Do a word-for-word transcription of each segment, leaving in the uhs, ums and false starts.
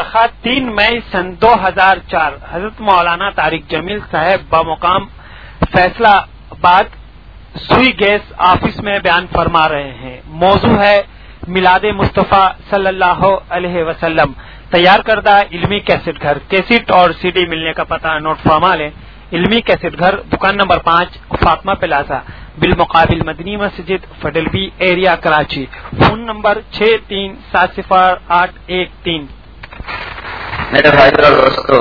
تاریخ تین مئی سن دو ہزار چار حضرت مولانا طارق جمیل صاحب بمقام فیصلہ آباد سوئی گیس آفس میں بیان فرما رہے ہیں۔ موضوع ہے میلاد مصطفیٰ صلی اللہ علیہ وسلم۔ تیار کردہ علمی کیسٹ گھر، کیسٹ اور سی ڈی ملنے کا پتہ نوٹ فرما لیں۔ علمی کیسٹ گھر، دکان نمبر پانچ، فاطمہ پلازا، بالمقابل Madni Masjid, federal B area, Karachi. Phone number چھ تین سات صفر آٹھ ایک تین۔ میرے بھائی اور دوستو،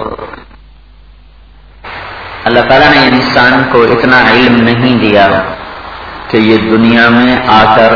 اللہ تعالیٰ نے انسان کو اتنا علم نہیں دیا کہ یہ دنیا میں آ کر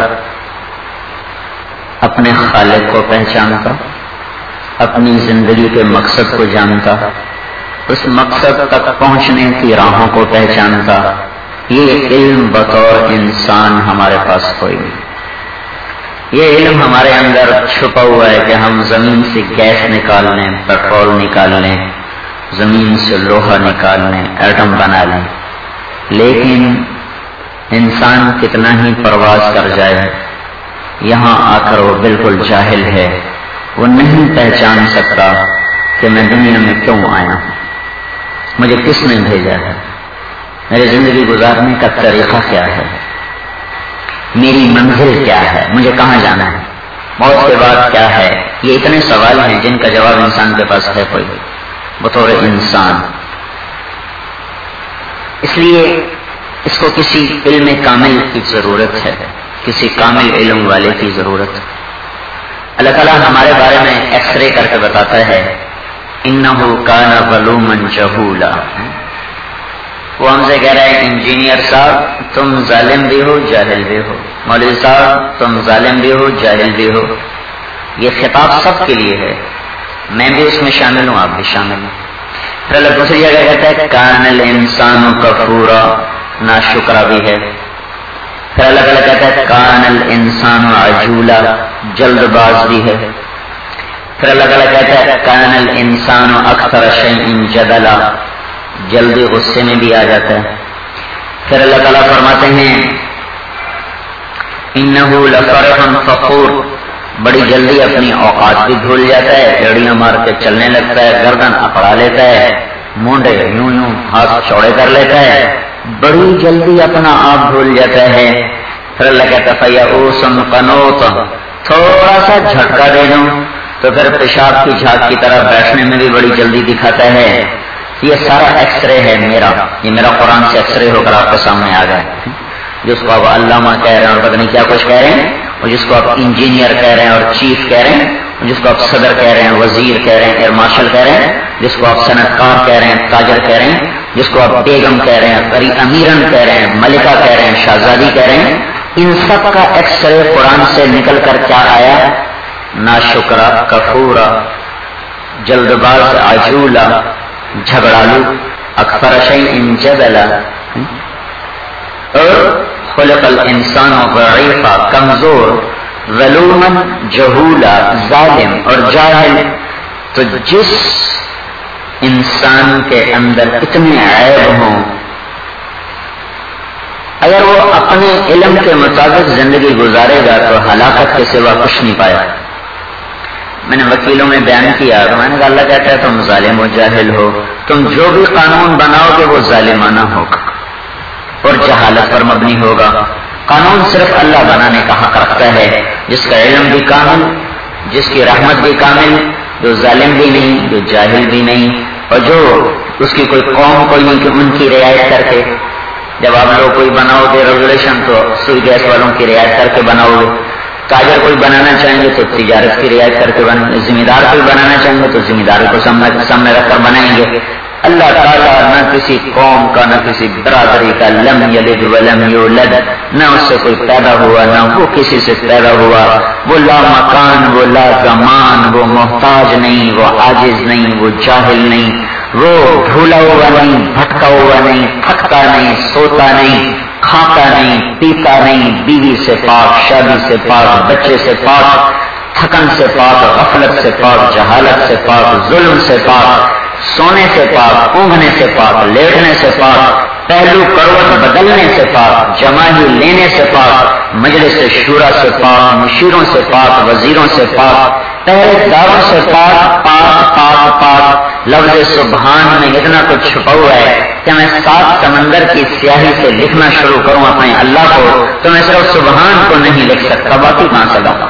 اپنے خالق کو پہچانتا، اپنی زندگی کے مقصد کو جانتا، اس مقصد تک پہنچنے کی راہوں کو پہچانتا۔ یہ علم بطور انسان ہمارے پاس کوئی نہیں۔ یہ علم ہمارے اندر چھپا ہوا ہے کہ ہم زمین سے گیس نکال لیں، پیٹرول نکال لیں، زمین سے لوہا نکال لیں، ایٹم بنا لیں، لیکن انسان کتنا ہی پرواز کر جائے، یہاں آ کر وہ بالکل جاہل ہے۔ وہ نہیں پہچان سکتا کہ میں دنیا میں کیوں آیا ہوں، مجھے کس نے بھیجا ہے، میری زندگی گزارنے کا طریقہ کیا ہے، میری منزل کیا ہے، مجھے کہاں جانا ہے، موت کے بعد کیا ہے۔ یہ اتنے سوال ہیں جن کا جواب انسان کے پاس ہے کوئی بطور انسان۔ اس لیے اس کو کسی علم کامل کی ضرورت ہے، کسی کامل علم والے کی ضرورت ہے۔ اللہ تعالیٰ ہمارے بارے میں ایکس رے کر کے بتاتا ہے، انہو کان ظلوما جہولا۔ وہ ہم سے کہہ رہے ہیں انجینئر صاحب تم ظالم بھی ہو جاہل بھی ہو، مولوی صاحب تم ظالم بھی ہو جاہل بھی ہو۔ یہ خطاب سب کے لیے ہے، میں بھی اس میں شامل ہوں، آپ بھی شامل ہیں۔ پھر اللہ دوسری جگہ کہتا ہے کان الانسان کفورا، ناشکرا بھی ہے۔ پھر اللہ تعالیٰ کہتا ہے کان الانسان عجولا، جلد باز بھی ہے۔ پھر اللہ تعالیٰ کہتا ہے کان الانسان اکثر شیء جدلا، جلدی غصے میں بھی آ جاتا ہے۔ پھر اللہ تعالیٰ فرماتے ہیں انہ لفرح فخور، بڑی جلدی اپنی اوقات بھی بھول جاتا ہے، ایڑیاں مار کے چلنے لگتا ہے، گردن اپڑا لیتا ہے، مونڈے یوں یوں ہاتھ چوڑے کر لیتا ہے، بڑی جلدی اپنا آپ بھول جاتا ہے۔ پھر اللہ کہتا ہے فیئوس قنوط، تھوڑا سا جھٹکا دے دوں تو پھر پیشاب کی جھاگ کی طرح بیٹھنے میں بھی بڑی جلدی دکھاتا ہے۔ یہ سارا ایکس رے ہے میرا، یہ میرا قرآن سے ایکس رے ہو کر آپ کے سامنے آ گیا، جس کو آپ علامہ کہہ رہے ہیں اور پتہ نہیں کیا کچھ کہہ رہے ہیں، اور جس کو آپ انجینئر کہہ رہے ہیں اور چیف کہہ رہے ہیں، جس کو آپ صدر کہہ رہے ہیں، وزیر کہہ رہے ہیں، ایئر مارشل کہہ رہے ہیں، جس کو آپ صنعت کار کہہ رہے ہیں، تاجر کہہ رہے ہیں، جس کو آپ بیگم کہہ رہے ہیں، پری امیرن کہہ رہے ہیں، ملکہ کہہ رہے ہیں، شہزادی کہہ رہے ہیں، ان سب کا ایکس رے قرآن سے نکل کر کیا آیا؟ ناشکرا، کفورا، جلد باز، عجولا، جھگڑالو، اکثر شیء جدلا، اور خلق الانسان ضعیفا، کمزور، ظلوما جہولا، ظالم اور جاہل۔ تو جس انسان کے اندر اتنے عیب ہوں، اگر وہ اپنے علم کے مطابق زندگی گزارے گا تو ہلاکت کے سوا کچھ نہیں پایا۔ میں نے وکیلوں میں بیان کیا تو میں نے کہا اللہ کہتا ہے تم ظالم و جاہل ہو، تم جو بھی قانون بناؤ گے وہ ظالمانہ ہوگا اور جہالت پر مبنی ہوگا۔ قانون صرف اللہ بنانے کا حق رکھتا ہے، جس کا علم بھی کامل، جس کی رحمت بھی کامل، جو ظالم بھی نہیں، جو جاہل بھی نہیں، اور جو اس کی کوئی قوم کوئی نہیں کہ ان کی رعایت کر کے، جب آپ لوگ کوئی بناؤ گے ریگولیشن تو سوئی گیس والوں کی رعایت کر کے بناؤ گے، تاجر کوئی بنانا چاہیں گے تو تجارت کی رعایت کر کے بنائیں گے، ذمہ دار کوئی بنانا چاہیں گے تو ذمہ داری کو سامنے رکھ کر بنائیں گے۔ اللہ تعالیٰ نہ کسی قوم کا، نہ کسی برادری کا، لم یلد ولم یولد، نہ اس سے کوئی پیدا ہوا نہ وہ کسی سے پیدا ہوا، وہ لا مکان، وہ لا زمان، وہ محتاج نہیں، وہ عاجز نہیں، وہ جاہل نہیں، وہ بھولا ہوا نہیں، بھٹکا ہوا نہیں، تھکتا نہیں، سوتا نہیں، کھاتا نہیں، پیتا نہیں، بیوی سے پاک، شادی سے پاک، بچے سے پاک، تھکن سے پاک، غفلت سے پاک، جہالت سے پاک، ظلم سے پاک، سونے سے پاک، اونگنے سے پاک، لیٹنے سے پاک، پہلو کروٹ بدلنے سے پاک، جماہی لینے سے پاک، مجلس شورا سے پاک، مشیروں سے پاک، وزیروں سے پاک، پہلے داروں سے پاک پاک پاک پاک لفظ سبحان میں اتنا کچھ چھپا ہوا ہے کہ میں سات سمندر کی سیاہی سے لکھنا شروع کروں اپنے اللہ کو تو میں صرف سبحان کو نہیں لکھ سکتا، باقی کہاں سے لاؤں؟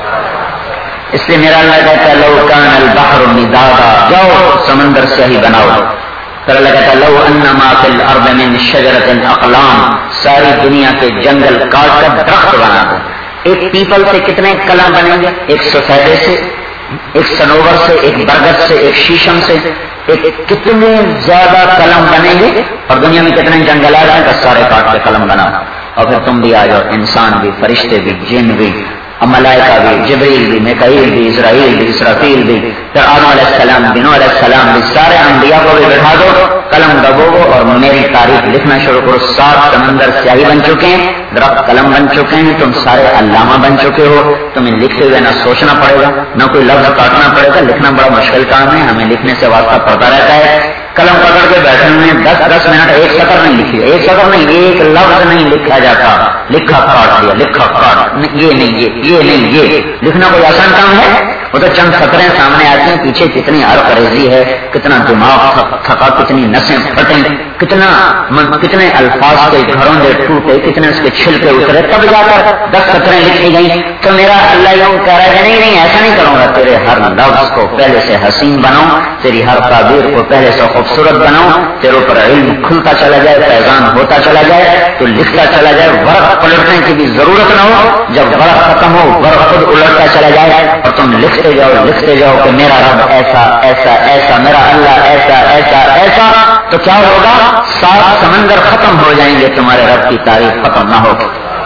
اس لیے میرا اللہ کہتا ہے لو کان البحر مدادا، جاؤ سمندر سیاہی بناؤ. پھر اللہ کہتا ہے لو انما فی الارض من شجرۃ اقلام، ساری دنیا کے جنگل کاٹ کر درخت بنا دو. ایک پیپل سے کتنے قلم بنیں گے؟ ایک سفیدے سے، ایک سنوبر سے، ایک برگد سے، ایک شیشم سے، ایک کتنے زیادہ قلم بنیں گے. اور دنیا میں کتنے جنگلات ہیں کہ سارے کاٹ کے قلم بناؤ. اور پھر تم بھی آ جاؤ، انسان بھی، فرشتے بھی، جن بھی، ملائکہ بھی، جبریل بھی، میکائیل بھی، اسرائیل بھی، اسرافیل بھی، پھر آدم علیہ السلام بھی، نوح علیہ السلام بھی، سارے انبیاء کو بھی بٹھا دو، قلم دبو گو اور میری تاریخ لکھنا شروع کرو. سات سمندر سیاہی بن چکے ہیں، درخت قلم بن چکے ہیں، تم سارے علامہ بن چکے ہو. تمہیں لکھتے ہوئے نہ سوچنا پڑے گا، نہ کوئی لفظ کاٹنا پڑے گا. لکھنا بڑا مشکل کام ہے، ہمیں لکھنے سے واسطہ پڑتا رہتا ہے. قلم پکڑ کے بیٹھے ہوئے دس دس منٹ ایک سطر نہیں لکھی، ایک سطر نہیں، ایک لفظ نہیں لکھا جاتا. لکھا کاٹ دیا، لکھا کاٹ، یہ نہیں یہ یہ نہیں یہ. لکھنا کوئی آسان کام ہے؟ وہ تو چند سطریں سامنے آتی ہیں، پیچھے کتنی عرق ریزی ہے، کتنا دماغ تھکا، کتنی نسیں پھٹیں، کتنا کتنے الفاظ کے گھروں دے ٹوٹے، کتنے اس کے چھلکے اترے، تب جا کر دس سطریں لکھی گئی. تو میرا اللہ یوں کہہ رہا ہے نہیں نہیں ایسا نہیں کروں گا. تیرے ہر لفظ کو پہلے سے حسین بناؤں، تیری ہر تعبیر کو پہلے سے خوبصورت بناؤں، تیرے اوپر علم کھلتا چلا جائے، پیغام ہوتا چلا جائے، تو لکھتا چلا جائے. ورق پلٹنے کی بھی ضرورت نہ ہو، جب ورق ختم ہو ورق خود الٹتا چلا جائے اور تم لکھتے جاؤ لکھتے جاؤ کہ میرا رب ایسا ایسا ایسا، میرا اللہ ایسا ایسا ایسا. تو کیا ہوگا؟ سات سمندر ختم ہو جائیں گے، تمہارے رب کی تعریف ختم نہ ہوگی.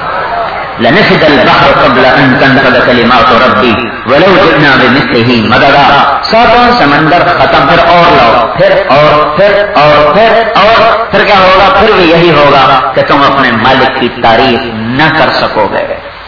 لنفد البحر قبل ان تنفد کلمات ربی ولو جئنا بمثله مددا. ساتوں سمندر ختم، پھر اور لاؤ، پھر اور پھر اور پھر اور پھر کیا ہوگا؟ پھر بھی یہی ہوگا کہ تم اپنے مالک کی تعریف نہ کر سکو گے.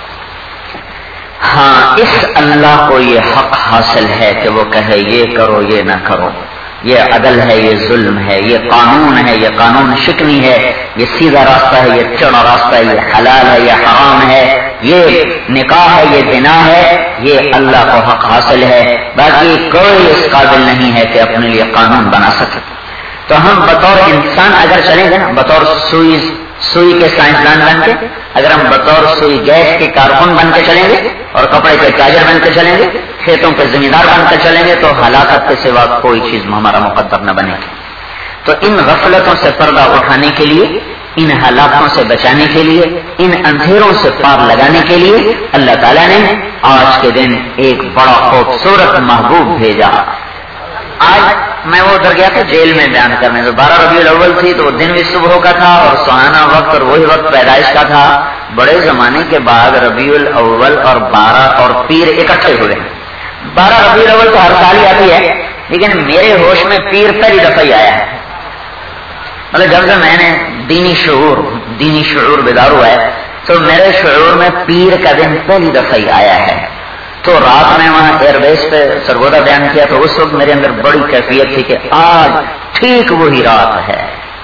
ہاں اس اللہ کو یہ حق حاصل ہے کہ وہ کہے یہ کرو یہ نہ کرو، یہ عدل ہے، یہ ظلم ہے، یہ قانون ہے، یہ قانون شکنی ہے، یہ سیدھا راستہ ہے، یہ چڑا راستہ ہے، یہ حلال ہے، یہ حرام ہے، یہ نکاح ہے، یہ زنا ہے. یہ اللہ کو حق حاصل ہے، باقی کوئی اس قابل نہیں ہے کہ اپنے لیے قانون بنا سکے. تو ہم بطور انسان اگر چلیں گے نا، بطور سوئی سوئی کے سائنسدان بن کے، اگر ہم بطور سوئی گیس کے کارکن بن کے چلیں گے اور کپڑے کے تاجر بن کے چلیں گے، کھیتوں کے زمیندار بن کے چلیں گے، تو ہلاکت کے سوا کوئی چیز ہمارا مقدر نہ بنے گی. تو ان غفلتوں سے پردہ اٹھانے کے لیے، ان ہلاکتوں سے بچانے کے لیے، ان اندھیروں سے پار لگانے کے لیے اللہ تعالیٰ نے آج کے دن ایک بڑا خوبصورت محبوب بھیجا. آج میں وہ ادھر گیا تھا جیل میں بیان کرنے، تو بارہ ربیع الاول تھی تو دن بھی صبح کا تھا اور سہانا وقت اور وہی وقت پیدائش کا تھا. بڑے زمانے کے بعد ربیع الاول اور بارہ اور پیر اکٹھے ہوئے. بارہ ربیع الاول تو ہر سال ہی آتی ہے، لیکن میرے ہوش میں پیر پہلی دفعہ ہی آیا ہے. مطلب جب سے میں نے دینی شعور دینی شعور بیدار ہوا ہے تو میرے شعور میں پیر کا دن پہلی دفعہ ہی آیا ہے. تو رات میں وہاں ایئر بیس پہ سرگودا بیان کیا تو اس وقت میرے اندر بڑی کیفیت تھی کہ آج ٹھیک وہی رات ہے،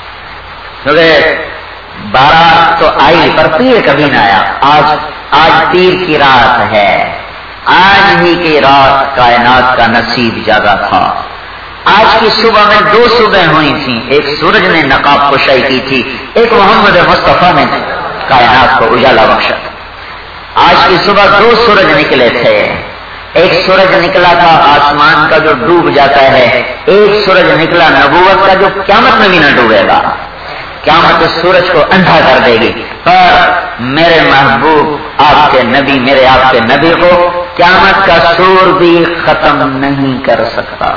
کیونکہ بارہ تو آئی پر پیر کبھی نہ آیا. آج آج پیر کی رات ہے، آج ہی کی رات کائنات کا نصیب زیادہ تھا. آج کی صبح میں دو صبح ہوئی تھیں، ایک سورج نے نقاب کشائی کی تھی، ایک محمد مصطفیٰ نے کائنات کو اجالا بخشا. آج کی صبح دو سورج نکلے تھے، ایک سورج نکلا تھا آسمان کا جو ڈوب جاتا ہے، ایک سورج نکلا نبوت کا جو قیامت میں بھی نہ ڈوبے گا. قیامت اس سورج کو اندھا کر دے گی، پر میرے محبوب آپ کے نبی، میرے آپ کے نبی کو قیامت کا سور بھی ختم نہیں کر سکتا.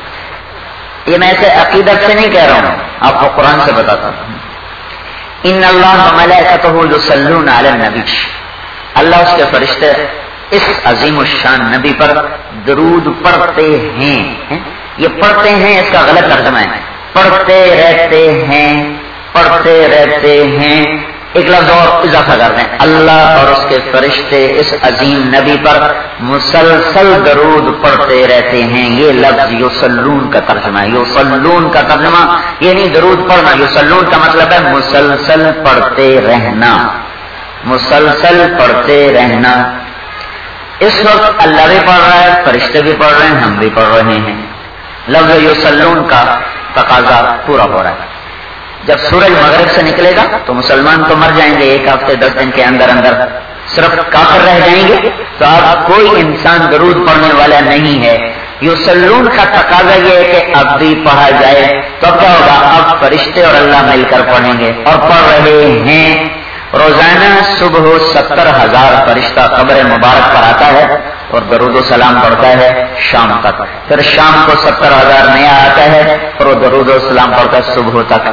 یہ میں ایسے عقیدت سے نہیں کہہ رہا ہوں، آپ کو قرآن سے بتاتا ہوں. ان اللہ وملائکتہ یصلون علی النبی، اللہ اس کے فرشتے اس عظیم الشان نبی پر درود پڑھتے ہیں. یہ پڑھتے ہیں اس کا غلط ترجمہ ہے، پڑھتے رہتے ہیں، پڑھتے رہتے ہیں. ایک لفظ اور اضافہ کرتے ہیں، اللہ اور اس کے فرشتے اس عظیم نبی پر مسلسل درود پڑھتے رہتے ہیں. یہ لفظ یصلون کا ترجمہ ہے. یصلون کا ترجمہ یہ نہیں درود پڑھنا، یصلون کا مطلب ہے مسلسل پڑھتے رہنا، مسلسل پڑھتے رہنا. اس وقت اللہ بھی پڑھ رہا ہے، فرشتے بھی پڑھ رہے ہیں، ہم بھی پڑھ رہے ہیں. لفظ یصلون کا تقاضا پورا ہو رہا ہے. جب سورج مغرب سے نکلے گا تو مسلمان تو مر جائیں گے ایک ہفتے دس دن کے اندر اندر، صرف کافر رہ جائیں گے. تو اب کوئی انسان درود پڑھنے والا نہیں ہے. یصلون کا تقاضا یہ ہے کہ اب بھی پڑھا جائے. تو کیا ہوگا؟ اب فرشتے اور اللہ مل کر پڑھیں گے اور پڑھ رہے ہیں. روزانہ صبح ستر ہزار فرشتہ قبر مبارک پر آتا ہے اور درود و سلام پڑھتا ہے شام تک. پھر شام کو ستر ہزار نیا آتا ہے اور وہ درود و سلام پڑھتا ہے صبح تک.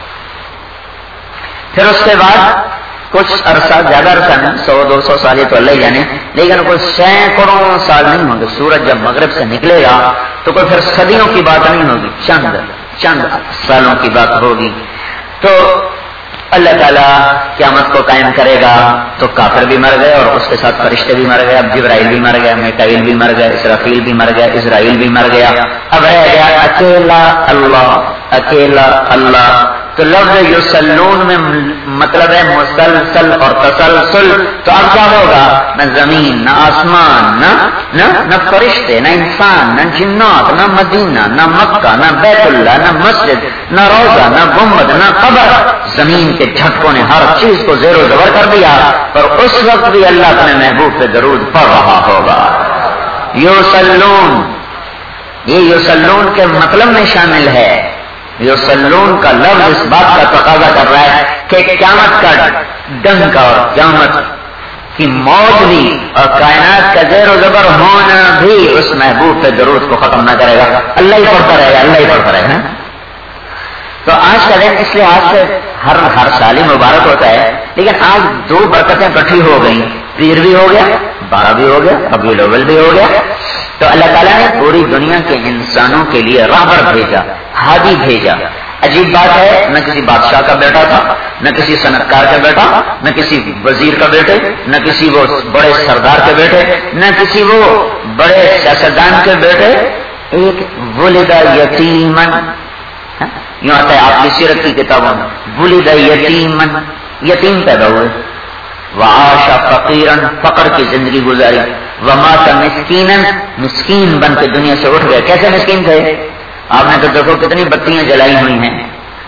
پھر اس کے بعد کچھ عرصہ، زیادہ عرصہ نہیں، سو دو سو سال تو اللہ ہی جانے، لیکن کوئی سینکڑوں سال نہیں ہوں گے. سورج جب مغرب سے نکلے گا تو کوئی پھر صدیوں کی بات نہیں ہوگی، چند چند سالوں کی بات ہوگی. تو اللہ تعالیٰ قیامت کو قائم کرے گا تو کافر بھی مر گئے اور اس کے ساتھ فرشتے بھی مر گئے. اب جبرائیل بھی مر گیا، میکائیل بھی مر گیا، اسرافیل بھی مر گیا، اسرائیل بھی مر گیا. اب رہ گیا اکیلا اللہ، اکیلا اللہ. تو لفظ یصلون میں مطلب ہے مسلسل اور تسلسل. تو اب کیا ہوگا؟ نہ زمین، نہ آسمان، نہ نہ نہ فرشتے، نہ انسان، نہ جنات، نہ مدینہ، نہ مکہ، نہ بیت اللہ، نہ مسجد، نہ روزہ، نہ گنبد، نہ قبر. زمین کے جھٹکوں نے ہر چیز کو زیر و زبر کر دیا، اور اس وقت بھی اللہ اپنے محبوب پہ درود پڑھ رہا ہوگا. یصلون، یہ یصلون کے مطلب میں شامل ہے. یصلون کا لفظ اس بات کا تقاضا کر رہا ہے کہ قیامت کا ڈنکا اور قیامت کی موت بھی اور کائنات کا زیر و زبر ہونا بھی اس محبوب پہ درود کو ختم نہ کرے گا. اللہ ہی پڑھتا رہے گا، اللہ ہی پڑھتا رہے گا. تو آج کا دن اس لحاظ سے ہر ہر سال ہی مبارک ہوتا ہے، لیکن آج دو برکتیں اکٹھی ہو گئی. پیر بھی ہو گیا، بارہ بھی ہو گیا، ربیع الاول بھی ہو گیا. تو اللہ تعالیٰ نے پوری دنیا کے انسانوں کے لیے راہبر بھیجا، ہادی بھیجا. عجیب بات ہے، نہ کسی بادشاہ کا بیٹا تھا، نہ کسی صنعتکار کا بیٹا، نہ کسی وزیر کا بیٹے، نہ کسی وہ بڑے سردار کے بیٹے، نہ کسی وہ بڑے سیاستدان کے بیٹے. ایک ولد یتیمن، یوں آتا ہے آپ کی سیرت کی کتابوں میں، ولد یتیمن، یتیم پیدا ہوئے. وعاش فقیرن، فقر کی زندگی گزاری. ومات مسکینن، مسکین بن کے دنیا سے اٹھ گئے. کیسے مسکین تھے؟ آپ نے تو دیکھو کتنی بتیاں جلائی ہوئی ہیں.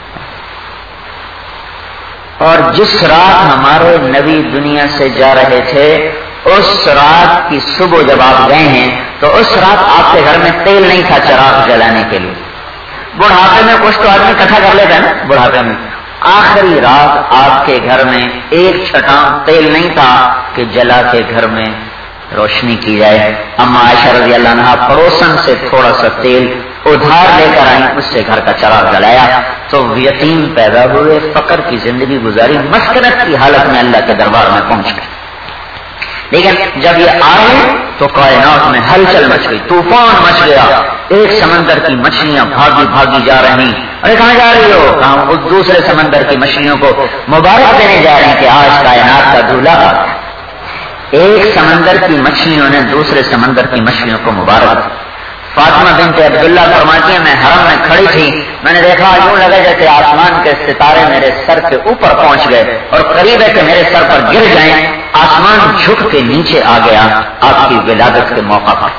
اور جس رات ہمارے نبی دنیا سے جا رہے تھے اس رات کی صبح جب آپ گئے ہیں تو اس رات آپ کے گھر میں تیل نہیں تھا چراغ جلانے کے لیے. بڑھاپے میں کچھ تو آدمی اکٹھا کر لیتا ہے نا بڑھاپے میں. آخری رات آپ کے گھر میں ایک چھٹاں تیل نہیں تھا کہ جلا کے گھر میں روشنی کی جائے. اما عائشہ رضی اللہ عنہا پڑوسن سے تھوڑا سا تیل ادھار لے کر آئی، اس سے گھر کا چراغ جلایا. تو یتیم پیدا ہوئے، فقر کی زندگی گزاری، مسکنت کی حالت میں اللہ کے دربار میں پہنچ گئے. لیکن جب یہ آئے تو کائنات میں ہلچل مچ گئی، طوفان مچ گیا. ایک سمندر کی مچھلیاں بھاگی بھاگی جا رہی. ارے کہاں جا رہی ہو؟ کہاں؟ اس دوسرے سمندر کی مچھلیوں کو مبارک دینے جا رہی ہیں کہ آج کائنات کا دھولا آ گیا. ایک سمندر کی مچھلیوں نے دوسرے سمندر کی مچھلیوں کو مبارک. فاطمہ بنت عبداللہ فرماتی ہیں میں حرم میں کھڑی تھی، میں نے دیکھا یوں لگا جیسے آسمان کے ستارے میرے سر کے اوپر پہنچ گئے اور قریب ہے کہ میرے سر پر گر جائیں. آسمان جھک کے نیچے آ گیا آپ کی ولادت کے موقع پر.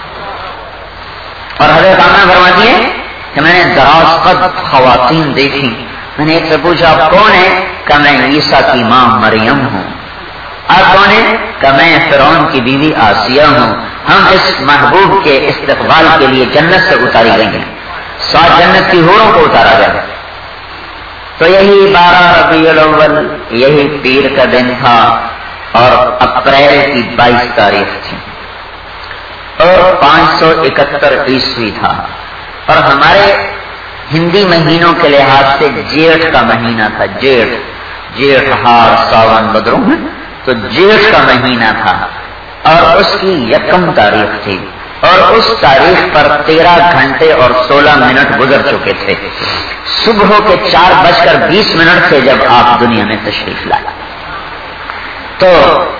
اور حضرت آمنہ فرماتی ہیں کہ میں نے دراز قد خواتین دیکھی. میں نے ایک سے پوچھا آپ کون ہیں؟ کہ میں عیسیٰ کی ماں مریم ہوں. آپ کون ہیں؟ کہ میں فرعون کی بیوی آسیہ ہوں. ہم اس محبوب کے استقبال کے لیے جنت سے اتاری گئی ہیں، سات جنت کی حوروں کو اتارا گیا. تو یہی بارہ ربیع الاول، یہی پیر کا دن تھا اور اپریل کی بائیس تاریخ تھی اور پانچ سو اکہتر عیسوی تھا. اور ہمارے ہندی مہینوں کے لحاظ سے جیٹھ کا مہینہ تھا. جیٹھ جیٹھ ہار ساون بدروں میں تو جیٹھ کا مہینہ تھا اور اس کی یکم تاریخ تھی. اور اس تاریخ پر تیرہ گھنٹے اور سولہ منٹ گزر چکے تھے. صبح کے چار بج کر بیس منٹ سے جب آپ دنیا میں تشریف لائے تو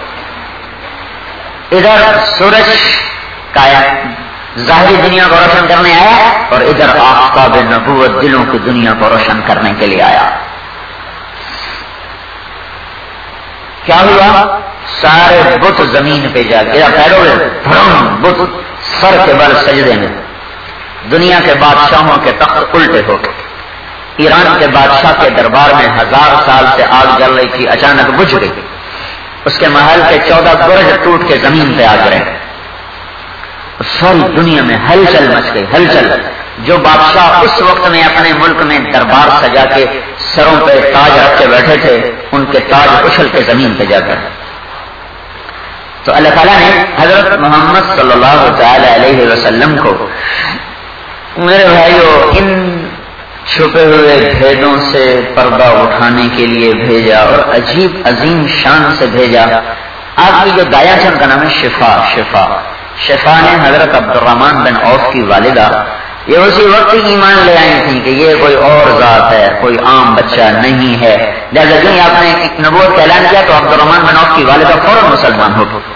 ادھر سورج کا ظاہری دنیا کو روشن کرنے آیا اور ادھر آفتاب نبوت دلوں کی دنیا کو روشن کرنے کے لیے آیا. کیا ہوا؟ سارے بت زمین پہ جا گیا، پیروں میں دھڑم بت سر کے بل سجدے میں. دنیا کے بادشاہوں کے تخت الٹے ہو گئے. ایران کے بادشاہ کے دربار میں ہزار سال سے آگ جل رہی تھی، اچانک بجھ گئی. اس کے محل کے چودہ برج ٹوٹ کے زمین پہ آ گئے. ساری دنیا میں ہلچل مچ گئی، ہلچل. جو بادشاہ اس وقت میں اپنے ملک میں دربار سجا کے سروں پہ تاج رکھ کے بیٹھے تھے، ان کے تاج اچھل کے زمین پہ جا کر. تو اللہ تعالیٰ نے حضرت محمد صلی اللہ تعالی علیہ وسلم کو میرے بھائیو ان چھپے ہوئے بھیدوں سے پردہ اٹھانے کے لیے بھیجا اور عجیب عظیم شان سے بھیجا. آپ کی جو دایا چند کا نام ہے شفا. شفا شفا نے حضرت عبد الرحمن بن عوف کی والدہ یہ اسی وقت ہی ایمان لے آئی تھی کہ یہ کوئی اور ذات ہے، کوئی عام بچہ نہیں ہے. جب ہی آپ نے نبوت کا اعلان کیا تو عبد الرحمن بن عوف کی والدہ فوراً مسلمان ہو گئی.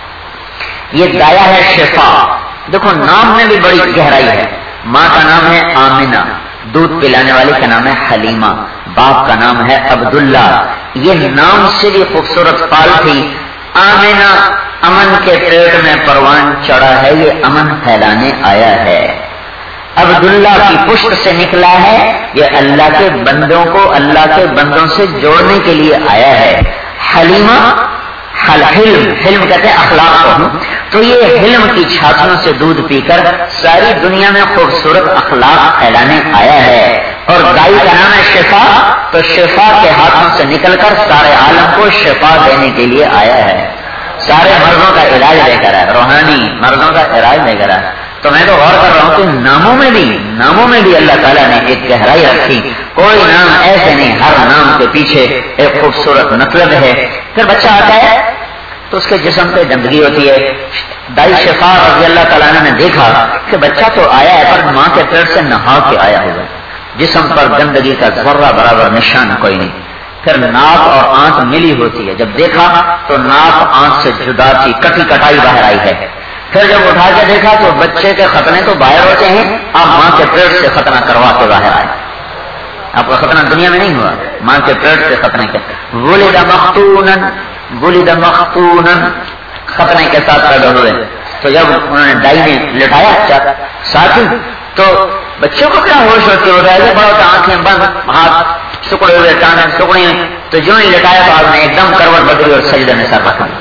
یہ دایا ہے شفا. دیکھو نام میں بھی بڑی گہرائی ہے. ماں کا نام ہے آمنہ، دودھ پلانے والی کا نام ہے حلیمہ، باپ کا نام ہے عبداللہ. یہ نام سے بھی خوبصورت پال تھی. آمنہ امن کے پیڑ میں پروان چڑھا ہے، یہ امن پھیلانے آیا ہے. عبداللہ کی پشت سے نکلا ہے، یہ اللہ کے بندوں کو اللہ کے بندوں سے جوڑنے کے لیے آیا ہے. حلیمہ حلم حلم کہتے ہیں اخلاق کو. تو یہ حلم کی چھاتیوں سے دودھ پی کر ساری دنیا میں خوبصورت اخلاق پھیلانے آیا ہے. اور گائے کا نام ہے شفا، تو شفا کے ہاتھوں سے نکل کر سارے عالم کو شفا دینے کے لیے آیا ہے. سارے مرضوں کا علاج لے کر ہے، روحانی مرضوں کا علاج لے کر ہے. تو میں تو غور کر رہا ہوں کہ ناموں میں بھی ناموں میں بھی اللہ تعالیٰ نے ایک گہرائی رکھی. کوئی نام ایسے نہیں، ہر نام کے پیچھے ایک خوبصورت مطلب ہے. پھر بچہ آتا ہے تو اس کے جسم پہ گندگی ہوتی ہے. دائی شفا رضی اللہ تعالیٰ نے دیکھا کہ بچہ تو آیا ہے پر ماں کے پیٹ سے نہا کے آیا ہوا ہے، جسم پر گندگی کا ذرہ برابر نشان کوئی نہیں. پھر ناک اور آنکھ ملی ہوتی ہے. جب دیکھا تو ناک آنکھ سے جدا تھی، کٹی کٹائی باہر آئی ہے. پھر جب اٹھا کے دیکھا تو بچے کے ختنے تو باہر ہوتے ہیں، آپ ماں کے پیٹ سے ختنہ کروا کے باہر آئے. آپ کا ختنہ دنیا میں نہیں ہوا، ماں کے پیٹ سے ختنے کے. ولد مختونا ولد مختونا ختنے کے ساتھ پیدا ہوئے. تو جب انہوں نے دائی نے لٹایا ساتھی تو بچوں کو کیا ہوش ہوتی ہے، بڑا ہوتا آنکھیں بند، ہاتھ سکڑے ہوئے، ٹانگیں سکڑی ہوئی. تو جو ہی لٹایا تو آپ نے ایک دم کروٹ بدلی اور سجدے میں سر رکھا.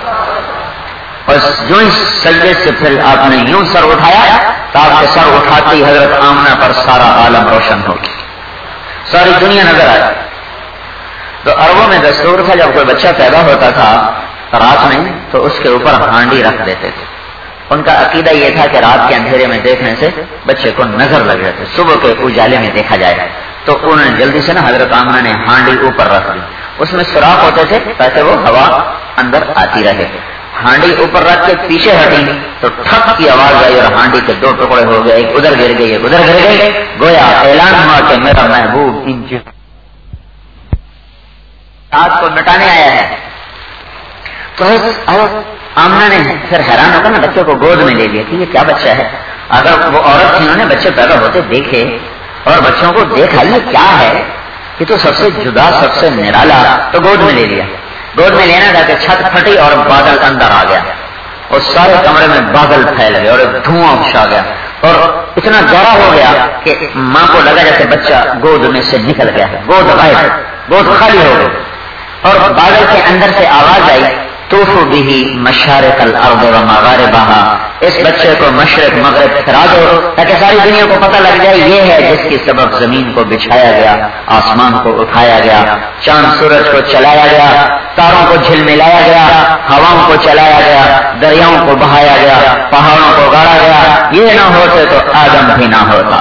اور جو ہی سجدے سے پھر آپ نے یوں سر اٹھایا تو آپ کے سر اٹھاتی حضرت آمنہ پر سارا عالم روشن ہو گیا، ساری دنیا نظر آئی. تو عربوں میں دستور تھا جب کوئی بچہ پیدا ہوتا تھا رات میں تو اس کے اوپر ہانڈی رکھ دیتے تھے. ان کا عقیدہ یہ تھا کہ رات کے اندھیرے میں دیکھنے سے بچے کو نظر لگ جاتے، صبح کے اجالے میں دیکھا جائے. تو انہوں نے جلدی سے نا حضرت آمنہ نے ہانڈی اوپر رکھ دی. اس میں سوراخ ہوتے تھے تاکہ وہ ہوا اندر آتی رہے. ہانڈی اوپر رکھ کے پیچھے ہٹی تو ٹھپ کی آواز آئی اور ہانڈی کے دو ٹکڑے ہو گئے، ایک ادھر گر گئی ایک ادھر گر گئی. گویا اعلان ہوا کہ میرا محبوب ان رات کو مٹانے آیا ہے. تو آمنہ نے پھر حیران ہو کر نا بچے کو گود میں لے لیا کہ یہ کیا بچہ ہے. اگر وہ عورت تھی انہوں نے بچے پیدا ہوتے دیکھے اور بچوں کو دیکھا یہ کیا ہے، یہ تو سب سے جدا سب سے نرالا. تو گود میں لے لیا. گود میں لینا تھا کہ چھت پھٹی اور بادل اندر آ گیا اور سارے کمرے میں بادل پھیل گئے اور دھواں چھا گیا اور اتنا گہرا ہو گیا کہ ماں کو لگا جیسے بچہ گود میں سے نکل گیا ہے، گود غائب، گود خالی ہو گئی. اور بادل کے اندر سے آواز آئی توفو به مشارق الارض و مغاربها، اس بچے کو مشرق مغرب پھرا دو تاکہ ساری دنیا کو پتہ لگ جائے یہ ہے جس کی سبب زمین کو بچھایا گیا، آسمان کو اٹھایا گیا، چاند سورج کو چلایا گیا، تاروں کو جھلملایا گیا، ہواؤں کو چلایا گیا، دریاؤں کو بہایا گیا، پہاڑوں کو گاڑا گیا. یہ نہ ہوتے تو آدم بھی نہ ہوتا.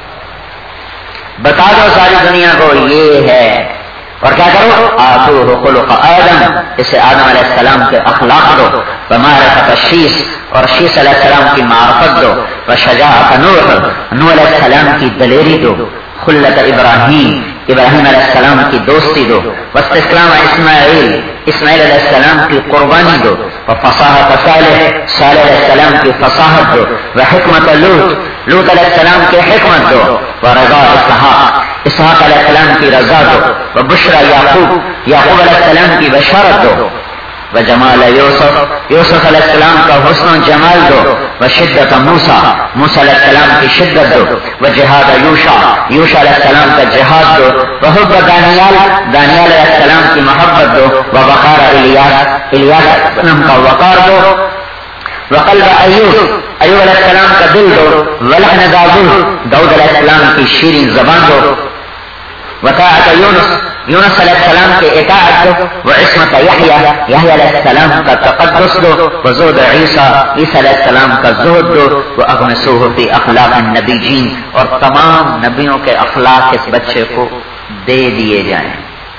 بتا دو ساری دنیا کو یہ ہے. اور کیا کرو آتوہ خلق آدم، اسے آدم علیہ السلام کے اخلاق دو. ومعرفت شیس، اور شیس علیہ السلام کی معرفت دو. وشجاعت نوح، نوح علیہ السلام کی دلیری دو. خلت ابراہیم، ابراہیم علیہ السلام کی دوستی دو. واستسلام اسماعیل، اسماعیل علیہ السلام کی قربانی دو. وفصاحت صالح، صالح علیہ السلام کی فصاحت دو. وحکمت لوط، لوط علیہ السلام کی حکمت دو. ورضا اسحاق، اسحاق علیہ السلام کی رضا دو. وبشرا یعقوب، یعقوب علیہ السلام کی بشارت دو. وجمال یوسف، یوسف علیہ السلام کا حسن و جمال دو، وشدت موسیٰ، موسیٰ علیہ السلام کی شدت دو، وجہاد یوشع، یوشع علیہ السلام کا جہاد دو، وحب دانیال، دانیال علیہ السلام کی محبت دو، ووقار الیاس، الیاس علیہ السلام کا وقار دو، وقلب ایوب، ایوب علیہ السلام کا دل دو، ولحن داؤد، داؤد علیہ السلام کی شیریں زبان دو، وطاعت یونس، یونس علیہ السلام کے اطاعت دو، وعصمت یحییٰ، یحییٰ علیہ السلام کا تقدس دو، وزہد عیسیٰ، عیسیٰ علیہ السلام کا زہد دو، واغمسوہ فی اخلاق النبیین، اور تمام نبیوں کے اخلاق اس بچے کو دے دیے جائیں۔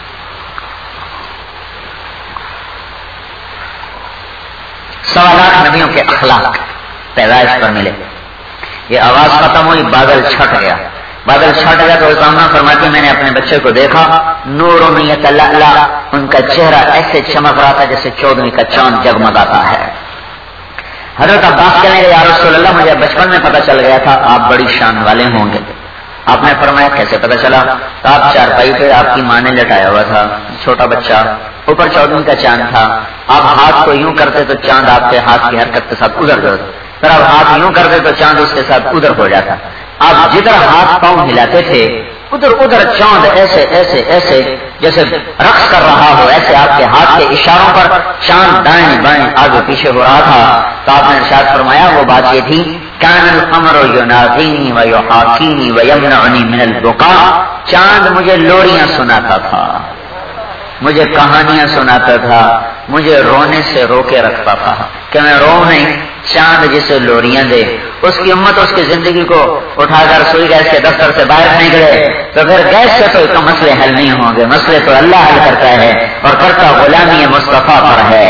سوا لاکھ نبیوں کے اخلاق پیدائش پر ملے۔ یہ آواز ختم ہوئی، بادل چھٹ گیا، بادل چھٹ گیا تو سامنا فرماتی میں نے اپنے بچے کو دیکھا، نور میں یتلألأ، ان کا چہرہ ایسے چمک رہا تھا جیسے چودھویں کا چاند جگمگاتا ہے۔ حضرت عباس کہنے لگے یا رسول اللہ مجھے بچپن میں پتہ چل گیا تھا آپ بڑی شان والے ہوں گے۔ آپ نے فرمایا کیسے پتہ چلا؟ آپ چارپائی پہ آپ کی ماں نے لٹایا ہوا تھا، چھوٹا بچہ، اوپر چودھویں کا چاند تھا، آپ ہاتھ کو یوں کرتے تو چاند آپ کے ہاتھ کی حرکت کے ساتھ ادھر جاتا، پھر آپ ہاتھ یوں کرتے تو چاند اس کے ساتھ ادھر ہو جاتا، آپ جدھر ہاتھ پاؤں ہلاتے تھے ادھر ادھر چاند ایسے ایسے ایسے جیسے رقص کر رہا ہو، ایسے آپ کے ہاتھ کے اشاروں پر چاند دائیں بائیں آگے پیچھے ہو رہا تھا۔ تو آپ نے ارشاد فرمایا وہ بات یہ تھی کان القمر ینادینی ویحاکینی ویمنعنی من البکاء، چاند مجھے لوریاں سناتا تھا، مجھے کہانیاں سناتا تھا، مجھے رونے سے روکے رکھتا تھا کہ میں رو نہیں۔ چاند جسے لوریاں دے، اس کی امت اس کی زندگی کو اٹھا کر سوئی گیس کے دفتر سے باہر نکلے تو پھر گیس سے تو اتنا مسئلے حل نہیں ہوں گے، مسئلے تو اللہ حل کرتا ہے اور کرتا غلامی مصطفیٰ پر ہے۔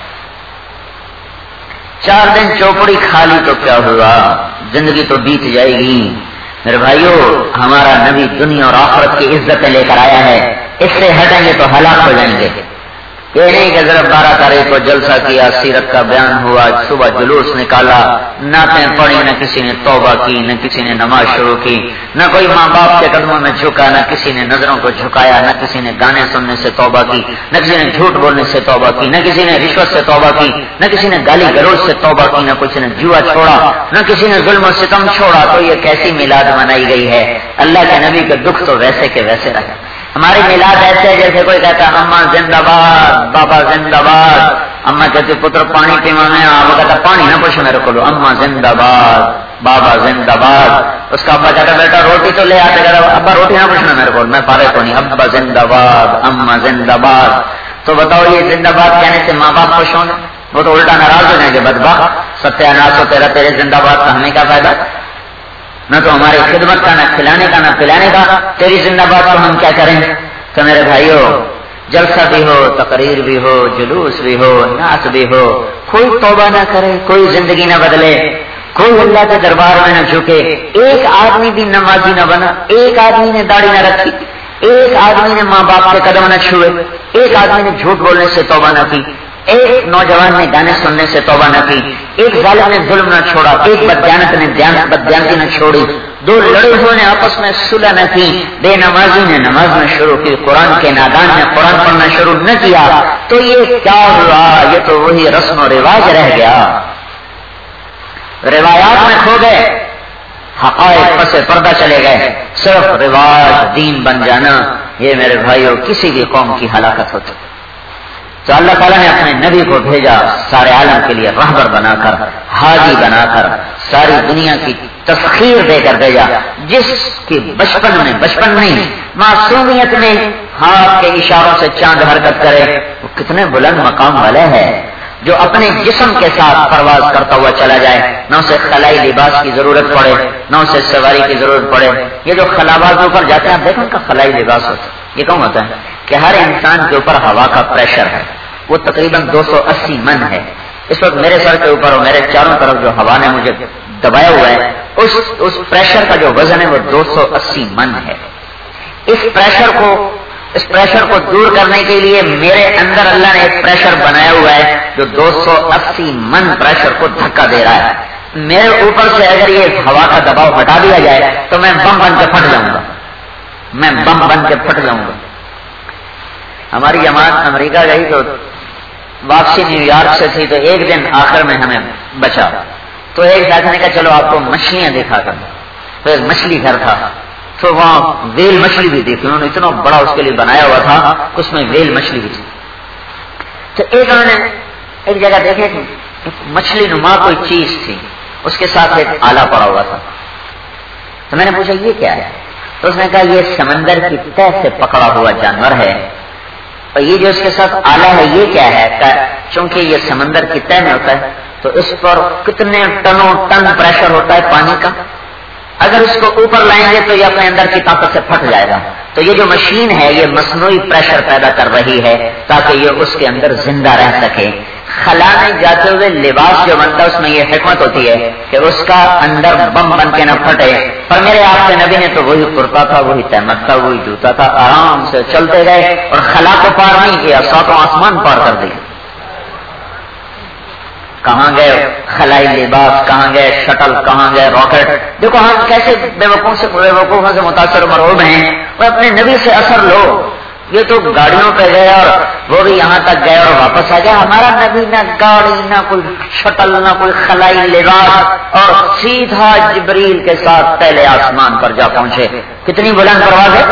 چار دن چوپڑی کھا لی تو کیا ہوا، زندگی تو بیت جائے گی۔ میرے بھائیو ہمارا نبی دنیا اور آخرت کی عزتیں لے کر آیا ہے، اس سے ہٹیں گے تو ہلاک ہو جائیں گے۔ یہ نہیں کہ ذرا بارہ تاریخ کو جلسہ کیا، سیرت کا بیان ہوا، صبح جلوس نکالا، نعتیں پڑھی، نہ کسی نے توبہ کی، نہ کسی نے نماز شروع کی، نہ کوئی ماں باپ کے قدموں میں جھکا، نہ کسی نے نظروں کو جھکایا، نہ کسی نے گانے سننے سے توبہ کی، نہ کسی نے جھوٹ بولنے سے توبہ کی، نہ کسی نے رشوت سے توبہ کی، نہ کسی نے گالی گلوچ سے توبہ کی، نہ کسی نے جوا چھوڑا، نہ کسی نے ظلم و ستم چھوڑا۔ تو یہ کیسی میلاد منائی گئی ہے؟ اللہ کے نبی کے دکھ تو ویسے کے ویسے رہے۔ ہماری میلاد ایسے ہے جیسے کوئی کہتا ہے اماں زندہ باد، بابا زندہ باد، اماں کہتے پتر پانی پیوانے، وہ کہتا پانی نہ پوچھو میرے کو، اماں زندہ باد، بابا زندہ باد۔ اس کا ابا کہتا بیٹا روٹی تو لے آتے، کہتا ابا روٹی نہ پوچھنا میرے کو، میں پارے کو نہیں، ابا زندہ باد، اماں زندہ باد۔ تو بتاؤ یہ زندہ باد کہنے سے ماں باپ خوش ہوں گے؟ وہ تو الٹا ناراض ہو جائیں گے، بدبخت، ستیہ ناش ہو تیرا، تیرے زندہ باد کا ہمیں کیا فائدہ؟ نہ تو ہماری خدمت کا، نہ کھلانے کا، نہ پلانے کا، تیری زندہ باد کو ہم کیا کریں؟ تو میرے بھائیو جلسہ بھی ہو، تقریر بھی ہو، جلوس بھی ہو، نعت بھی ہو، کوئی توبہ نہ کرے، کوئی زندگی نہ بدلے، کوئی اللہ کے دربار میں نہ جھکے، ایک آدمی بھی نمازی نہ بنا، ایک آدمی نے داڑھی نہ رکھی، ایک آدمی نے ماں باپ کے قدم نہ چھوئے، ایک آدمی نے جھوٹ بولنے سے توبہ نہ کی، ایک نوجوان نے گانے سننے سے توبہ نہ کی، ایک ظالم نے ظلم نہ چھوڑا، ایک بددیانت نے بددیانتی نہ چھوڑی، دو لڑے ہوئے نے آپس میں صلح نہ کی، بے نمازی نے نماز نہ شروع کی، قرآن کے نادان نے قرآن پڑھنا شروع نہ کیا، تو یہ کیا ہوا؟ یہ تو وہی رسم و رواج رہ گیا، روایات میں کھو گئے، حقائق پس پردہ چلے گئے، صرف رواج دین بن جانا، یہ میرے بھائیوں کسی بھی قوم کی ہلاکت ہوتی۔ تو اللہ تعالیٰ نے اپنے نبی کو بھیجا سارے عالم کے لیے رہبر بنا کر، ہادی بنا کر، ساری دنیا کی تسخیر دے کر بھیجا، جس کی بچپن میں بچپن نہیں معصومیت میں ہاتھ کے اشاروں سے چاند حرکت کرے، وہ کتنے بلند مقام والے ہے، جو اپنے جسم کے ساتھ پرواز کرتا ہوا چلا جائے، نہ اسے خلائی لباس کی ضرورت پڑے، نہ اسے سواری کی ضرورت پڑے۔ یہ جو خلاباز اوپر جاتے ہیں دیکھیں ان کا خلائی لباس ہوتا ہے، یہ کون ہوتا ہے کہ ہر انسان کے اوپر ہوا کا پریشر ہے، وہ تقریباً دو سو اسی من ہے۔ اس وقت میرے سر کے اوپر اور میرے چاروں طرف جو ہوا نے مجھے دبایا ہوا ہے، اس اس پریشر کا جو وزن ہے وہ دو سو اسی من ہے۔ اس پریشر کو اس پریشر کو دور کرنے کے لیے میرے اندر اللہ نے ایک پریشر بنایا ہوا ہے جو دو سو اسی من پریشر کو دھکا دے رہا ہے۔ میرے اوپر سے اگر یہ ہوا کا دباؤ ہٹا دیا جائے تو میں بم بن کے پھٹ جاؤں گا، میں بم بن کے پھٹ جاؤں گا۔ ہماری جماعت امریکہ گئی تو واپسی نیو یارک سے تھی تو ایک دن آخر میں ہمیں بچا، تو ایک ساتھی نے کہا چلو آپ کو مچھلیاں دکھا کر، تو ایک مچھلی گھر تھا، تو وہاں ویل مچھلی بھی دیکھی، انہوں نے اتنا بڑا اس کے لیے بنایا ہوا تھا، اس میں ویل مچھلی بھی تھی۔ تو ایک انہوں نے ایک جگہ دیکھے کہ مچھلی نما کوئی چیز تھی، اس کے ساتھ ایک آلہ پڑا ہوا تھا، تو میں نے پوچھا یہ کیا ہے؟ تو اس نے کہا یہ سمندر کی تہ سے پکڑا ہوا جانور ہے، اور یہ جو اس کے ساتھ آلہ ہے یہ کیا ہے؟ چونکہ یہ سمندر کی تہ میں ہوتا ہے تو اس پر کتنے ٹنوں ٹن پریشر ہوتا ہے پانی کا، اگر اس کو اوپر لائیں گے تو یہ اپنے اندر کی طاقت سے پھٹ جائے گا، تو یہ جو مشین ہے یہ مصنوعی پریشر پیدا کر رہی ہے تاکہ یہ اس کے اندر زندہ رہ سکے۔ خلا میں جاتے ہوئے لباس جو بنتا ہے اس میں یہ حکمت ہوتی ہے کہ اس کا اندر بم بن کے نہ پھٹے، پر میرے آپ کے نبی نے تو وہی کرتا تھا، وہی تہمت تھا، وہی جوتا تھا، آرام سے چلتے گئے اور خلا کو پار نہیں کیا، ساتوں آسمان پار کر دی۔ کہاں گئے خلائی لباس، کہاں گئے شٹل، کہاں گئے راکٹ؟ دیکھو ہم کیسے بے وقوف سے بے وقوفوں سے متاثر و مرعوب ہیں، اور اپنے نبی سے اثر لو۔ یہ تو گاڑیوں پہ گئے اور وہ بھی یہاں تک گئے اور واپس آ گئے، ہمارا نبی نہ گاڑی، نہ کوئی شٹل، نہ کوئی خلائی لباس، اور سیدھا جبریل کے ساتھ پہلے آسمان پر جا پہنچے۔ کتنی بلند پرواز ہے۔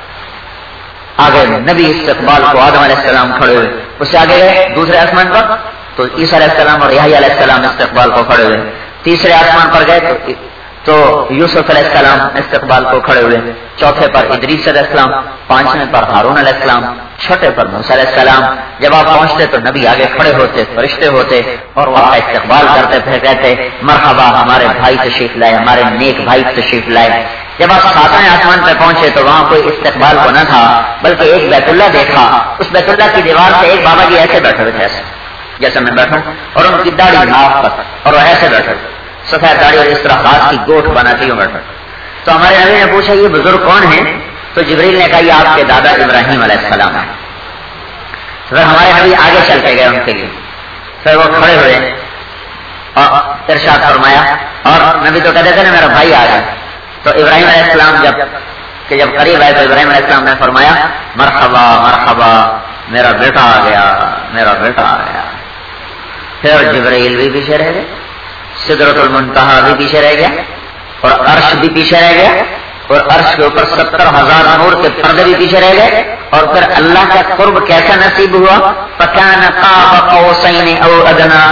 آگے نبی استقبال کو آدم علیہ السلام کھڑے ہوئے، اس سے آگے گئے دوسرے آسمان پر تو عیسیٰ علیہ السلام اور یحییٰ علیہ السلام استقبال کو کھڑے ہوئے، تیسرے آسمان پر گئے تو تو یوسف علیہ السلام استقبال کو کھڑے ہوئے، چوتھے پر ادریس علیہ السلام، پانچویں پر ہارون علیہ السلام، چھٹے پر موسیٰ علیہ السلام۔ جب آپ پہنچتے تو نبی آگے کھڑے ہوتے، فرشتے ہوتے اور وہ استقبال کرتے پھر کہتے مرحبا ہمارے بھائی تشریف لائے، ہمارے نیک بھائی تشریف لائے۔ جب آپ ساتویں آسمان پہ پہنچے تو وہاں کوئی استقبال کو نہ تھا، بلکہ ایک بیت اللہ دیکھا، اس بیت اللہ کی دیوار سے ایک بابا جی ایسے بیٹھے ہوئے تھے، ایسے جیسے میں بیٹھا، اور ان کی داڑھی ناف پر، اور وہ ایسے بیٹھے سفید داڑھی اور اس طرح ہاتھ کی گوٹھ بناتی ہوں بیٹھا۔ تو ہمارے نبی نے پوچھا یہ بزرگ کون ہیں؟ تو جبریل نے کہا یہ آپ کے دادا ابراہیم علیہ السلام ہیں۔ پھر ہمارے نبی آگے چلتے گئے ان کے لیے، پھر وہ کھڑے ہوئے اور ارشاد فرمایا، اور نبی تو کہتے تھے نا میرا بھائی آ گیا، تو ابراہیم علیہ السلام جب کہ جب قریب آئے تو ابراہیم علیہ السلام نے فرمایا مرحبا مرحبا میرا بیٹا آ گیا، میرا بیٹا آ گیا۔ پھر جبرائیل بھی پیچھے رہ گئے، سدرۃ المنتہا بھی پیچھے رہ گیا، اور عرش بھی پیچھے رہ گیا، اور عرش کے اوپر ستر ہزار نور کے پردے بھی پیچھے رہ گئے، اور پھر اللہ کا قرب کیسا نصیب ہوا؟ فَكَانَ قَابَ قَوْسَيْنِ أَوْ أَدْنَىٰ۔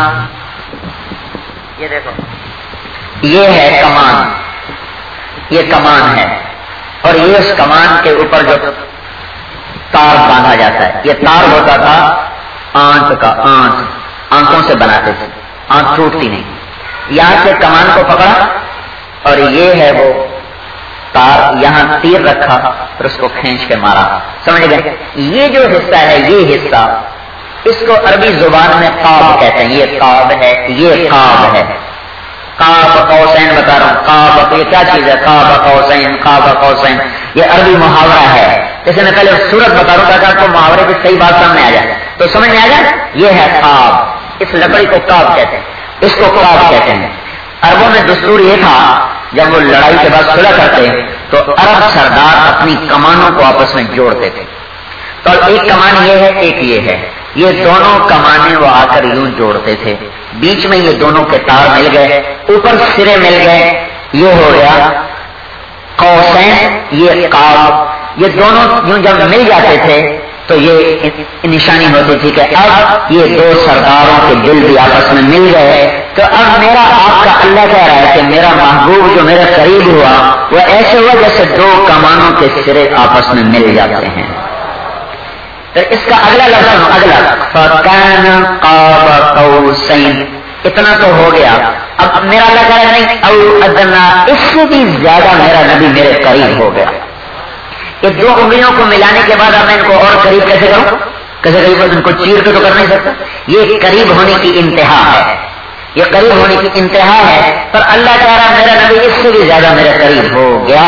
یہ دیکھو یہ ہے کمان، یہ کمان ہے، اور یہ اس کمان کے اوپر جو تار باندھا جاتا ہے، یہ تار ہوتا تھا آنٹ کا، آنٹ آنکھوں سے بناتے تھے، آنکھ ٹوٹتی نہیں، یہاں سے کمان کو پکڑا اور یہ ہے وہ تار، یہاں تیر رکھا اور اس کو کھینچ کے مارا، سمجھ گئے؟ یہ جو حصہ ہے یہ حصہ اس کو عربی زبان میں قاب کہتے ہیں، یہ قاب ہے، یہ قاب ہے، قاب قوسین بتا رہا ہوں، قاب یہ کیا چیز ہے؟ قاب قوسین، قاب قوسین یہ عربی محاورہ ہے، جیسے میں پہلے صورت بتا رہا ہوں تاکہ آپ کو محاورے کی صحیح بات سامنے آ جائے تو سمجھ میں آ جائے۔ یہ ہے قاب، اس لکڑی کو قاب کہتے ہیں، اس کو قاب کہتے ہیں۔ عربوں میں دستور یہ تھا جب وہ لڑائی کے بعد صلح کرتے تو عرب سردار اپنی کمانوں کو آپس میں جوڑتے تھے، تو ایک کمان یہ ہے ایک یہ ہے، یہ دونوں کمانے وہ آ کر یوں جوڑتے تھے، بیچ میں یہ دونوں کے تار مل گئے، اوپر سرے مل گئے، یہ ہو گیا قوسین، یہ قاب، یہ دونوں یوں جب مل جاتے تھے تو یہ نشانی ہوتی تھی کہ اب یہ دو سرداروں کے دل بھی آپس میں مل گئے، تو اب میرا آپ کا اللہ کہہ رہا ہے کہ میرا محبوب جو میرے قریب ہوا وہ ایسے ہوا جیسے دو کمانوں کے سرے آپس میں مل جاتے ہیں۔ پھر اس کا اگلا لفظ اگلا فَكَانَ قَابَ قَوْسَيْنِ، اتنا تو ہو گیا، اب میرا اللہ کہہ رہا نہیں او ادنا، اس سے بھی زیادہ میرا نبی میرے قریب ہو گیا۔ یہ دو انگلیوں کو ملانے کے بعد اب میں ان کو اور قریب کیسے کروں؟ کیسے قریب؟ ان کو چیر کے تو کر نہیں سکتا، یہ قریب ہونے کی انتہا ہے، یہ قریب ہونے کی انتہا ہے، پر اللہ کہہ رہا میرا نبی اس سے بھی زیادہ میرے قریب ہو گیا۔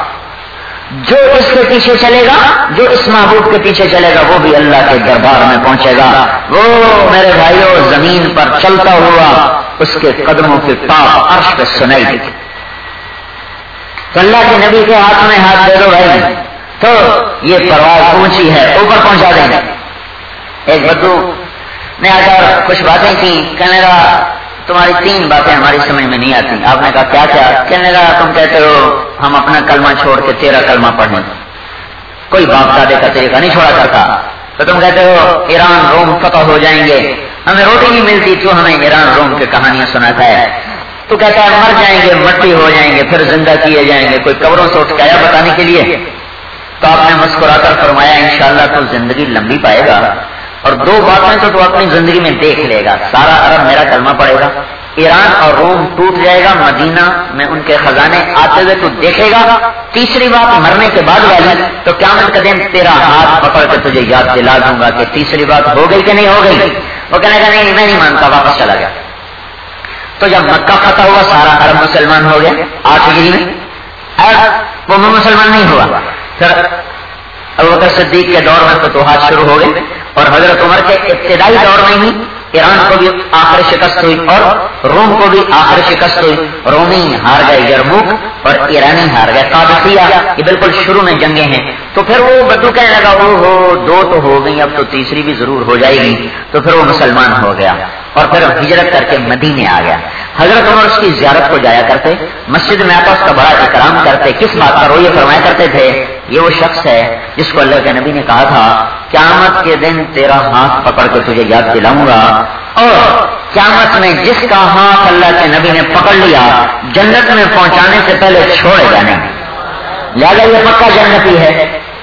جو اس کے پیچھے چلے گا، جو اس محبوب کے پیچھے چلے گا وہ بھی اللہ کے دربار میں پہنچے گا۔ وہ میرے بھائیوں زمین پر چلتا ہوا اس کے قدموں کی ٹاپ عرش پہ سنائی دی، تو اللہ کے نبی کے ہاتھ میں ہاتھ دے دو بھائی تو یہ پرواز اونچی ہے، اوپر پہنچا دیں گے۔ ایک بدو نے آ کر کچھ باتیں کی. کہنے لگا تمہاری تین باتیں ہماری سمجھ میں نہیں آتی. آپ نے کہا کیا کیا؟ کہنے لگا تم کہتے ہو ہم اپنا کلمہ چھوڑ کے تیرا کلمہ پڑھیں. کوئی باپ دادے کا طریقہ نہیں چھوڑا کرتا. تو تم کہتے ہو ایران روم فتح ہو جائیں گے, ہمیں روٹی نہیں ملتی, تو ہمیں ایران روم کی کہانیاں سناتا ہے. تو کہتا ہے مر جائیں گے, مٹی ہو جائیں گے, پھر زندہ کیے جائیں گے, کوئی قبروں سے اٹھ کے آیا بتانے کے لیے؟ تو آپ نے مسکرا کر فرمایا انشاءاللہ تو زندگی لمبی پائے گا, اور دو باتیں تو تو اپنی زندگی میں دیکھ لے گا. سارا عرب میرا کلمہ پڑے گا, ایران اور روم ٹوٹ جائے گا, مدینہ میں ان کے خزانے آتے ہوئے تو دیکھے گا. تیسری بات مرنے کے بعد والی, تو قیامت کا دن تیرا ہاتھ پکڑ کے تجھے یاد دلا دوں گا کہ تیسری بات ہو گئی کہ نہیں ہو گئی. وہ کہنے کا نہیں میں نہیں مانتا, واپس چلا گیا. تو جب مکہ فتح ہوا سارا عرب مسلمان ہو گیا آٹھ ہجری میں, وہ مسلمان نہیں ہوا. پھر ابوبکر صدیق کے دور میں فتوحات شروع ہو گئے, اور حضرت عمر کے ابتدائی دور میں ہی ایران کو بھی آخر شکست ہوئی اور روم کو بھی آخر شکست ہوئی. رومی ہار گئے یرموک, اور ایرانی ہار گئے قادسیہ. یہ بالکل شروع میں جنگیں ہیں. تو پھر وہ بدو کہنے لگا او ہو دو تو ہو گئی, اب تو تیسری بھی ضرور ہو جائے گی. تو پھر وہ مسلمان ہو گیا اور پھر ہجرت کر کے مدینے آ گیا. حضرت عمر اس کی زیارت کو جایا کرتے, مسجد میں آتا اس کا بڑا احترام کرتے. کس بات پر وہ یہ فرمایا کرتے تھے یہ وہ شخص ہے جس کو اللہ کے نبی نے کہا تھا قیامت کے دن تیرا ہاتھ پکڑ کے تجھے یاد دلاؤں گا, اور قیامت میں جس کا ہاتھ اللہ کے نبی نے پکڑ لیا جنت میں پہنچانے سے پہلے چھوڑے گا نہیں, لہٰذا یہ پکا جنتی ہے.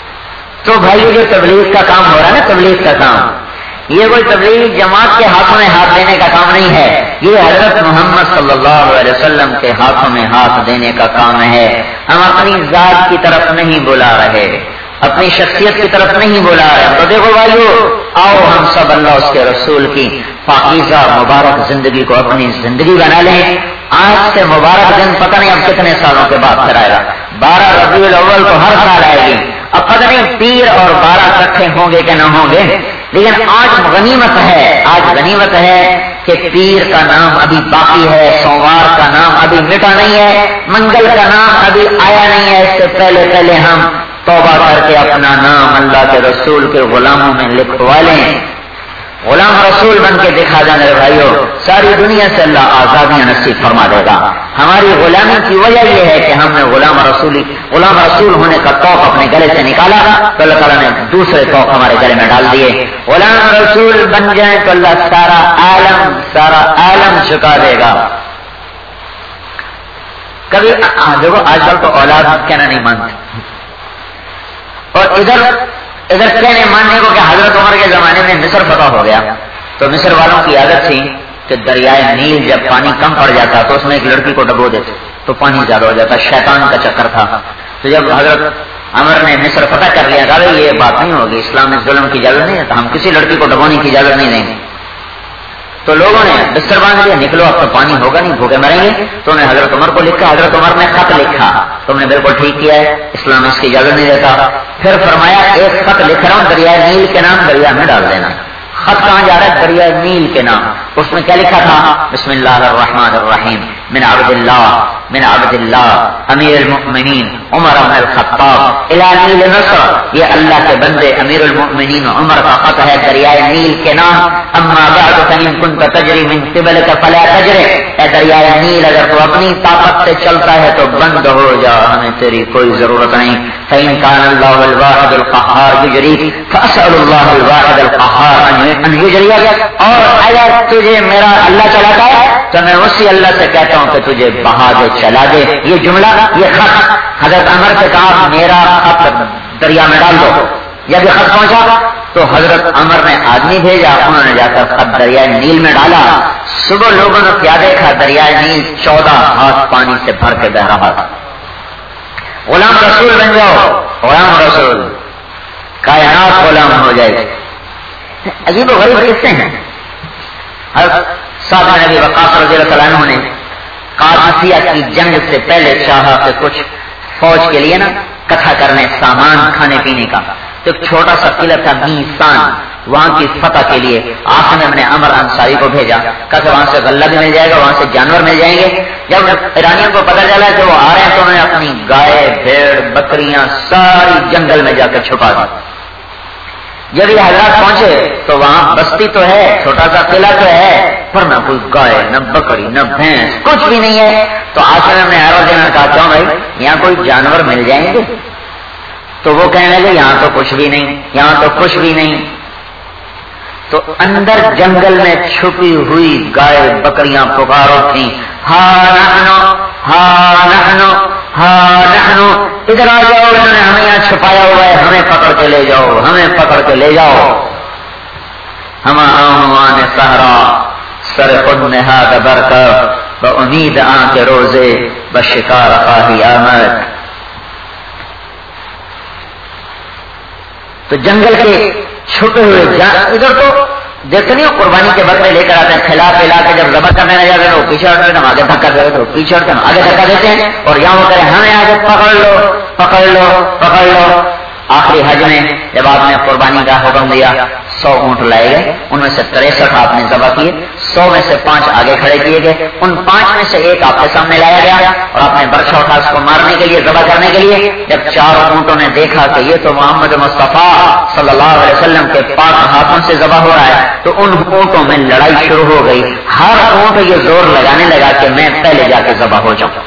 تو بھائی جو تبلیغ کا کام ہو رہا ہے نا, تبلیغ کا کام, یہ کوئی تبلیغ جماعت کے ہاتھوں میں ہاتھ دینے کا کام نہیں ہے, یہ حضرت محمد صلی اللہ علیہ وسلم کے ہاتھوں میں ہاتھ دینے کا کام ہے. ہم اپنی ذات کی طرف نہیں بلا رہے, اپنی شخصیت کی طرف نہیں بلا رہے. تو دیکھو بھائیو, آؤ ہم سب اللہ اس کے رسول کی پاکیزہ مبارک زندگی کو اپنی زندگی بنا لیں. آج سے مبارک دن پتہ نہیں اب کتنے سالوں کے بعد پھر آئے گا. بارہ ربیع الاول کو ہر سال آئے گی. اب پتہ نہیں پیر اور بارہ اکٹھے ہوں گے کہ نہ ہوں گے, لیکن آج غنیمت ہے, آج غنیمت ہے کہ پیر کا نام ابھی باقی ہے, سوموار کا نام ابھی مٹا نہیں ہے, منگل کا نام ابھی آیا نہیں ہے. اس سے پہلے پہلے ہم توبہ کر کے اپنا نام اللہ کے رسول کے غلاموں میں لکھوا لیں. غلام رسول بن کے دکھا دیں میرے بھائیو, ساری دنیا سے اللہ آزادیاں نصیب فرما دے گا. ہماری غلامی کی وجہ یہ ہے کہ ہم نے غلام رسولی غلام رسول ہونے کا توق اپنے گلے سے نکالا, تو اللہ تعالیٰ نے دوسرے توق ہمارے گلے میں ڈال دیے. غلام رسول بن جائیں تو اللہ سارا عالم سارا عالم چکا دے گا. کبھی دیکھو آج کل تو اولاد کہنا نہیں مانتے, اور ادھر ادھر کہنے ماننے کو کہ حضرت عمر کے زمانے میں مصر فتح ہو گیا, تو مصر والوں کی عادت تھی کہ دریائے نیل جب پانی کم پڑ جاتا تو اس میں ایک لڑکی کو ڈبو دیتے تو پانی زیادہ ہو جاتا. شیطان کا چکر تھا. تو جب حضرت عمر نے مصر فتح کر لیا, کہا یہ بات نہیں ہوگی, اسلام میں ظلم کی اجازت نہیں ہے, تو ہم کسی لڑکی کو ڈبونے کی اجازت نہیں دیں گے. تو لوگوں نے بستر باندھ لیا, نکلو اب تو پانی ہوگا نہیں, بھوکے مریں گے. تو انہوں نے حضرت عمر کو لکھا, حضرت عمر نے خط لکھا, تم نے بالکل ٹھیک کیا ہے, اسلام اس کی اجازت نہیں دیتا. پھر فرمایا ایک خط لکھ رہا ہوں دریائے نیل کے نام, دریا میں ڈال دینا. خط کہاں جا رہا ہے؟ دریائے نیل کے نام. اس میں کیا لکھا تھا؟ بسم اللہ الرحمن الرحیم, من عبد اللہ من عبد اللہ امیر المؤمنین عمر بن الخطاب الی نیل نصر. یہ اللہ کے بندے امیر المؤمنین عمر کا خط ہے دریائے نیل کے نام. اما بعد فإن كنت تجری من قبلك فلا تجری, اے دریائے نیل اگر تو اپنی طاقت سے چلتا ہے تو بند ہو جا, ہمیں تیری کوئی ضرورت نہیں. فإن كان الله الواحد القهار يجري فأسأل الله الواحد القهار ان يجري. اور اگر تجھے میرا اللہ چلاتا ہے تو میں اسی اللہ سے کہتا ہوں کہ تجھے بہا دے, چلا دے. یہ جملہ یہ خط حضرت عمر سے کہا میرا خط دریا میں ڈال دو. جب یہ خط پہنچا تو حضرت عمر نے آدمی بھیجا, انہوں نے جا کر خط دریائے نیل میں ڈالا. صبح لوگوں نے کیا دیکھا, دریائے نیل چودہ ہاتھ پانی سے بھر کے بہ رہا تھا. غلام رسول بن جاؤ, غلام رسول, کائنات غلام ہو جائے. عجیب و غریب قصے ہیں. صاحب نبی وقاص رضی اللہ عنہ نے قادسیہ کی جنگ سے پہلے چاہا کہ کچھ فوج کے لیے نا کٹھا کرنے سامان کھانے پینے کا. تو ایک چھوٹا سا قلعہ تھا میسان, وہاں کی فتح کے لیے آخر میں نے عمر انصاری کو بھیجا, کہا کہ وہاں سے غلہ بھی مل جائے گا, وہاں سے جانور مل جائیں گے. جب ایرانیوں کو پتہ چلا کہ وہ آ رہے ہیں تو انہوں نے اپنی گائے بھیڑ بکریاں ساری جنگل میں جا کر چھپا دی. جب یہ حضرات پہنچے تو وہاں بستی تو ہے، چھوٹا سا قلعہ تو ہے، پر نہ کوئی گائے نہ بکری نہ بھینس، کچھ بھی نہیں ہے. تو آشرم نے حیرت دینا کہا کیوں بھائی یہاں کوئی جانور مل جائیں گے؟ تو وہ کہنے لگے یہاں تو کچھ بھی نہیں، یہاں تو کچھ بھی نہیں. تو اندر جنگل میں چھپی ہوئی گائے بکریاں پکارو تھیں، ہاں نحنو ہاں نحنو ہاں نحنو، ادھر آ جاؤ، انہوں نے ہمیں یہاں چھپایا ہوا ہے، ہمیں پکڑ کے لے جاؤ، ہمیں پکڑ کے لے جاؤ. ہم آہوان صحرا سر خود نہاد برکب با امید آن کے روزے بشکار خواہی آمد. تو جنگل کے چھپے ہوئے جان ادھر تو دیکھتے نہیں ہو قربانی کے بکرے لے کر آتے ہیں، کھلا پلا کے جب ذبح کرنے لگے جاتے ہیں وہ پیچھے ہٹتے ہیں، آگے دھکا دیتے ہیں، پیچھے ہٹتے ہیں آگے دھکا دیتے ہیں، اور یہاں وہ کرے ہمیں آگے پکڑ لو پکڑ لو پکڑ لو. آخری حج میں جب آپ نے قربانی کا حکم دیا سو اونٹ لائے گئے، ان میں سے تریسٹھ آپ نے ذبح کیے، سو میں سے پانچ آگے کھڑے کیے گئے، ان پانچ میں سے ایک آپ کے سامنے لایا گیا اور آپ نے برچھا اٹھا اس کو مارنے کے لیے ذبح کرنے کے لیے. جب چار اونٹوں نے دیکھا کہ یہ تو محمد مصطفیٰ صلی اللہ علیہ وسلم کے پاک ہاتھوں سے ذبح ہو رہا ہے تو ان اونٹوں میں لڑائی شروع ہو گئی. ہر اونٹ یہ زور لگانے لگا کہ میں پہلے جا کے ذبح ہو جاؤں.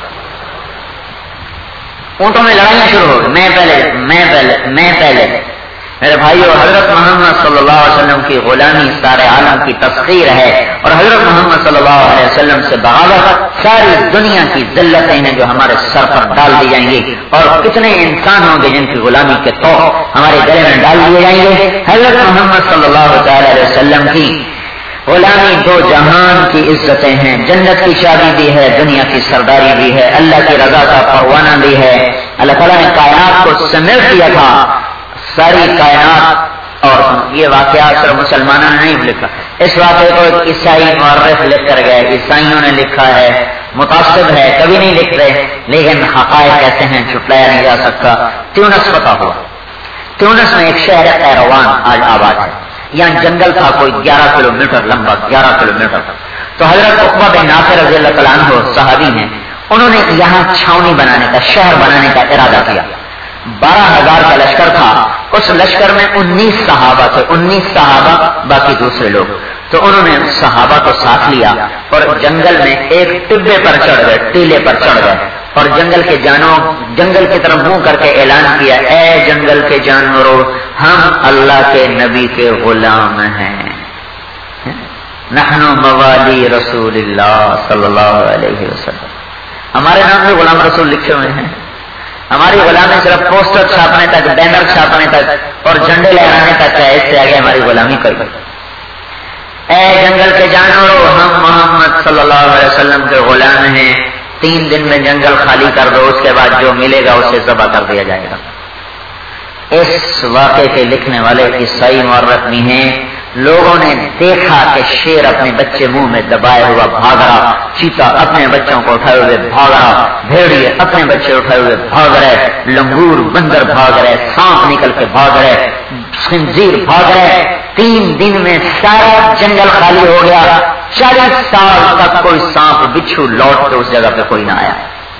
اونٹوں میں لڑائیاں شروع ہو گئی، میں پہلے میں پہلے میں پہلے. میرے بھائیو حضرت محمد صلی اللہ علیہ وسلم کی غلامی سارے عالم کی تسخیر ہے، اور حضرت محمد صلی اللہ علیہ وسلم سے بغاوت ساری دنیا کی ذلتیں ہیں جو ہمارے سر پر ڈال دی جائیں گی، اور کتنے انسان ہوں گے جن کی غلامی کے تو ہمارے گلے میں ڈال دیے جائیں گے. حضرت محمد صلی اللہ علیہ وسلم کی غلامی دو جہان کی عزتیں ہیں، جنت کی چابی بھی ہے، دنیا کی سرداری بھی ہے، اللہ کی رضا کا پروانہ بھی ہے. اللہ تعالیٰ نے کائنات کو سمیٹ دیا تھا، ساری کائنات. اور یہ واقعہ صرف مسلمانوں نے نہیں لکھا، اس واقعے کو ایک عیسائی مورخ لکھ کر گئے، عیسائیوں نے لکھا ہے، متعصب ہے کبھی نہیں لکھتے لیکن حقائق کہتے ہیں چھٹلایا نہیں جا سکتا. تیونس پتا ہوا، تیونس میں ایک شہر قیروان آج آباد ہے، یہاں جنگل تھا کوئی گیارہ کلو میٹر لمبا، گیارہ کلو میٹر. تو حضرت عقبہ بن نافع رضی اللہ تعالیٰ عنہ صحابی ہیں، انہوں نے یہاں چھاونی بنانے کا، شہر بنانے کا ارادہ کیا. بارہ ہزار کا لشکر تھا، اس لشکر میں انیس صحابہ تھے، انیس صحابہ باقی دوسرے لوگ. تو انہوں نے صحابہ کو ساتھ لیا اور جنگل میں ایک ٹبے پر چڑھ گئے، ٹیلے پر چڑھ گئے، اور جنگل کے جانوں جنگل کی طرف منہ کر کے اعلان کیا، اے جنگل کے جانوروں ہم اللہ کے نبی کے غلام ہیں، نحن موالی رسول اللہ صلی اللہ علیہ وسلم. ہمارے نام میں غلام رسول لکھے ہوئے ہیں. ہماری غلامی صرف پوسٹر چھاپنے تک، بینر چھاپنے تک اور جھنڈے لہرانے تک ہے، اس سے آگے ہماری غلامی کوئی. اے جنگل کے جانوروں ہم محمد صلی اللہ علیہ وسلم کے غلام ہیں، تین دن میں جنگل خالی کر دو، اس کے بعد جو ملے گا اسے ذبح کر دیا جائے گا. اس واقعے کے لکھنے والے عیسائی مورخ بھی ہیں. لوگوں نے دیکھا کہ شیر اپنے بچے منہ میں دبائے ہوا بھاگ رہا، چیتا اپنے بچوں کو اٹھائے ہوئے بھاگ رہا، بھیڑیے اپنے بچے اٹھائے ہوئے بھاگ رہے، لنگور بندر بھاگ رہے، سانپ نکل کے بھاگ رہے، خنزیر بھاگ رہے. تین دن میں سارا جنگل خالی ہو گیا. چالیس سال تک کوئی سانپ بچھو لوٹ کے اس جگہ پہ کوئی نہ آیا.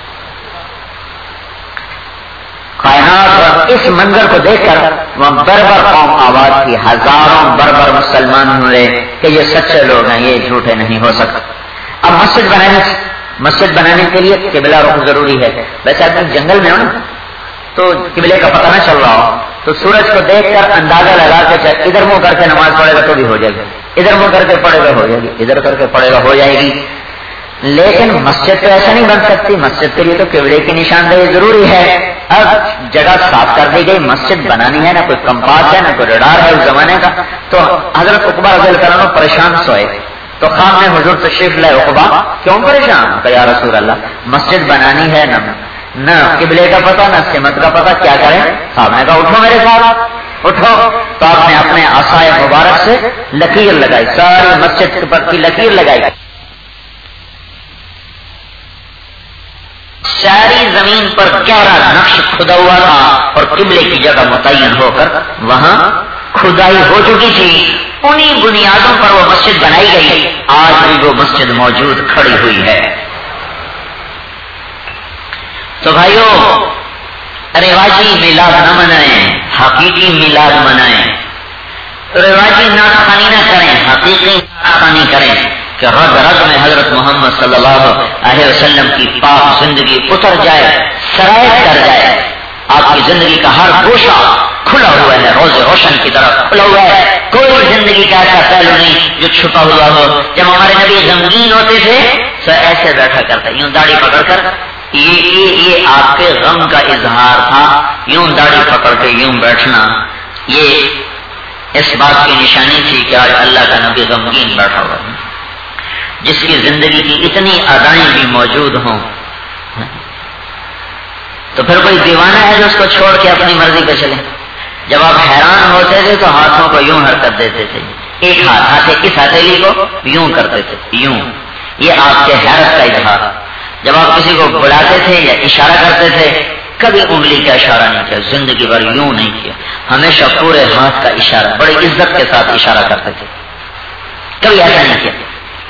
کائنات اس منظر کو دیکھ کر وہاں بربر قوم آباد کی، ہزاروں بربر مسلمان ہوئے کہ یہ سچے لوگ ہیں، یہ جھوٹے نہیں ہو سکتے. اب مسجد بنانے مسجد بنانے کے لیے قبلہ رخ ضروری ہے. ویسے آدمی جنگل میں ہو نا تو قبلے کا پتہ نہ چل رہا ہو تو سورج کو دیکھ کر اندازہ لگا کے چاہے ادھر منہ کر کے نماز پڑھے گا تو بھی ہو جائے گی، ادھر منہ کر کے پڑھے گا ہو جائے گی، ادھر کر کے پڑھے گا ہو جائے گی. لیکن مسجد تو ایسا نہیں بن سکتی، مسجد کے لیے تو قبلے کی نشاندہی ضروری ہے. اب جگہ صاف کر دی گئی، مسجد بنانی ہے، نہ کوئی کمپاس ہے نہ کوئی ریڈار ہے اس زمانے کا. تو حضرت عقبہ رضی اللہ عنہ پریشان سوئے تو خواب میں حضور تشریف لائے. عقبہ کیوں پریشان؟ کہ یا رسول اللہ مسجد بنانی ہے، نہ نہ قبلے کا پتہ نہ سمت کا پتہ، کیا کریں؟ صاحب نے کہا اٹھو میرے ساتھ اٹھو. تو آپ نے اپنے عصائے مبارک سے لکیر لگائی، ساری مسجد پر کی لکیر لگائی. ساری زمین پر گہرا نقش کھدا ہوا تھا اور قبلے کی جگہ متعین ہو کر وہاں کھدائی ہو چکی تھی. انہی بنیادوں پر وہ مسجد بنائی گئی. آج بھی وہ مسجد موجود کھڑی ہوئی ہے. تو بھائیو رواجی میلاد نہ منائیں، حقیقی میلاد منائیں. روایتی ناخوانی نہ کریں، حقیقی ناخوانی کریں کہ رگ رگ میں حضرت محمد صلی اللہ علیہ وسلم کی پاک زندگی اتر جائے، سرایت کر جائے. آپ کی زندگی کا ہر گوشہ کھلا ہوا ہے، روز روشن کی طرف کھلا ہوا ہے. کوئی زندگی کا ایسا پہلو نہیں جو چھپا ہوا ہو. جب ہمارے نبی غمگین ہوتے تھے تو ایسے بیٹھا کرتے، یوں داڑھی پکڑ کر. یہ یہ یہ آپ کے غم کا اظہار تھا. یوں داڑھی پکڑ کے یوں بیٹھنا یہ اس بات کی نشانی تھی کہ آج اللہ کا نبی غمگین بیٹھا ہوا ہے، جس کی زندگی کی اتنی ادائیں بھی موجود ہوں. تو پھر کوئی دیوانہ ہے جو اس کو چھوڑ کے اپنی مرضی پہ چلے. جب آپ حیران ہوتے تھے تو ہاتھوں کو یوں حرکت دیتے تھے، ایک ہاتھ ہاتھے اس ہتھیلی کو یوں کرتے تھے، یوں. یہ آپ کے حیرت کا اظہار. جب آپ کسی کو بلاتے تھے یا اشارہ کرتے تھے کبھی انگلی کا اشارہ نہیں کیا، زندگی بھر یوں نہیں کیا، ہمیشہ پورے ہاتھ کا اشارہ، بڑی عزت کے ساتھ اشارہ کرتے تھے، کبھی ایسا نہیں کیا.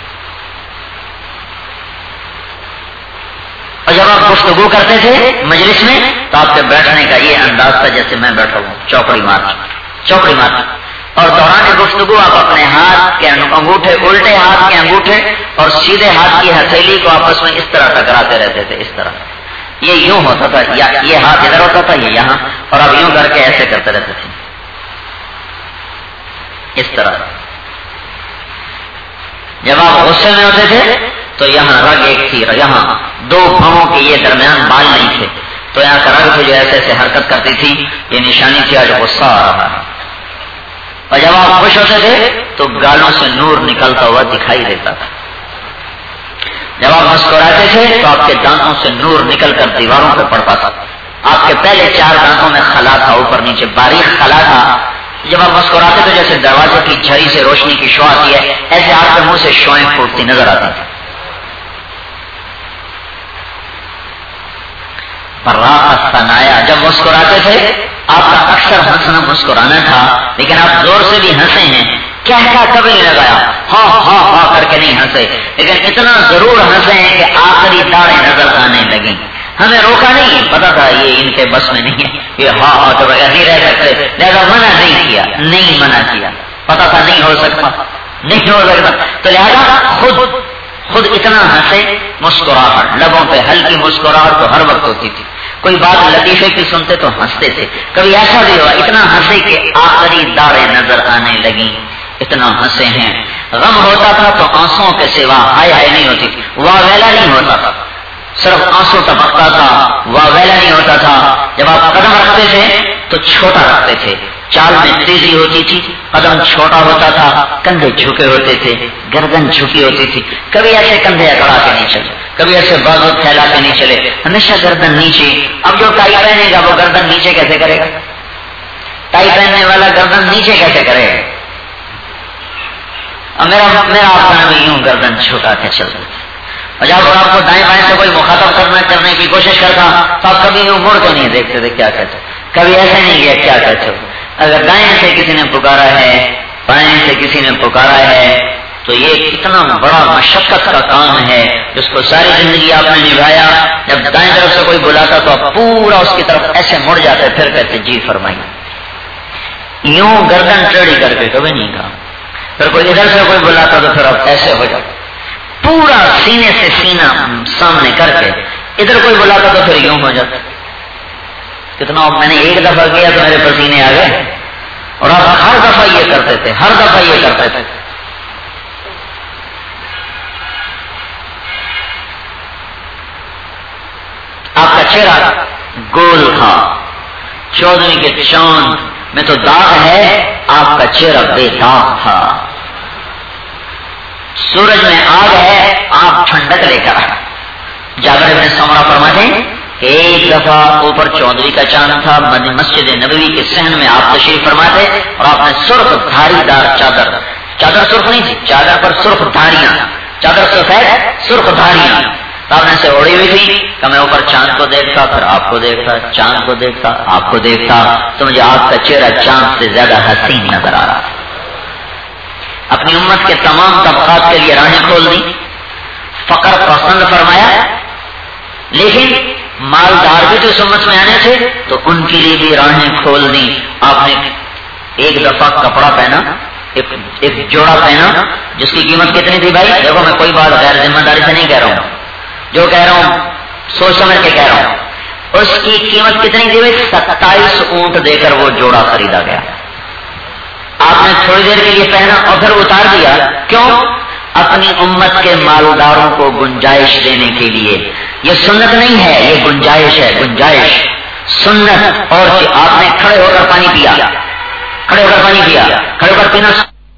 اور جب آپ گفتگو کرتے تھے مجلس میں تو آپ کے بیٹھنے کا یہ انداز تھا جیسے میں بیٹھا ہوں، چوکڑی مار چوکڑی مار اور دوران گفتگو آپ اپنے ہاتھ کے انگوٹھے، الٹے ہاتھ کے انگوٹھے اور سیدھے ہاتھ کی ہتھیلی کو آپس میں اس طرح ٹکراتے رہتے تھے. اس طرح یہ یوں ہوتا تھا، یا یہ ہاتھ ادھر ہوتا تھا، یہ یہاں، اور آپ یوں کر کے ایسے کرتے رہتے تھے اس طرح. جب آپ غصے میں ہوتے تھے تو یہاں رگ ایک تھی، یہاں دو بھووں کے یہ درمیان بال نہیں تھے، تو یہاں کا رگ جو ایسے ایسے حرکت کرتی تھی، یہ نشانی تھی آج غصہ آ رہا ہے. اور جب آپ خوش ہوتے تھے تو گالوں سے نور نکلتا ہوا دکھائی دیتا تھا. جب آپ مسکراتے تھے تو آپ کے دانتوں سے نور نکل کر دیواروں پہ پڑتا تھا. آپ کے پہلے چار دانتوں میں خلا تھا، اوپر نیچے باریک خلا تھا. جب آپ مسکراتے تو جیسے دروازے کی جھری سے روشنی کی شعاع آتی ہے، ایسے آپ کے منہ سے شعائیں پھوٹتی نظر آتی تھی. ثنایا، جب مسکراتے تھے آپ کا اکثر ہنسنا مسکرانا تھا، لیکن آپ زور سے بھی ہنسے ہیں، کہتا کبھی نہیں لگایا، ہاں ہاں ہاں کر کے نہیں ہنسے، لیکن اتنا ضرور ہنسے ہیں کہ آخری داڑیں نظر آنے لگیں. ہمیں روکا نہیں، پتا تھا یہ ان کے بس میں نہیں ہے، یہ ہاں ہاں تو بغیر نہیں رہ سکتے، لہذا منع نہیں کیا، نہیں منع کیا، پتا تھا نہیں ہو سکتا، نہیں ہو سکتا، تو لہذا خود خود اتنا ہنسے. مسکراہٹ، لبوں پہ ہلکی مسکراہٹ تو ہر وقت ہوتی تھی. کوئی بات لطیفے کی سنتے تو ہنستے تھے. کبھی ایسا بھی ہوا اتنا ہنسے کہ آخری داڑیں نظر آنے لگیں، اتنا ہنسے ہیں. غم ہوتا تھا تو آنسوں کے سوا ہائے ہائے نہیں ہوتی تھی، واہ ویلا نہیں ہوتا تھا، صرف آنسو ٹپکتا تھا، واہ ویلا نہیں ہوتا تھا. جب آپ قدم رکھتے تھے تو چھوٹا رکھتے تھے، چال میں تیزی ہوتی تھی، قدم چھوٹا ہوتا تھا، کندھے جھکے ہوتے تھے، گردن جھکی ہوتی تھی. کبھی ایسے کندھے اکڑا کے نہیں چلے، کبھی ایسے بازو پھیلا کے نہیں چلے، ہمیشہ گردن نیچے. اب جو ٹائی پہنے گا وہ گردن نیچے کیسے کرے گا؟ ٹائی پہننے والا گردن نیچے کیسے کرے گا؟ اور میرا میرا آپ کا یوں گردن جھکا کے چلتا تھا. اور جب آپ کو دائیں بائیں سے کوئی مخاطب کرنا کرنے کی کوشش کرتا تو آپ کبھی یوں مڑ کے نہیں دیکھتے تھے کیا کہتے، کبھی ایسے نہیں کیا کیا کہتے ہو. اگر دائیں سے کسی نے پکارا ہے، بائیں سے کسی نے پکارا ہے، تو یہ کتنا بڑا مشقت کا کام ہے جس کو ساری زندگی آپ نے نبھایا. جب دائیں طرف سے کوئی بلاتا تو آپ پورا اس کی طرف ایسے مڑ جاتے، پھر کہتے جی فرمائیے. یوں گردن ٹیڑھی کر کے کبھی نہیں کہا. پھر کوئی ادھر سے کوئی بلاتا تو پھر آپ ایسے ہو جاتے، پورا سینے سے سینہ سامنے کر کے. ادھر کوئی بلاتا تو پھر یوں ہو جاتا. کتنا میں نے ایک دفعہ کیا تو میرے پسینے آ گئے، اور آپ ہر دفعہ یہ کرتے تھے، ہر دفعہ یہ کرتے تھے. آپ کا چہرہ گول تھا، چودھویں کے چاند میں تو داغ ہے، آپ کا چہرہ بے داغ تھا. سورج میں آگ ہے، آپ ٹھنڈک لے کر آئے. جابر بن سمرہ فرماتے ہیں ایک دفعہ اوپر چودھری کا چاند تھا، مسجد نبوی کے صحن میں آپ تشریف فرماتے اور آپ نے سرخ دھاری دار چادر، چادر سرخ نہیں تھی، چادر پر سرخ دھاریاں، چادر سفید سرخ دھاریاں آپ نے سے اڑی ہوئی تھی. کہ میں اوپر چاند کو دیکھتا، پھر آپ کو دیکھتا، چاند کو دیکھتا، آپ کو دیکھتا، تو مجھے آپ کا چہرہ چاند سے زیادہ حسین نظر آ رہا. اپنی امت کے تمام طبقات کے لیے راہیں کھول دی، فقر پسند فرمایا، لیکن مالدار بھی تو اس امت میں آنے تھے تو ان کے لیے بھی راہیں کھول دی. آپ نے ایک دفعہ کپڑا پہنا، ایک, ایک جوڑا پہنا جس کی قیمت کتنی تھی بھائی؟ دیکھو میں کوئی بات غیر ذمہ داری سے نہیں کہہ رہا ہوں، جو کہہ رہا ہوں سوچ سمجھ کے کہہ رہا ہوں. اس کی قیمت کتنی تھی بھائی؟ ستائیس اونٹ دے کر وہ جوڑا خریدا گیا. آپ نے تھوڑی دیر کے لیے پہنا اور پھر اتار دیا. کیوں؟ اپنی امت کے مالداروں کو گنجائش دینے کے لیے. یہ سنت نہیں ہے، یہ گنجائش ہے، گنجائش سنت. اور آپ نے کھڑے ہو کر پانی پیا، کھڑے ہو کر پانی پیا، کھڑے ہو کر پینا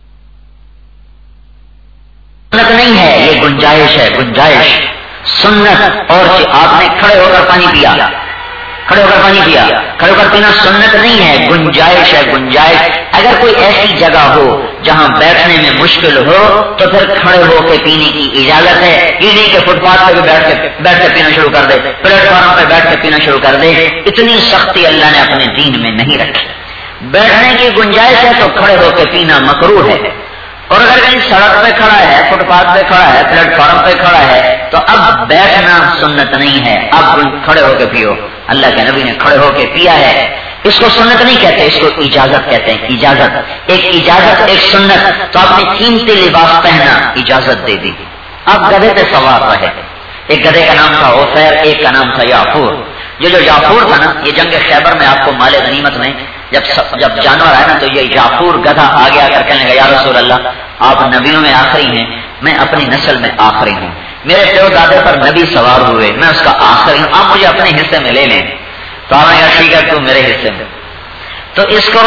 سنت نہیں ہے، یہ گنجائش ہے، گنجائش سنت. اور آپ نے کھڑے ہو کر پانی پیا، کھڑے ہو کر پانی پیا، کھڑے ہو کر پینا سنت نہیں ہے، گنجائش ہے، گنجائش. اگر کوئی ایسی جگہ ہو جہاں بیٹھنے میں مشکل ہو تو پھر کھڑے ہو کے پینے کی اجازت ہے. یہ نہیں کہ فٹ پاتھ پہ بھی بیٹھ کے بیٹھ کے پینا شروع کر دے، پلیٹ فارم پہ بیٹھ کے پینا شروع کر دے. اتنی سختی اللہ نے اپنے دین میں نہیں رکھی. بیٹھنے کی گنجائش ہے تو کھڑے ہو کے پینا مکروہ ہے. اور اگر کہیں سڑک پہ کھڑا ہے، فٹ پاتھ پہ کھڑا ہے، پلیٹ فارم پہ کھڑا ہے تو اب بیٹھنا سنت نہیں ہے، اب کھڑے ہو کے پیو. اللہ کے نبی نے کھڑے ہو کے پیا ہے. اس کو سنت نہیں کہتے، اس کو اجازت کہتے ہیں. اجازت، ایک اجازت ایک سنت. تو آپ نے قیمتی لباس پہنا، اجازت دے دی. آپ گدھے پہ سوار رہے. ایک گدھے کا نام تھا عفیر، ایک کا نام تھا یافور. یہ جو یافور تھا نا، یہ جنگ خیبر میں آپ کو مال غنیمت میں جب جب جانور آیا نا تو یہ یافور گدھا آگے آ کر کہنے لگا یا رسول اللہ آپ نبیوں میں آخری ہیں، میں اپنی نسل میں آخری ہوں، میرے پیو دادے پر نبی سوار ہوئے، میں اس کا آخری ہوں، آپ مجھے اپنے حصے میں لے لیں. تو آپ نے کہا ٹھیک ہے تو میرے حصے میں. تو اس کو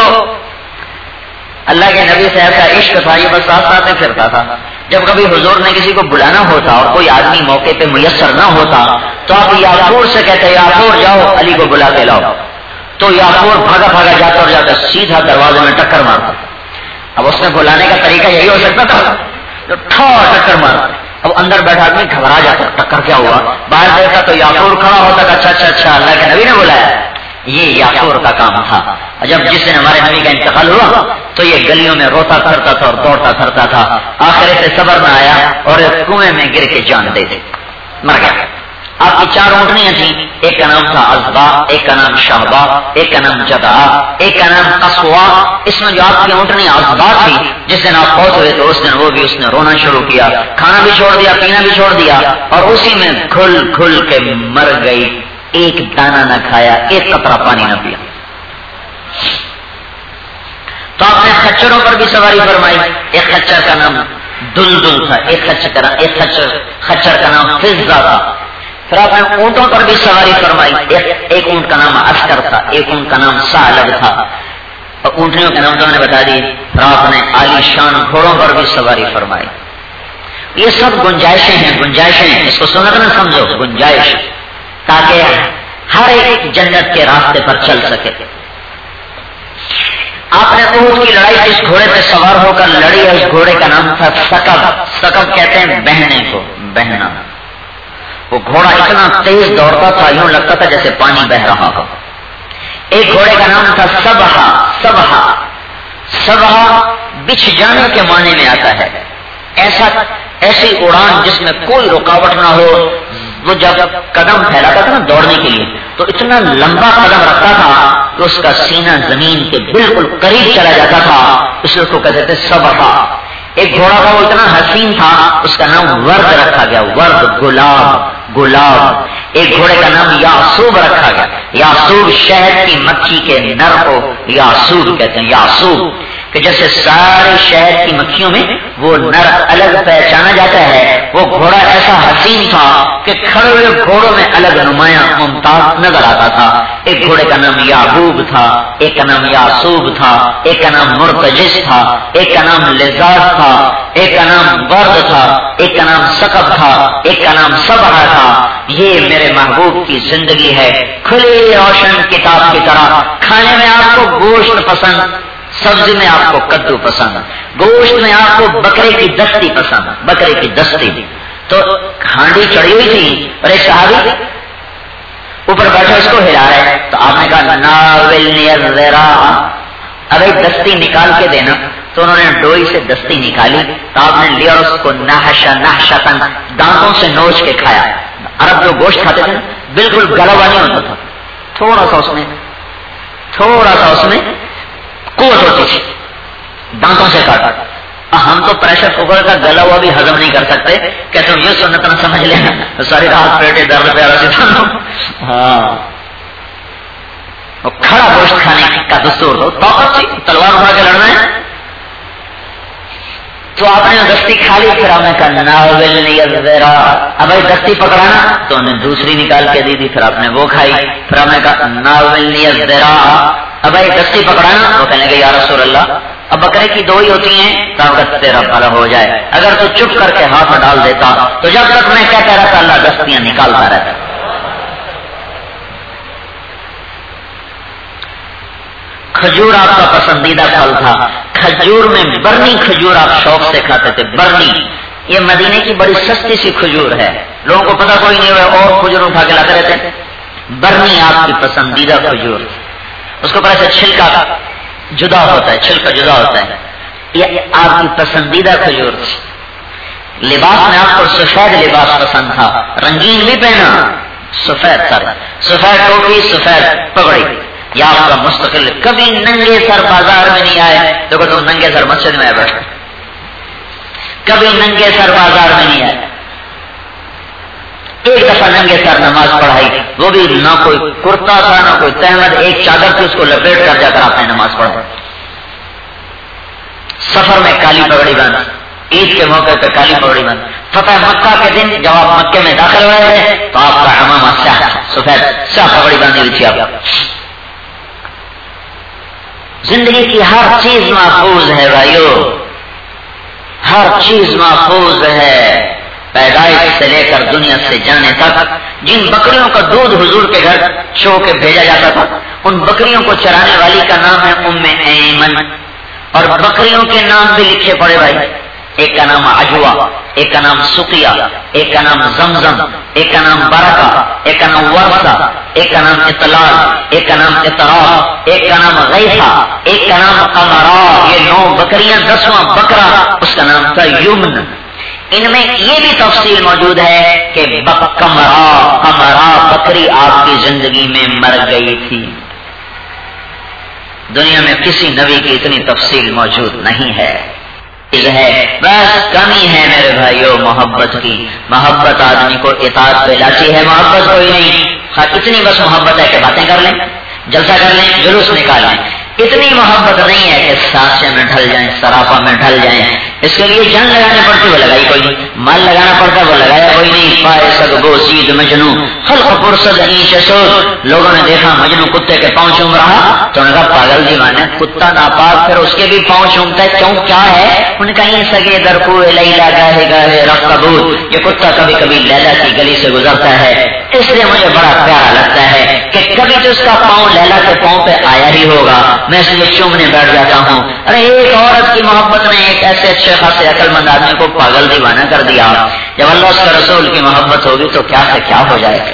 اللہ کے نبی سے ایسا عشق تھا، یہ بس ساتھ ساتھ میں پھرتا تھا. جب کبھی حضور نے کسی کو بلانا ہوتا اور کوئی آدمی موقع پہ میسر نہ ہوتا تو آپ یافور سے کہتے یافور جاؤ علی کو بلا کے لاؤ. تو یافور بھاگا بھاگا جاتا اور جاتا سیدھا دروازے میں ٹکر مارتا. اب اس میں بلانے کا طریقہ یہی ہو سکتا تھا جو ٹھا ٹکر مارتا. اب اندر بیٹھا آدمی گھبرا جاتا، ٹکر کیا ہوا؟ باہر دیکھا تو یافور کھڑا ہوتا کہ اچھا اچھا اچھا اللہ کے نبی نے بلایا. یہ یافور کا کام تھا. جب جس دن ہمارے نبی کا انتقال ہوا تو یہ گلیوں میں روتا پھرتا تھا اور دوڑتا پھرتا تھا. آخر سے صبر نہ آیا اور کنویں میں گر کے جان دے دے مر گیا. آپ کی چار اونٹنیاں تھیں، ایک کا نام تھا ازبا، ایک کا نام شہبا، ایک کا نام جدا، ایک کا نام قصوا. اس میں جو آپ کی اونٹنی ازبا تھی جس دن آپ فوت ہوئے تو اس دن وہ بھی اس نے رونا شروع کیا، کھانا بھی چھوڑ دیا، پینا بھی چھوڑ دیا اور اسی میں گھل گھل کے مر گئی. ایک دانہ نہ کھایا، ایک قطرہ پانی نہ پیا. تو آپ نے خچروں پر بھی سواری فرمائی. ایک خچر کا نام دلدل تھا، ایک خچر کا ایک خچر خچر کا نام فضہ تھا. پھر آپ نے اونٹوں پر بھی سواری فرمائی. ایک ایک اونٹ کا نام عسکر تھا، ایک اونٹ کا نام ثعلب تھا. اور اونٹنیوں کے نام تو میں نے بتا دی. پھر آپ نے عالی شان گھوڑوں پر بھی سواری فرمائی. یہ سب گنجائشیں ہیں، گنجائشیں ہیں. اس کو سنت نہ سمجھو، گنجائش، تاکہ ہر ایک جنت کے راستے پر چل سکے. آپ نے اونٹ کی لڑائی اس گھوڑے پہ سوار ہو کر لڑی ہے. اس گھوڑے کا نام تھا سکب. سکب کہتے ہیں بہنے کو، بہنا. وہ گھوڑا اتنا تیز دوڑتا تھا یوں لگتا تھا جیسے پانی بہ رہا ہو. ایک گھوڑے کا نام تھا سبحا. سبحا سبحا بچھ جانے کے معنی میں آتا ہے. ایسا ایسی اڑان جس میں کوئی رکاوٹ نہ ہو. وہ جب قدم پھیلاتا تھا نا دوڑنے کے لیے تو اتنا لمبا قدم رکھتا تھا کہ اس کا سینہ زمین کے بالکل قریب چلا جاتا تھا. اس کو کہتے تھے سبحا. ایک گھوڑا تھا وہ اتنا حسین تھا اس کا نام ورد رکھا گیا. ورد گلاب، گلاب. ایک گھوڑے کا نام یاسوب رکھا گیا. یاسوب شہد کی مکھی کے نر کو یاسوب کہتے ہیں. یاسوب کہ جیسے سارے شہد کی مکھیوں میں وہ نر الگ پہچانا جاتا ہے. وہ گھوڑا ایسا حسین تھا کہ کھڑے ہوئے گھوڑوں میں الگ نمایاں ممتاز نظر آتا تھا. ایک گھوڑے کا نام یعقوب تھا، ایک کا نام یاسوب تھا، ایک کا نام مرتجس تھا، ایک کا نام لذاذ تھا، ایک کا نام ورد تھا، ایک کا نام سقب تھا، ایک کا نام صبح تھا. یہ میرے محبوب کی زندگی ہے کھلی روشن کتاب کی طرح. کھانے میں آپ کو گوشت پسند، سبزی میں آپ کو کدو پسند، گوشت میں آپ کو بکرے کی دستی پسند، بکرے کی دستی. تو ہانڈی چڑھی ہوئی تھی اور ایک صحابی اوپر بیٹھا اس کو ہلا رہے. تو آپ نے کہا ناولنی الذرا، ابھی دستی نکال کے دینا. تو انہوں نے ڈوئی سے دستی نکالی تو آپ نے لیا اور اس کو نحشا نحشتن دانتوں سے نوچ کے کھایا. عرب جو گوشت کھاتے تھے بالکل گلا ہوا نہیں ہوتا تھا، تھوڑا سا اس میں تھوڑا سا اس میں قوت ہوتی تھی، دانتوں سے کاٹا. ہم تو پریشر کوکر کا گلا ہوا بھی ہضم نہیں کر سکتے کہ تم یہ سنت نہ سمجھ لینا تو ساری رات پیٹے درد پہ آ. ہاں کھڑا گوشت کھانے کا دستور دو، طاقت تھی، تلوار اٹھا کے لڑنا ہے. تو آپ نے دستی کھا لی، پھر ہمیں کہا ناول اب دستی پکڑانا تو انہیں دوسری نکال کے دی تھی، پھر آپ نے وہ کھائی. پھر ہمیں کہا ناول اب دستی پکڑانا، وہ کہنے کہ یا رسول اللہ اب بکرے کی دو ہی ہوتی ہیں، طاقت تیرا بھلا ہو جائے، اگر تو چپ کر کے ہاتھ ڈال دیتا تو جب تک میں کیا کہہ رہا تھا اللہ دستیاں نکالتا رہتا. کھجور آپ کا پسندیدہ پھل تھا، کھجور میں برنی کھجور آپ شوق سے کھاتے تھے. برنی یہ مدینے کی بڑی سستی سی کھجور ہے، لوگوں کو پتہ کوئی نہیں ہوا اور کھجور اٹھا کے لاتے رہتے ہیں. برنی آپ کی پسندیدہ کھجور، اس کو پتہ چھلکا جدا ہوتا ہے، چھلکا جدا ہوتا ہے، یہ آپ کی پسندیدہ کھجور تھی. لباس میں آپ کو سفید لباس پسند تھا، رنگین بھی پہنا، سفید سر، سفید ٹوپی، سفید پگڑی، یا آپ کا مستقل. کبھی ننگے سر بازار میں نہیں آئے، دیکھو تم ننگے سر مسجد میں آئے بیٹھے، کبھی ننگے سر بازار میں نہیں آئے. ایک دفعہ ننگے سر نماز پڑھائی، وہ بھی نہ کوئی کرتا تھا نہ کوئی تہمد، ایک چادر تھی اس کو لپیٹ کر جا کر آپ نے نماز پڑھائی. سفر میں کالی پگڑی بند، عید کے موقع پہ کالی پگڑی بند. فتح مکہ کے دن جب آپ مکے میں داخل ہوئے تھے تو آپ کا امامہ سیاہ سفید سیاہ پگڑی باندھی ہوئی تھی. آپ زندگی کی ہر چیز محفوظ ہے بھائیو، ہر چیز محفوظ ہے، پیدائش سے لے کر دنیا سے جانے تک. جن بکریوں کا دودھ حضور کے گھر چھو کے بھیجا جاتا تھا ان بکریوں کو چرانے والی کا نام ہے ام ایمن، اور بکریوں کے نام بھی لکھے پڑے بھائی. ایک کا نام عجوا، ایک کا نام سقیا، ایک کا نام زمزم، ایک کا نام برکہ، ایک کا نام ورثہ، ایک کا نام اطلال، ایک کا نام اطراف، ایک کا نام غیثہ، ایک کا نام قمرا. یہ نو بکریاں، دسواں بکرا اس کا نام تھا یمن. ان میں یہ بھی تفصیل موجود ہے کہ کمرا کمرا بکری آپ کی زندگی میں مر گئی تھی. دنیا میں کسی نبی کی اتنی تفصیل موجود نہیں ہے. ہے بس کمی ہے میرے بھائیوں محبت کی. محبت آدمی کو اطاعت پہ لاتی ہے، محبت کوئی نہیں. اتنی بس محبت ہے کہ باتیں کر لیں، جلسہ کر لیں، جلوس نکال لیں. اتنی محبت نہیں ہے کہ سانسے میں ڈھل جائیں، سراپا میں ڈھل جائیں. اس کے لیے جان لگانے پڑتی، وہ لگائی کوئی نہیں. مال لگانا پڑتا، وہ لگایا کوئی نہیں. پائے سگ گو سید مجنو خلق پرسد اینچ سود. لوگوں نے دیکھا مجنو کتے کے پاؤں چوم رہا تو انہوں نے کہا پاگل دیوانے، کتا ناپاک پھر اس کے بھی پاؤں چومتا ہے، کیوں کیا ہے؟ ان کا یہ سگے درکو لیلا گاہے گاہے رقبود. یہ کتا کبھی کبھی لیلا کی گلی سے گزرتا ہے، اس لیے مجھے بڑا پیارا لگتا ہے کہ کبھی تو اس کا پاؤں لیلا کے پاؤں پہ آیا ہی ہوگا، میں اس لیے چومنے بیٹھ جاتا ہوں. ارے ایک عورت کی محبت نے ایک ایسے اچھے خاصے عقل مند آدمی کو پاگل دیوانہ کر دیا. جب اللہ اس کا رسول کی محبت ہوگی تو کیا سے کیا ہو جائے گا.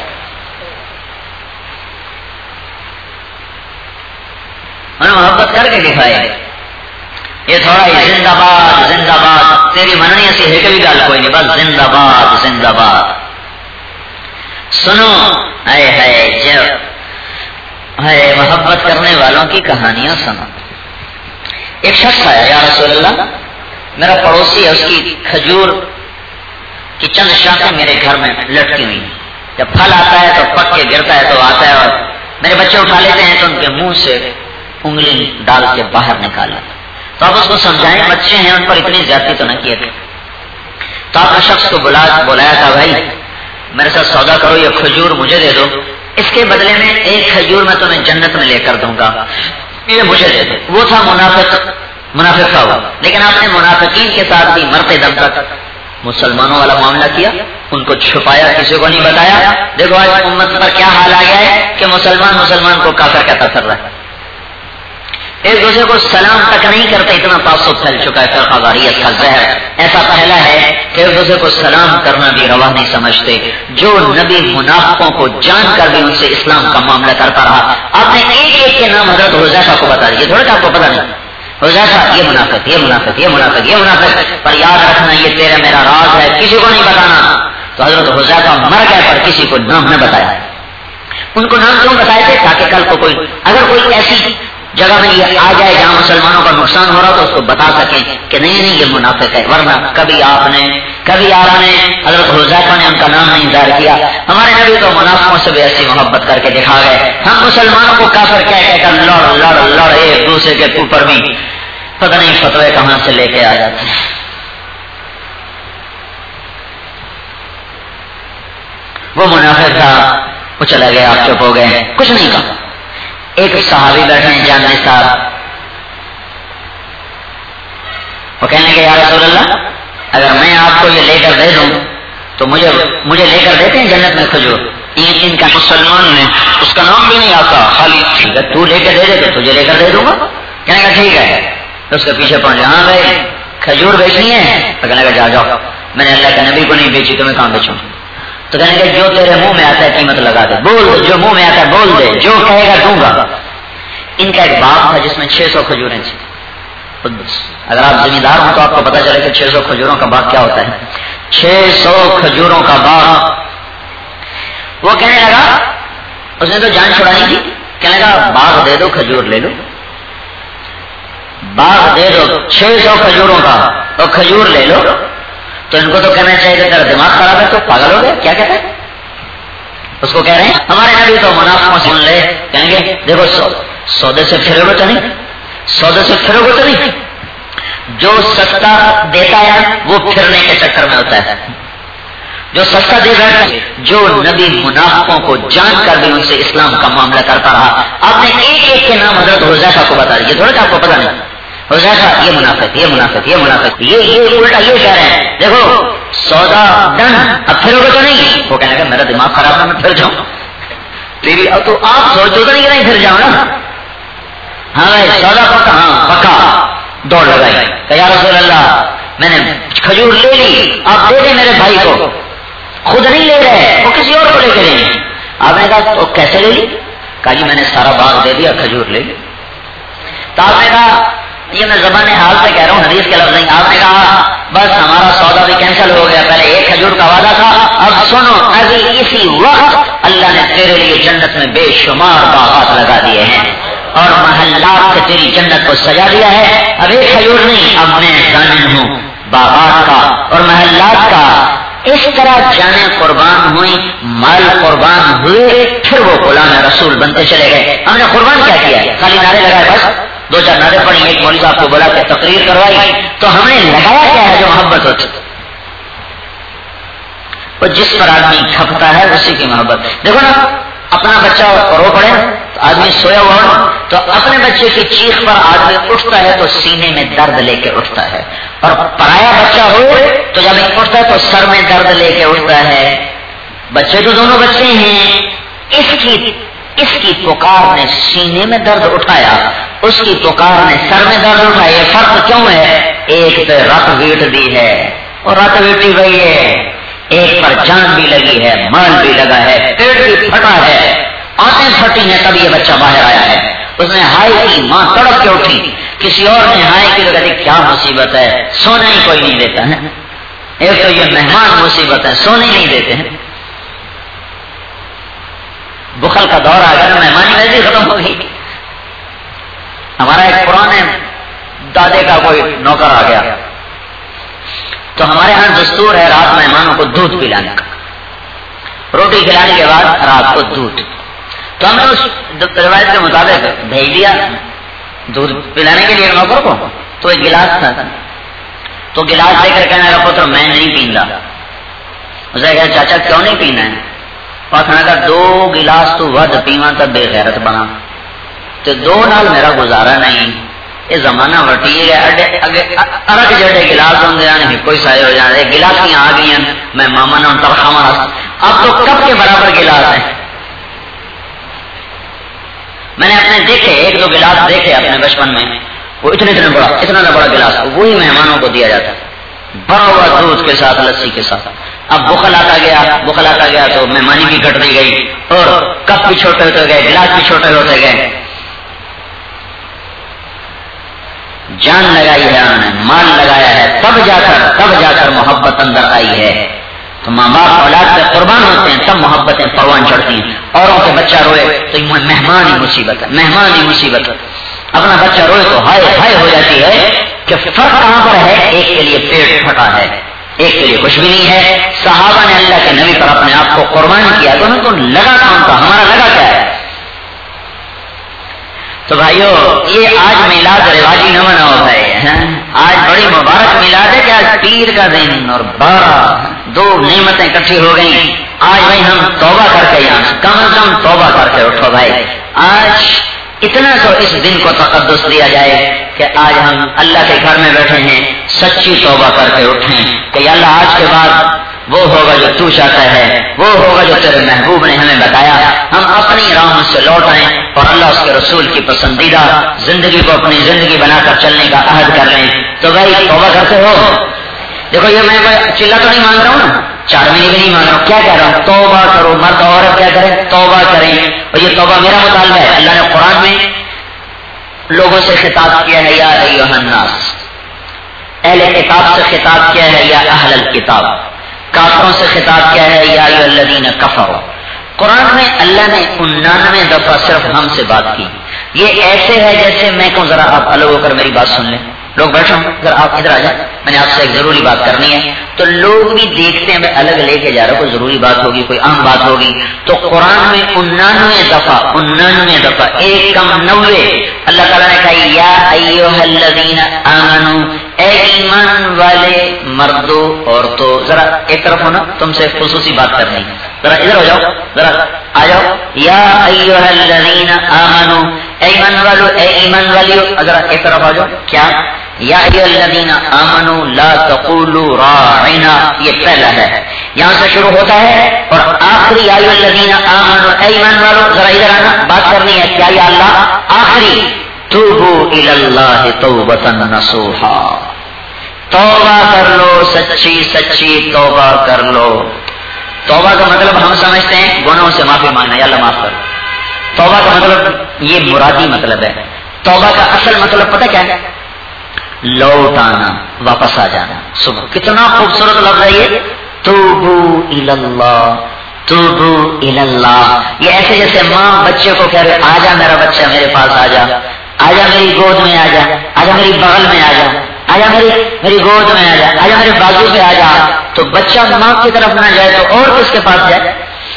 انہوں نے محبت کر کے دکھایا. یہ تھوڑا ہی زندہ باد زندہ باد تیری مننی سی ہے کبھی گل کوئی نہیں، بس زندہ باد زندہ باد. سنو اے ہے جب ہے محبت کرنے والوں کی کہانیاں سنو. ایک شخص آیا، یا رسول اللہ میرا پڑوسی ہے، اس کی کھجور کی چند شاخیں میرے گھر میں لٹکی ہوئی. جب پھل آتا ہے تو پک کے گرتا ہے تو آتا ہے اور میرے بچے اٹھا لیتے ہیں تو ان کے منہ سے انگلی ڈال کے باہر نکالا. تو آپ اس کو سمجھائیں، بچے ہیں ان پر اتنی زیادتی تو نہ کیے تھے. تو آپ نے شخص کو بلا بلایا تھا، بھائی میرے ساتھ سودا کرو، یہ کھجور مجھے دے دو، اس کے بدلے میں ایک کھجور میں تمہیں جنت میں لے کر دوں گا، یہ مجھے دے دو. وہ تھا منافق، منافق تھا وہ. لیکن آپ نے منافقین کے ساتھ بھی مرتے دم تک مسلمانوں والا معاملہ کیا، ان کو چھپایا، کسی کو نہیں بتایا. دیکھو آج امت پر کیا حال آ گیا ہے کہ مسلمان مسلمان کو کافر کہتا پھر رہا ہے، ایک دوسرے کو سلام تک نہیں کرتے، اتنا تعصب پھیل چکا ہے. فرقہ واریت کا زہر ایسا پھیلا ہے کہ ایک دوسرے کو سلام کرنا بھی روا نہیں سمجھتے. جو نبی منافقوں کو جان کر بھی ان سے اسلام کا معاملہ کرتا رہا. آپ نے ایک ایک کے نام حضرت حذیفہ کو بتا دیے، تھوڑا کہ آپ کو پتا نہیں. حذیفہ یہ منافق، یہ منافق، یہ منافق، یہ منافق، پر یاد رکھنا یہ تیرا میرا راز ہے، کسی کو نہیں بتانا. تو حضرت حذیفہ مر گئے پر کسی کو نام نہ بتایا. ان کو نام کیوں بتائے تھے؟ تاکہ کل کو کوئی اگر کوئی ایسی جگہ میں یہ آ جائے جہاں مسلمانوں کا نقصان ہو رہا تو اس کو بتا سکیں کہ نہیں نہیں یہ منافق ہے. ورنہ کبھی آپ نے کبھی آپ نے حضرت حذیفہ نے ان کا نام نہیں ظاہر کیا. ہمارے نبی تو منافقوں سے بھی ایسی محبت کر کے دکھا گئے. ہم مسلمانوں کو کافر کہہ کہہ کر لڑ لڑ لڑ ایک دوسرے کے اوپر بھی پتہ نہیں فتوے کہاں سے لے کے آ جاتے ہیں. وہ منافق تھا, وہ چلا گیا, آپ چپ ہو گئے, کچھ نہیں کہا. ایک صحابی بیٹھے ہیں جاننے صاحب, وہ کہنے کہ یا رسول اللہ اگر میں آپ کو یہ لے کر دے دوں تو مجھے مجھے لے کر دیتے ہیں جنت میں کھجور؟ ان کا مسلمان نے اس کا نام بھی نہیں آتا, خالی تو لے کر دے دے تو تجھے لے کر دے دوں گا. کہنے کا ٹھیک ہے. تو اس کے پیچھے پہنچے, ہاں بھائی کھجور بیچنی ہے؟ تو کہنے کا جا جاؤ, میں نے اللہ کے نبی کو نہیں بیچی تو میں کہاں بیچوں؟ تو کہنے کہ جو تیرے منہ میں آتا ہے قیمت لگا دے, بول جو منہ میں آتا ہے بول دے, جو کہے گا دوں گا. ان کا ایک باغ تھا جس میں چھ سو کھجوریں تھیں. اگر آپ زمیندار ہوں تو آپ کو پتا چلے کہ چھ سو کھجوروں کا باغ کیا ہوتا ہے. چھ سو کھجوروں کا باغ. وہ کہنے لگا, اس نے تو جان چھڑانی تھی, کہنے لگا باغ دے دو کھجور لے لو. باغ دے دو چھ سو کھجوروں کا اور کھجور لے لو. تو ان کو تو کہنا چاہیے کہ تیرا دماغ خراب ہے, تو پاگل ہو گئے, کیا کہتے ہیں؟ اس کو کہہ رہے ہیں ہمارے نبی تو منافقوں سن لے, کہیں گے دیکھو سو, سودے سے پھرو گے تو نہیں, سودے سے پھرو گے تو نہیں. جو سستا دیتا ہے وہ پھرنے کے چکر میں ہوتا ہے, جو سستا دے گا. جو نبی منافقوں کو جان کر بھی ان سے اسلام کا معاملہ کرتا رہا. آپ نے ایک ایک کے نام حضرت حذیفہ کو بتا دیے, تھوڑا کہ آپ کو پتا نہیں حذیفہ یہ منافق یہ منافق یہ منافق یہ یہ الٹا یہ کہہ رہے ہیں دیکھو سودا ڈن, اب پھر ہوگا تو نہیں. وہ کہنے کا میرا دماغ خراب ہے, میں پھر جاؤں تیری, اب تو آپ سوچو تو نہیں کہ نہیں پھر جاؤں نا. ہاں بھائی سودا پکا, ہاں پکا. دوڑ لگائی کہ یا رسول اللہ میں نے کھجور لے لی, آپ دے دیں میرے بھائی کو. خود نہیں لے رہے, وہ کسی اور کو لے کے لیں گے. آپ نے کہا تو کیسے لے لی؟ کہا جی میں نے سارا باغ دے دیا, کھجور لے لی. تو آپ نے کہا یہ میں زبان حال سے کہہ رہا ہوں, حدیث کے لفظ نہیں. آپ نے کہا بس ہمارا سودا بھی کینسل ہو گیا, پہلے ایک کھجور کا وعدہ تھا, اب سنو ابھی اسی وقت اللہ نے تیرے لیے جنت میں بے شمار باغات لگا دیے ہیں اور محلات سے تیری جنت کو سجا دیا ہے. اب ایک کھجور نہیں, اب میں ضامن ہوں باغات کا اور محلات کا. اس طرح جانیں قربان ہوئی, مال قربان ہوئے, پھر وہ غلام رسول بنتے چلے گئے. ہم نے قربان کیا کیا ہے؟ خالی نعرے لگائے, بس دو چار نعرے پڑھی, ایک مولوی صاحب کو بولا کہ تقریر کروائی, تو ہم نے لگایا کیا ہے جو محبت ہوتی. وہ جس پر آدمی کھپتا ہے اسی کی محبت. دیکھو نا اپنا بچہ رو پڑے تو آدمی سویا ہوا ہو تو اپنے بچے کی چیخ پر آدمی اٹھتا ہے تو سینے میں درد لے کے اٹھتا ہے, اور پرایا بچہ ہو تو جب اٹھتا ہے تو سر میں درد لے کے اٹھتا ہے. بچے تو دونوں بچے ہیں, اس کی اس کی پکار نے سینے میں درد اٹھایا, اس کی پکار نے سر میں درد اٹھایا. یہ فرق کیوں ہے؟ ایک پہ رت ویٹ دی ہے اور رت ویٹی گئی ہے, ایک پر جان بھی لگی ہے, مال بھی لگا ہے, پیٹ بھی پھٹا ہے, آنکھیں پھٹی ہیں تب یہ بچہ باہر آیا ہے. اس نے ہائی کی, ماں تڑپ کے اٹھی. کسی اور نے ہائی کی تو کہتی کیا مصیبت ہے, سونا ہی کوئی نہیں دیتا ہے. ایک تو یہ مہمان مصیبت ہے, سونے نہیں دیتے ہیں. بخل کا دور آ گیا, مہمانی ویسے ہی ختم ہو گئی. ہمارا ایک پرانے دادے کا کوئی نوکر آ گیا تو ہمارے ہاں دستور ہے رات مہمانوں کو دودھ پلانے کا, روٹی کھلانے کے بعد رات کو دودھ. تو ہم نے اس روایت کے مطابق بھیج دیا دودھ پلانے کے لیے نوکر کو. تو ایک گلاس تھا, تو گلاس لے کر کہنے لگا پتر میں نہیں پیندا. اسے کہا چاچا کیوں نہیں پینا ہے؟ اور کہنے لگا دو گلاس تو ود پیواں تب بے غیرت بنا, تو دو نال میرا گزارا نہیں. یہ زمانہ وٹی ہے, ارگ جڑے گلاس ہوں گے کوئی سائے ہو جانے, گلاسیاں آ گئی ہیں, میں ماما نے ترخواں اب تو کب کے برابر گلاس ہیں. میں نے اپنے دیکھے ایک دو گلاس دیکھے اپنے بچپن میں, وہ اتنے اتنے بڑا اتنا بڑا گلاس, وہی مہمانوں کو دیا جاتا بڑا ہوا دودھ کے ساتھ, لسی کے ساتھ. اب بخل آتا گیا بخل آتا گیا تو مہمانی بھی کٹ دی گئی اور کپ بھی چھوٹے ہوتے گئے, گلاس بھی چھوٹے ہوتے گئے. جان لگائی ہے انہوں نے, مال لگایا ہے, تب جا کر تب جا کر محبت اندر آئی ہے. تو ماں باپ اولاد پہ قربان ہوتے ہیں تب محبتیں پروان چڑھتی ہیں. اوروں کے بچہ روئے تو مہمان ہی مصیبت ہے, مہمان ہی مصیبت ہے. اپنا بچہ روئے تو ہائے ہائے ہو جاتی ہے کہ فرق کہاں پر ہے؟ ایک کے لیے پیٹ پھٹا ہے، ایک کے لیے کچھ بھی نہیں ہے. صحابہ نے اللہ کے نبی پر اپنے آپ کو قربان کیا تو انہیں تو لگا کون تھا، ہمارا لگا کیا ہے؟ تو بھائیو یہ آج میلاد رواجی نہ مناؤ بھائی، آج بڑی مبارک میلاد ہے کہ آج پیر کا دن اور بارہ دو نعمتیں اکٹھی ہو گئیں. آج بھائی ہم توبہ کر کے یہاں کم از کم توبہ کر کے اٹھو بھائی. آج اتنا تو اس دن کو تقدس دیا جائے کہ آج ہم اللہ کے گھر میں بیٹھے ہیں، سچی توبہ کر کے اٹھیں کہ یا اللہ آج کے بعد وہ ہوگا جو تو چاہتا ہے، وہ ہوگا جو تیرے محبوب نے ہمیں بتایا. ہم اپنی راہ سے لوٹ آئیں اور اللہ اس کے رسول کی پسندیدہ زندگی کو اپنی زندگی بنا کر چلنے کا عہد کر لیں. تو بھائی توبہ کرتے ہو؟ دیکھو یہ میں چلا تو نہیں مانگ رہا ہوں نا، چار مہینے بھی نہیں مانگ رہا ہوں، کیا کہہ رہا ہوں؟ توبہ کرو. مرد عورت کیا کریں؟ توبہ کریں. اور یہ توبہ میرا مطالبہ ہے. اللہ نے قرآن میں لوگوں سے خطاب کیا ہے یا ایھا الناس، اہل کتاب سے خطاب کیا ہے یا اہل الکتاب، کافروں سے خطاب کیا ہے یا ایھا الذین کفروا. قرآن میں اللہ نے انانوے دفعہ صرف ہم سے بات کی. یہ ایسے ہے جیسے میں کہوں ذرا آپ الگ ہو کر میری بات سن لیں. لوگ بیٹھو ذرا آپ ادھر آ جائیں، میں نے آپ سے ایک ضروری بات کرنی ہے. تو لوگ بھی دیکھتے ہیں میں الگ لے کے جا رہا ہوں، کوئی ضروری بات ہوگی، کوئی عام بات ہوگی. تو قرآن میں انانوے دفعہ انانوے دفعہ ایک کم نوے اللہ تعالیٰ نے کہا یا ایھا الذین آمنو، اے ایمان والے مردو عورتوں. ذرا ایک طرف ہونا، تم سے خصوصی بات کرنی، ذرا ادھر ہو جاؤ، ذرا آ جاؤ. یا ایھا الذین آمنو، اے ایمان والو، اے ایمان والیو، ذرا ایک طرف آ جاؤ. کیا یا ایھا الذین آمنو لا تقولوا راعنا، یہ پہلا ہے، یہاں سے شروع ہوتا ہے اور آخری یا ایھا الذین آمنو، اے ایمان والو. ذرا ادھر آنا، بات کرنی ہے. کیا یا اللہ آخری توبوا الی اللہ توبۃ نصوحا، توبہ کر لو، سچی سچی توبہ کر لو. توبہ کا مطلب ہم سمجھتے ہیں گناہوں سے معافی مانگنا، یا اللہ معاف کر. توبہ کا مطلب یہ مرادی مطلب ہے. توبہ کا اصل مطلب پتہ کیا ہے؟ لوٹ آنا، واپس آ جانا. صبح کتنا خوبصورت لفظ ہے یہ، توبوا الی اللہ، توبوا الی اللہ. یہ ایسے جیسے ماں بچے کو کہہ رہے آ جا میرا بچہ میرے پاس آ جا، آ جا میری گود میں آ جا، آ جا میری بغل میں آ جا، آ جا میری میری گود میں آ جا، آ جا میرے بازو پہ آ جا. تو بچہ ماں کی طرف نہ جائے تو اور کس کے پاس جائے؟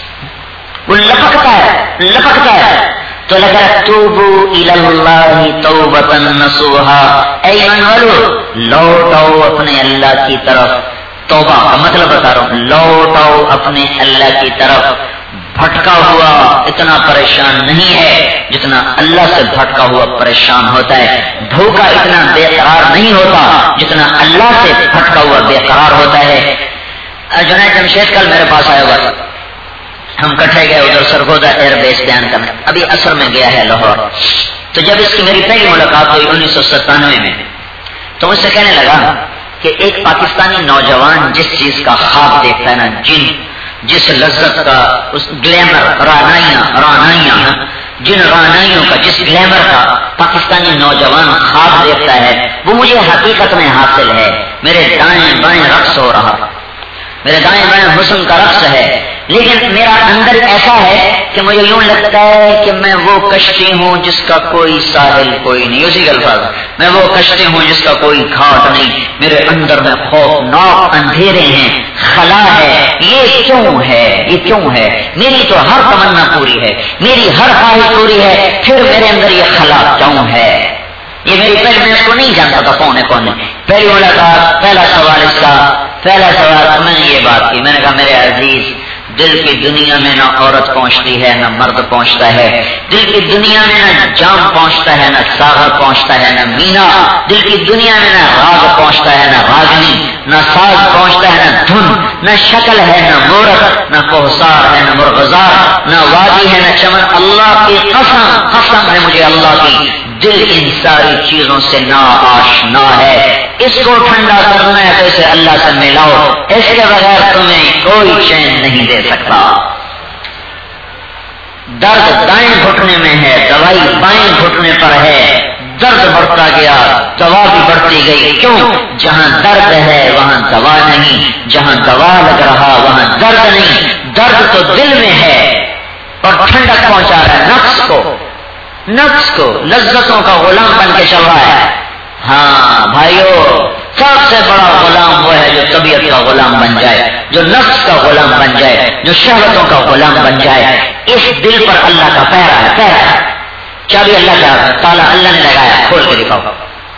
وہ لپکتا ہے لپکتا ہے. تو لگا توبوا الی اللہ توبۃ نصوحا، اے ایمان والو لوٹ آؤ اپنے اللہ کی طرف. توبہ کا مطلب بتا رہا ہوں، لوٹ آؤ اپنے اللہ کی طرف. بھٹکا ہوا اتنا پریشان نہیں ہے جتنا اللہ سے بھٹکا ہوا پریشان ہوتا ہے. بھوکا اتنا بے قرار نہیں ہوتا جتنا اللہ سے بھٹکا ہوا بے قرار ہوتا ہے. جنید جمشید کل میرے پاس آیا ہوا، ہم کٹھے گئے ادھر سرگودا ایئر بیس بیان کرنے. ابھی اثر میں گیا ہے لاہور. تو جب اس کی میری پہلی ملاقات ہوئی انیس سو ستانوے میں، تو مجھ سے کہنے لگا کہ ایک پاکستانی نوجوان جس چیز کا خواب دیکھتا ہے نا، جن جس لذت کا اس گلیمر رانائیاں رانائیاں جن رانائیوں کا جس گلیمر کا پاکستانی نوجوان خواب دیکھتا ہے وہ مجھے حقیقت میں حاصل ہے. میرے دائیں بائیں رقص ہو رہا، میرے دائیں بائیں حسن کا رقص ہے، لیکن میرا اندر ایسا ہے کہ مجھے یوں لگتا ہے کہ میں وہ کشتی ہوں جس کا کوئی ساحل کوئی نہیں. اسی الفاظ میں وہ کشتی ہوں جس کا کوئی گھاٹ نہیں. میرے اندر میں خوفناک اندھیرے ہیں، خلا ہے. یہ کیوں ہے؟ یہ کیوں ہے؟ میری تو ہر تمنا پوری ہے، میری ہر خواہش پوری ہے، پھر میرے اندر یہ خلا کیوں ہے؟ یہ میری پہلے میں اس کو نہیں جانتا تھا کون ہے کون ہے. پہلی ملاقات پہلا سوال اس کا پہلا سوال میں نے یہ بات کی، میں نے کہا میرے عزیز دل کی دنیا میں نہ عورت پہنچتی ہے نہ مرد پہنچتا ہے. دل کی دنیا میں نہ جام پہنچتا ہے نہ ساغر پہنچتا ہے نہ مینا. دل کی دنیا میں نہ راگ پہنچتا ہے نہ راگنی، نہ ساز پہنچتا ہے نہ دھن، نہ شکل ہے نہ مورت، نہ کوہسار ہے نہ مرغزار، نہ وادی ہے نہ چمن. اللہ کی قسم قسم ہے مجھے اللہ کی، دل ان ساری چیزوں سے نا آشنا ہے. اس کو ٹھنڈا کرنا ہے تو اسے اللہ سے ملاؤ، اس کے بغیر تمہیں کوئی چین نہیں دے سکتا. درد دائیں گھٹنے میں ہے، دوائی بائیں گھٹنے پر ہے. درد بڑھتا گیا، دوا بھی بڑھتی گئی. کیوں؟ جہاں درد ہے وہاں دوا نہیں، جہاں دوا لگ رہا وہاں درد نہیں. درد تو دل میں ہے اور ٹھنڈک پہنچا رہا ہے نفس کو. نفس کو لذتوں کا غلام بن کے چل رہا ہے. ہاں بھائیو، سب سے بڑا غلام وہ ہے جو طبیعت کا غلام بن جائے، جو نفس کا غلام بن جائے، جو شہوتوں کا غلام بن جائے. اس دل پر اللہ کا پہرا ہے، پہرا ہے. چابی اللہ کا تالا اللہ نے لگایا، کھول کے دکھاؤ.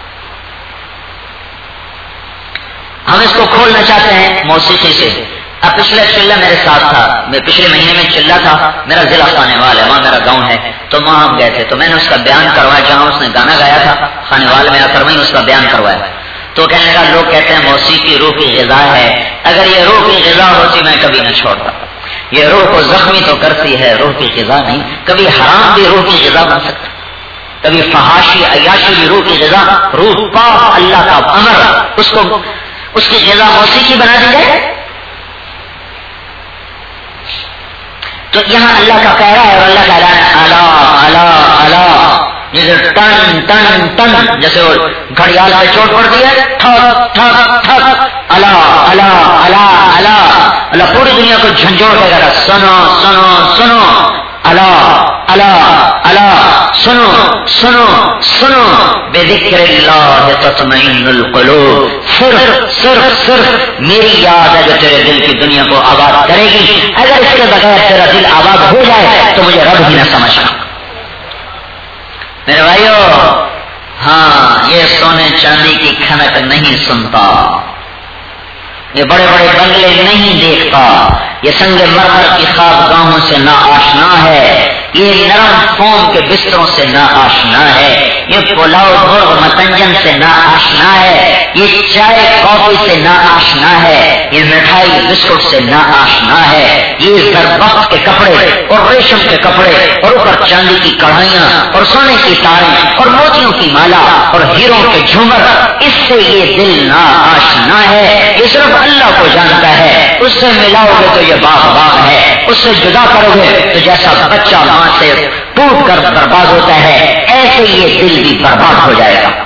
ہم اس کو کھولنا چاہتے ہیں موسیقی سے. اب پچھلے چلہ میرے ساتھ تھا، میں پچھلے مہینے میں چلہ تھا، میرا ضلع خانے وال ہے، وہاں میرا گاؤں ہے، تو وہاں ہم گئے تھے. تو میں نے اس کا بیان کروایا، جہاں اس نے گانا گایا تھا خانے وال میں آ کر وہیں اس کا بیان کروایا. تو کہنے لگا لوگ کہتے ہیں موسیقی روح کی غذا ہے، اگر یہ روح کی غذا ہوتی میں کبھی نہ چھوڑتا. یہ روح کو زخمی تو کرتی ہے، روح کی غذا نہیں. کبھی حرام بھی روح کی غذا بن سکتا، کبھی فحاشی عیاشی بھی روح کی غذا. روح پاک اللہ کا امر، اس کو اس کی غذا موسیقی بنا دی جائے. تو یہاں اللہ کا کہہ رہا ہے، اور اللہ کہہ رہا ہے الا الا الا، جیسے ٹن ٹن ٹن، جیسے وہ گھڑیال پہ چوٹ پڑتی ہے، ٹھک ٹھک ٹھک، الا الا الا الا، اللہ پوری دنیا کو جھنجھوڑ کے کہہ رہا سنو سنو سنو، الا الا الا، سنو سنو سنو، بذکر اللہ تطمئن القلوب، صرف صرف صرف میری یاد ہے جو تیرے دل کی دنیا کو آباد کرے گی. اگر اس کے بغیر تیرا دل آباد ہو جائے تو مجھے رب ہی نہ سمجھنا. میرے بھائیو، ہاں یہ سونے چاندی کی کھنک نہیں سنتا، یہ بڑے بڑے بنگلے نہیں دیکھتا، یہ سنگ مرمر کی خواب گاہوں سے نا آشنا ہے، یہ نرم فوم کے بستروں سے نا آشنا ہے، یہ پلاؤ مرغ متنجن سے نا آشنا ہے، یہ چائے کافی سے نا آشنا ہے، یہ مٹھائی بسکٹ سے نا آشنا ہے، یہ زربفت کے کپڑے اور ریشم کے کپڑے اور اوپر چاندی کی کڑھائیاں اور سونے کی تاریں اور موتیوں کی مالا اور ہیروں کے جھومر، اس سے یہ دل نا آشنا ہے. یہ صرف اللہ کو جانتا ہے. اس سے ملاؤ گے تو یہ باغ باغ ہے، اس سے جدا کرو گے تو جیسا بچہ ماں سے ٹوٹ کر برباد ہوتا ہے، ایسے یہ دل بھی برباد ہو جائے گا.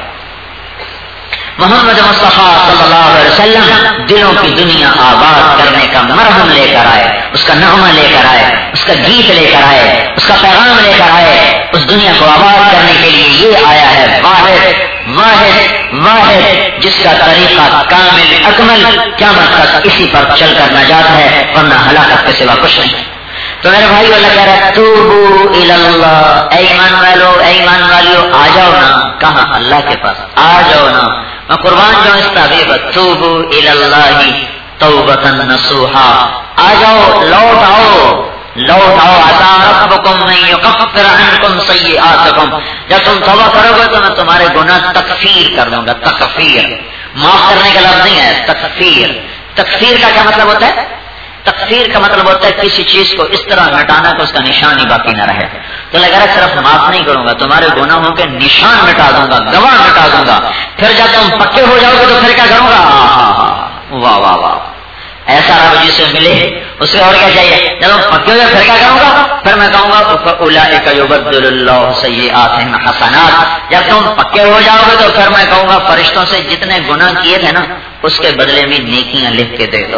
محمد مصطفیٰ صلی اللہ علیہ وسلم دلوں کی دنیا آباد کرنے کا مرہم لے کر آئے، اس کا نغمہ لے کر آئے، اس کا گیت لے کر آئے، اس کا پیغام لے کر آئے. اس دنیا کو آباد کرنے کے لیے یہ آیا ہے واحد واحد واحد، جس کا طریقہ کامل اکمل قیامت تک اسی پر چل کر نجات ہے، ورنہ ہلاکت کے سوا کچھ نہیں. تو میرے بھائی اللہ کہہ رہا ہے توبو الی اللہ، اے ایمان والو اے ایمان والیو آ جاؤ نا. کہاں؟ اللہ کے پاس آ جاؤ نا. میں قربان جاؤں اس تعبیر پر، توبو الی اللہ توبۃ نصوحا، آ جاؤ، لوٹ آؤ لوٹ آؤ. عسیٰ ربکم ان یکفر عنکم سیئاتکم، جب تم توبہ کرو گے تو میں تمہارے گناہ تکفیر کر دوں گا. تکفیر معاف کرنے کا لفظ نہیں ہے، تکفیر. تکفیر کا کیا مطلب ہوتا ہے؟ تکفیر کا مطلب ہوتا ہے کسی چیز کو اس طرح ہٹانا کہ اس کا نشان ہی باقی نہ رہے. تو لگا رہا صرف معاف نہیں کروں گا، تمہارے گناہوں کے نشان مٹا دوں گا، گواہ مٹا دوں گا. پھر جب تم پکے ہو جاؤ گے تو پھر کیا کروں گا؟ واہ واہ واہ، ایسا رب جسے ملے اس سے اور کیا چاہیے. جب تم پکے ہو جائے پھر کیا کروں گا؟ پھر میں کہوں گا اولئک یبدل اللہ سیئاتہم حسنات. جب تم پکے ہو جاؤ گے تو پھر میں کہوں گا فرشتوں سے جتنے گناہ کیے تھے نا اس کے بدلے میں نیکیاں لکھ کے دے دو.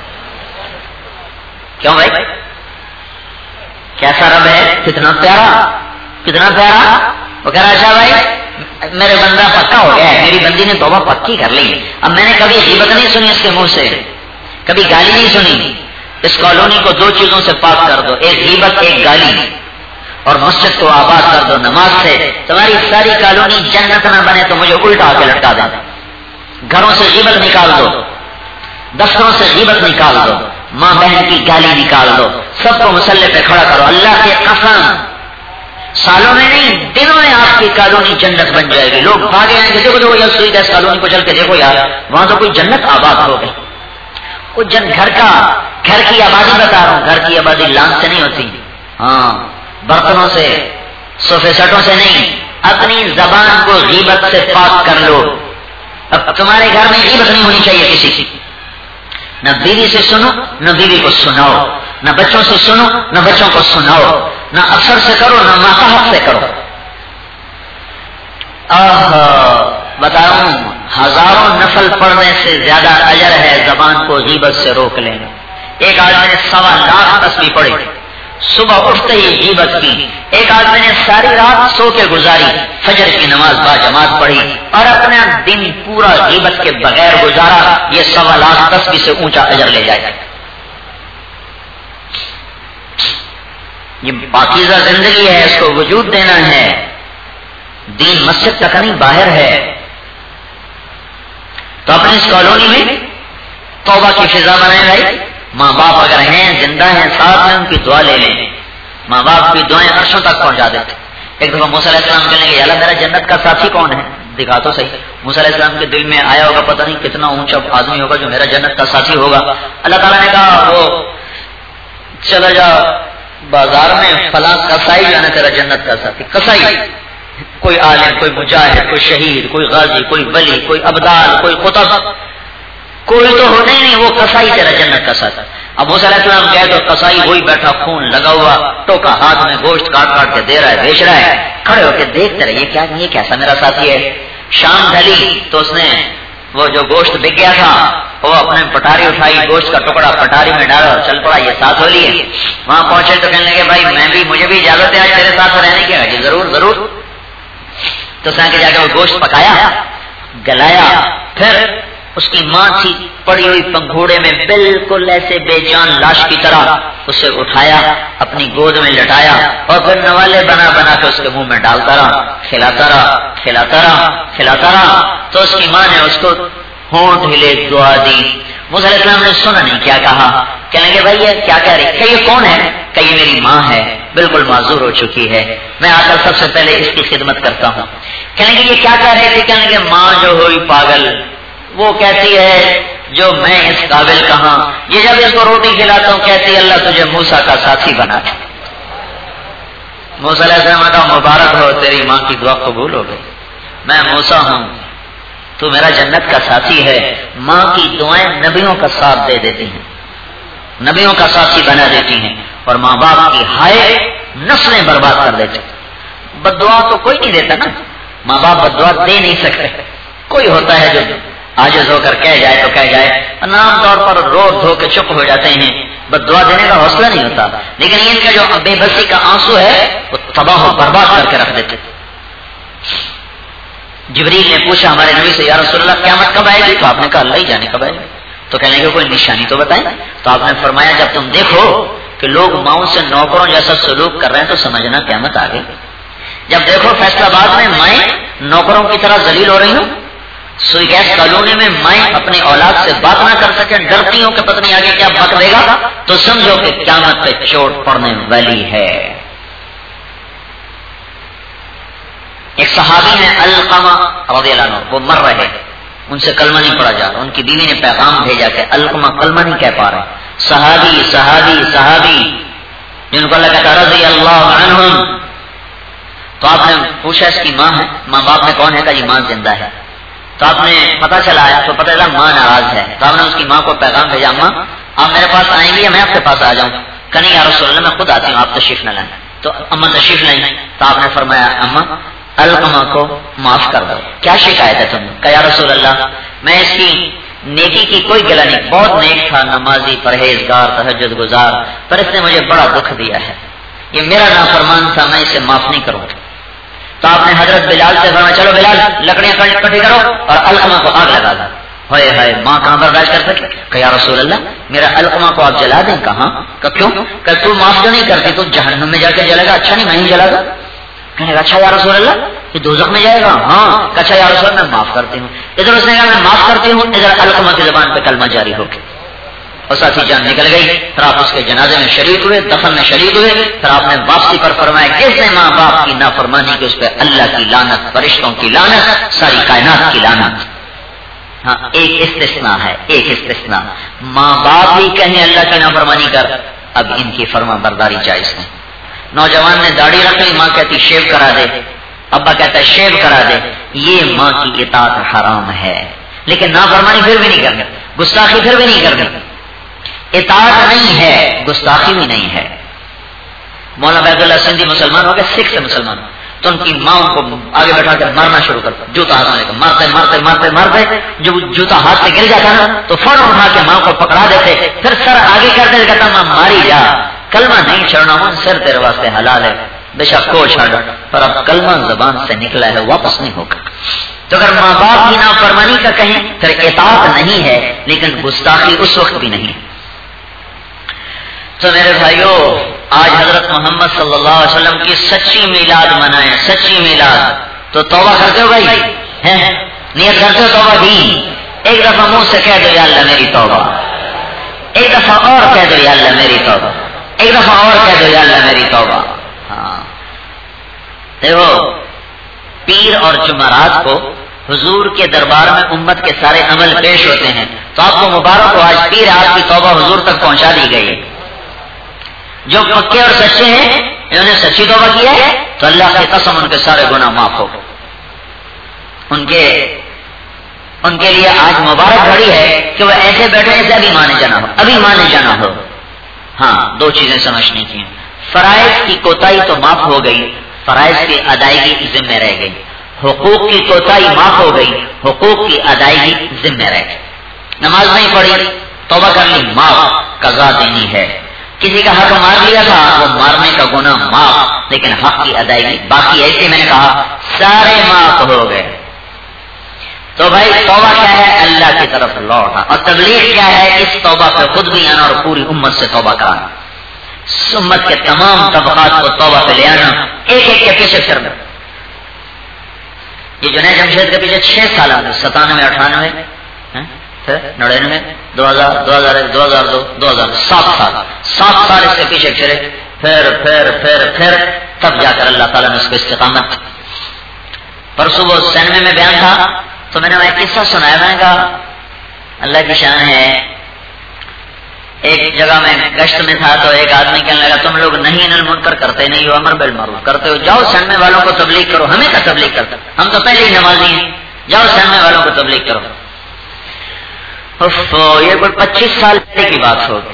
کیوں بھائی؟ کیسا رب ہے، کتنا پیارا کتنا پیارا. وہ کہہ رہا اچھا بھائی میرے بندہ پکا ہو گیا ہے، میری بندی نے توبہ پکی کر لی. اب میں نے کبھی غیبت نہیں سنی اس کے منہ سے، کبھی گالی نہیں سنی. اس کالونی کو دو چیزوں سے پاک کر دو، ایک غیبت ایک گالی، اور مسجد کو آباد کر دو نماز سے. تمہاری ساری کالونی جنت نہ بنے تو مجھے الٹا کے لٹکا دیں. گھروں سے غیبت نکال دو، دفتروں سے غیبت نکال دو، ماں بہن کی گالی نکال دو، سب کو مسلح پہ کھڑا کرو. اللہ کے قسم سالوں میں نہیں دنوں میں آپ کی کالونی جنت بن جائے گی. لوگ بھاگے آئیں گے، دیکھو دیکھو یار سوئی دس کالونی کو چل کے دیکھو یار، وہاں تو کوئی جنت آباد ہو گئی. وہ جن گھر کا گھر کی آبادی بتا رہا ہوں، گھر کی آبادی لان سے نہیں ہوتی، ہاں برتنوں سے صوفے سٹوں سے نہیں. اپنی زبان کو غیبت سے پاک کر لو. اب تمہارے گھر میں غیبت نہیں ہونی چاہیے کسی کی. نہ بیوی سے سنو نہ بیوی کو سناؤ، نہ بچوں سے سنو نہ بچوں کو سناؤ، نہ افسر سے کرو نہ ماتحت سے کرو. بتاؤں ہزاروں نفل پڑھنے سے زیادہ اجر ہے زبان کو غیبت سے روک لینا. ایک آدمی نے سوا لاکھ تسبیح پڑھی صبح اٹھتے ہی غیبت کی. ایک آدمی نے ساری رات سو کے گزاری, فجر کی نماز با جماعت پڑھی اور اپنا دن پورا غیبت کے بغیر گزارا, یہ سوا لاکھ تسبیح سے اونچا اجر لے جائے. یہ پاکیزہ زندگی ہے, اس کو وجود دینا ہے. دین مسجد تک نہیں, باہر ہے. تو اپنی اس کالونی میں توبہ کی فضا بنائیں بھائی. ماں باپ اگر ہیں, زندہ ہیں, ساتھ میں ان کی دعا لے لیں. ماں باپ کی دعائیں عرشوں تک پہنچا دیتے. ایک دفعہ موسیٰ علیہ السلام کہنے لگے, اللہ میرا جنت کا ساتھی کون ہے, دکھا تو صحیح. موسیٰ علیہ السلام کے دل میں آیا ہوگا پتہ نہیں کتنا اونچا آدمی ہوگا جو میرا جنت کا ساتھی ہوگا. اللہ تعالیٰ نے کہا وہ چلا جا بازار میں, فلاں کسائی جو ہے نا تیرا جنت کا ساتھی. کسائی کوئی عالم, کوئی مجاہد, کوئی شہید, کوئی غازی, کوئی ولی, کوئی ابدال, کوئی قطب, کوئی تو ہونے نہیں, وہ کسائی تیرا جنت کا ساتھ. اب موسیٰ علیہ السلام کہے تو کسائی وہی بیٹھا, خون لگا ہوا, ٹوکا ہاتھ میں, گوشت کاٹ کاٹ کے دے رہا ہے, بیچ رہا ہے. کھڑے ہو کے دیکھتے رہے, یہ کیا, یہ کیسا میرا ساتھی ہے. شام ڈھلی تو اس نے وہ جو گوشت بک گیا تھا وہ اپنے پٹاری اٹھائی, گوشت کا ٹکڑا پٹاری میں ڈالا اور چل پڑا, یہ ساتھ ہو لیے. وہاں پہنچے تو کہنے لگے بھائی میں بھی, مجھے بھی اجازت ہے آج تیرے ساتھ رہنے کی. جی ضرور ضرور. تو اس نے جا کے وہ گوشت پکایا, گلایا, پھر اس کی ماں تھی پڑی ہوئی پنگھوڑے میں بالکل ایسے بے جان لاش کی طرح, اسے اٹھایا, اپنی گود میں لٹایا اور پھر نوالے بنا بنا کے اس کے منہ میں ڈالتا رہا, کھلاتا رہا کھلاتا رہا کھلاتا رہا. تو اس کی ماں نے اس کو ہونٹ ہلے دعا دی. موسیٰ علیہ السلام نے سنا نہیں کیا کہا. کہنے لگے بھائی یہ کیا کہہ رہی, کہ یہ کون ہے, کہ یہ میری ماں ہے, بالکل معذور ہو چکی ہے, میں آ کر سب سے پہلے اس کی خدمت کرتا ہوں. کہنے لگے یہ کیا کہہ رہے تھے. کہنے لگے ماں جو ہوئی پاگل, وہ کہتی ہے جو میں اس قابل کہاں, یہ جب اس کو روٹی کھلاتا ہوں کہتی ہے اللہ تجھے موسیٰ کا ساتھی بنا. موسیٰ علیہ السلام نے کہا مبارک ہو, تیری ماں کی دعا قبول ہو گئی. میں موسیٰ ہوں, تو میرا جنت کا ساتھی ہے. ماں کی دعائیں نبیوں کا ساتھ دے دیتی ہیں, نبیوں کا ساتھی بنا دیتی ہیں, اور ماں باپ کی ہائے نسلیں برباد کر دیتے. بددعا تو کوئی نہیں دیتا نا, ماں باپ بددعا دے نہیں سکتے. کوئی ہوتا ہے جو عاجز ہو کر کہہ جائے تو کہہ جائے, عام طور پر رو دھو کے چپ ہو جاتے ہیں, بددعا دینے کا حوصلہ نہیں ہوتا. لیکن ان کا جو بے بسی کا آنسو ہے وہ تباہ و برباد کر کے رکھ دیتے. جبریل نے پوچھا ہمارے نبی سے, یا رسول اللہ قیامت کب آئے گی؟ تو آپ نے کہا اللہ ہی جانے کب آئے گی. تو کہنے لگے کوئی نشانی تو بتائیں. تو آپ نے فرمایا جب تم دیکھو کہ لوگ ماؤں سے نوکروں جیسا سلوک کر رہے ہیں تو سمجھنا قیامت آ گئی. جب دیکھو فیصلہ آباد میں مائیں نوکروں کی طرح ذلیل ہو رہی ہوں, سوئی گیس کالونی میں مائیں اپنی اولاد سے بات نہ کر سکیں, ڈرتی ہوں کہ پتہ نہیں آگے کیا بک دے گا, تو سمجھو کہ قیامت پہ چوٹ پڑنے والی ہے. ایک صحابی ہیں علقمہ رضی اللہ عنہ, وہ مر رہے, ان سے کلمہ نہیں پڑھا جا رہا. ان کی بیوی نے پیغام بھیجا کہ علقمہ کلمہ نہیں کہہ پا رہے. صحابی صحابی صحابی جن کو اللہ کہتا رضی اللہ عنہم. تو آپ نے پوچھا اس کی ماں ہے, ماں باپ میں کون ہے, کہ جی ماں زندہ ہے. تو آپ نے پتا چلا تو پتہ چلا ماں ناراض ہے. تو آپ نے اس کی ماں کو پیغام بھیجا, ماں آپ میرے پاس آئیں گی یا میں آپ کے پاس آ جاؤں؟ کہ نہیں یا رسول اللہ میں خود آتی ہوں, آپ تشریف نہ لائیں. تو اماں تشریف لائیں. تو آپ نے فرمایا اماں علقمہ کو معاف کر دو, کیا شکایت ہے تم؟ کہ یا رسول اللہ میں اس کی نیکی کی کوئی گلا نہیں, بہت نیک تھا, نمازی, پرہیزگار, تہجد گزار, پر اس نے مجھے بڑا دکھ دیا ہے, یہ میرا نافرمان تھا, میں اسے معاف نہیں کروں. تو آپ نے حضرت بلال سے فرمایا چلو بلال لکڑیاں اکٹھی کرو اور علقمہ کو آگ لگا دو. ہائے ہائے ماں کہاں برداشت کر سکے. کہ یا رسول اللہ میرا علقمہ کو آپ جلا دیں. کہاں؟ کہ کیوں؟ کہ تو معاف جو نہیں کرتی تو جہنم میں جا کے جلے گا. اچھا نہیں میں ہی جلا گا. کہنے لگا اچھا یا رسول اللہ یہ دوزخ میں جائے گا؟ ہاں. اچھا یا رسول اللہ میں معاف کرتی ہوں. ادھر اس نے کہا میں معاف کرتی ہوں, ادھر علقمہ کی زبان پہ کلمہ جاری ہو کے اور ساتھی جان نکل گئی. پھر آپ اس کے جنازے میں شریک ہوئے, دفن میں شریک ہوئے. پھر آپ نے واپسی پر فرمایا جس نے ماں باپ کی نافرمانی کی اس پہ اللہ کی لعنت, فرشتوں کی لعنت, ساری کائنات کی لعنت. ہاں ایک استثناء ہے, ایک استثناء, ماں باپ بھی کہیں اللہ کی نافرمانی کر, اب ان کی فرما برداری جائز نہیں. نوجوان نے داڑھی رکھ لی, ماں کہتی شیو کرا دے, ابا کہتا ہے شیو کرا دے, یہ ماں کی اطاعت حرام ہے. لیکن نافرمانی پھر بھی نہیں کرنی, گستاخی پھر بھی نہیں کرنی. اطاعت نہیں ہے, گستاخی بھی نہیں ہے. مولانا بیت اللہ سندھی مسلمان ہو گئے, سکھ سے مسلمان, تو ان کی ماں ان کو آگے بیٹھا کر مارنا شروع کرتا, جوتا ہاتھ میں مارتے مارتے مارتے مارتے جو جوتا ہاتھ سے گر جاتا نا تو فوراً اٹھا کے ماں کو پکڑا دیتے, پھر سر آگے کر دیتے, کہتا ماں ماری جا, کلمہ نہیں چھڑنا من سر تیرے واسطے حلال ہے، بے شک کو چھڑ، پر اب کلمہ زبان سے نکلا ہے واپس نہیں ہوگا۔ تو اگر ماں باپ کی نافرمانی کا کہیں پھر اطاعت نہیں ہے، لیکن گستاخی اس وقت بھی نہیں۔ تو میرے بھائیو، آج حضرت محمد صلی اللہ علیہ وسلم کی سچی میلاد منائیں، سچی میلاد۔ تو توبہ کرتے ہو بھائی، ہیں نیت کرتے ہو توبہ کی؟ ایک دفعہ منہ سے کہہ دو یا اللہ میری توبہ، ایک دفعہ اور کہہ دو یا اللہ میری توبہ، ایک دفعہ اور کہہ دو یا اللہ میری توبہ۔ ہاں دیکھو، پیر اور جمعرات کو حضور کے دربار میں امت کے سارے عمل پیش ہوتے ہیں، تو آپ کو مبارک ہو، آج پیر آپ کی توبہ حضور تک پہنچا دی گئی ہے۔ جو پکے اور سچے ہیں، انہوں نے سچی توبہ کی ہے تو اللہ کی قسم ان کے سارے گناہ معاف ہو گئے۔ ان کے ان کے لیے آج مبارک گھڑی ہے کہ وہ ایسے بیٹھے جیسے ابھی مانے جانا ہو، ابھی مانے جانا ہو۔ ہاں دو چیزیں سمجھنی تھیں، فرائض کی کوتاہی تو معاف ہو گئی، فرائض کی ادائیگی ذمہ رہ گئی، حقوق کی کوتاہی معاف ہو گئی، حقوق کی ادائیگی ذمہ رہ گئی۔ نماز نہیں پڑھی، توبہ کر لی، معاف، قضا دینی ہے۔ کسی کا حق مار لیا تھا، وہ مارنے کا گناہ معاف، لیکن حق کی ادائیگی باقی۔ ایسے میں نے کہا سارے معاف ہو گئے۔ تو بھائی توبہ کیا ہے؟ اللہ کی طرف لوٹا، اور تبلیغ کیا ہے؟ اس توبہ پہ خود بھی آنا اور پوری امت سے توبہ کرانا، امت کے تمام طبقات کو توبہ پہ لے آنا، ایک ایک کے پیچھے چلنا۔ یہ جنید جمشید کے پیچھے چھ سال آگے، ستانوے اٹھانوے نڑینوے دو ہزار دو ہزار ایک دو ہزار دو دو ہزار سات سال سات سال اس کے پیچھے پھرے، پھر پھر پھر پھر تب جا کر اللہ تعالیٰ نے اس کو استقامت۔ پرسوں وہ سینمے میں بیان تھا تو میں نے وہ قصہ سنایا، میں نے کہا اللہ کی شان ہے۔ ایک جگہ میں گشت میں تھا تو ایک آدمی کہنے لگا تم لوگ نہیں انل منکر کرتے نہیں ہو، امر بالمعروف کرتے ہو، جاؤ سینمے والوں کو تبلیغ کرو، ہمیں کا تبلیغ کرتا، ہم تو پہلے ہی نمازی ہیں، جاؤ سینمے والوں کو تبلیغ کرو۔ یہ کوئی پچیس سال پہلے کی بات ہوگی۔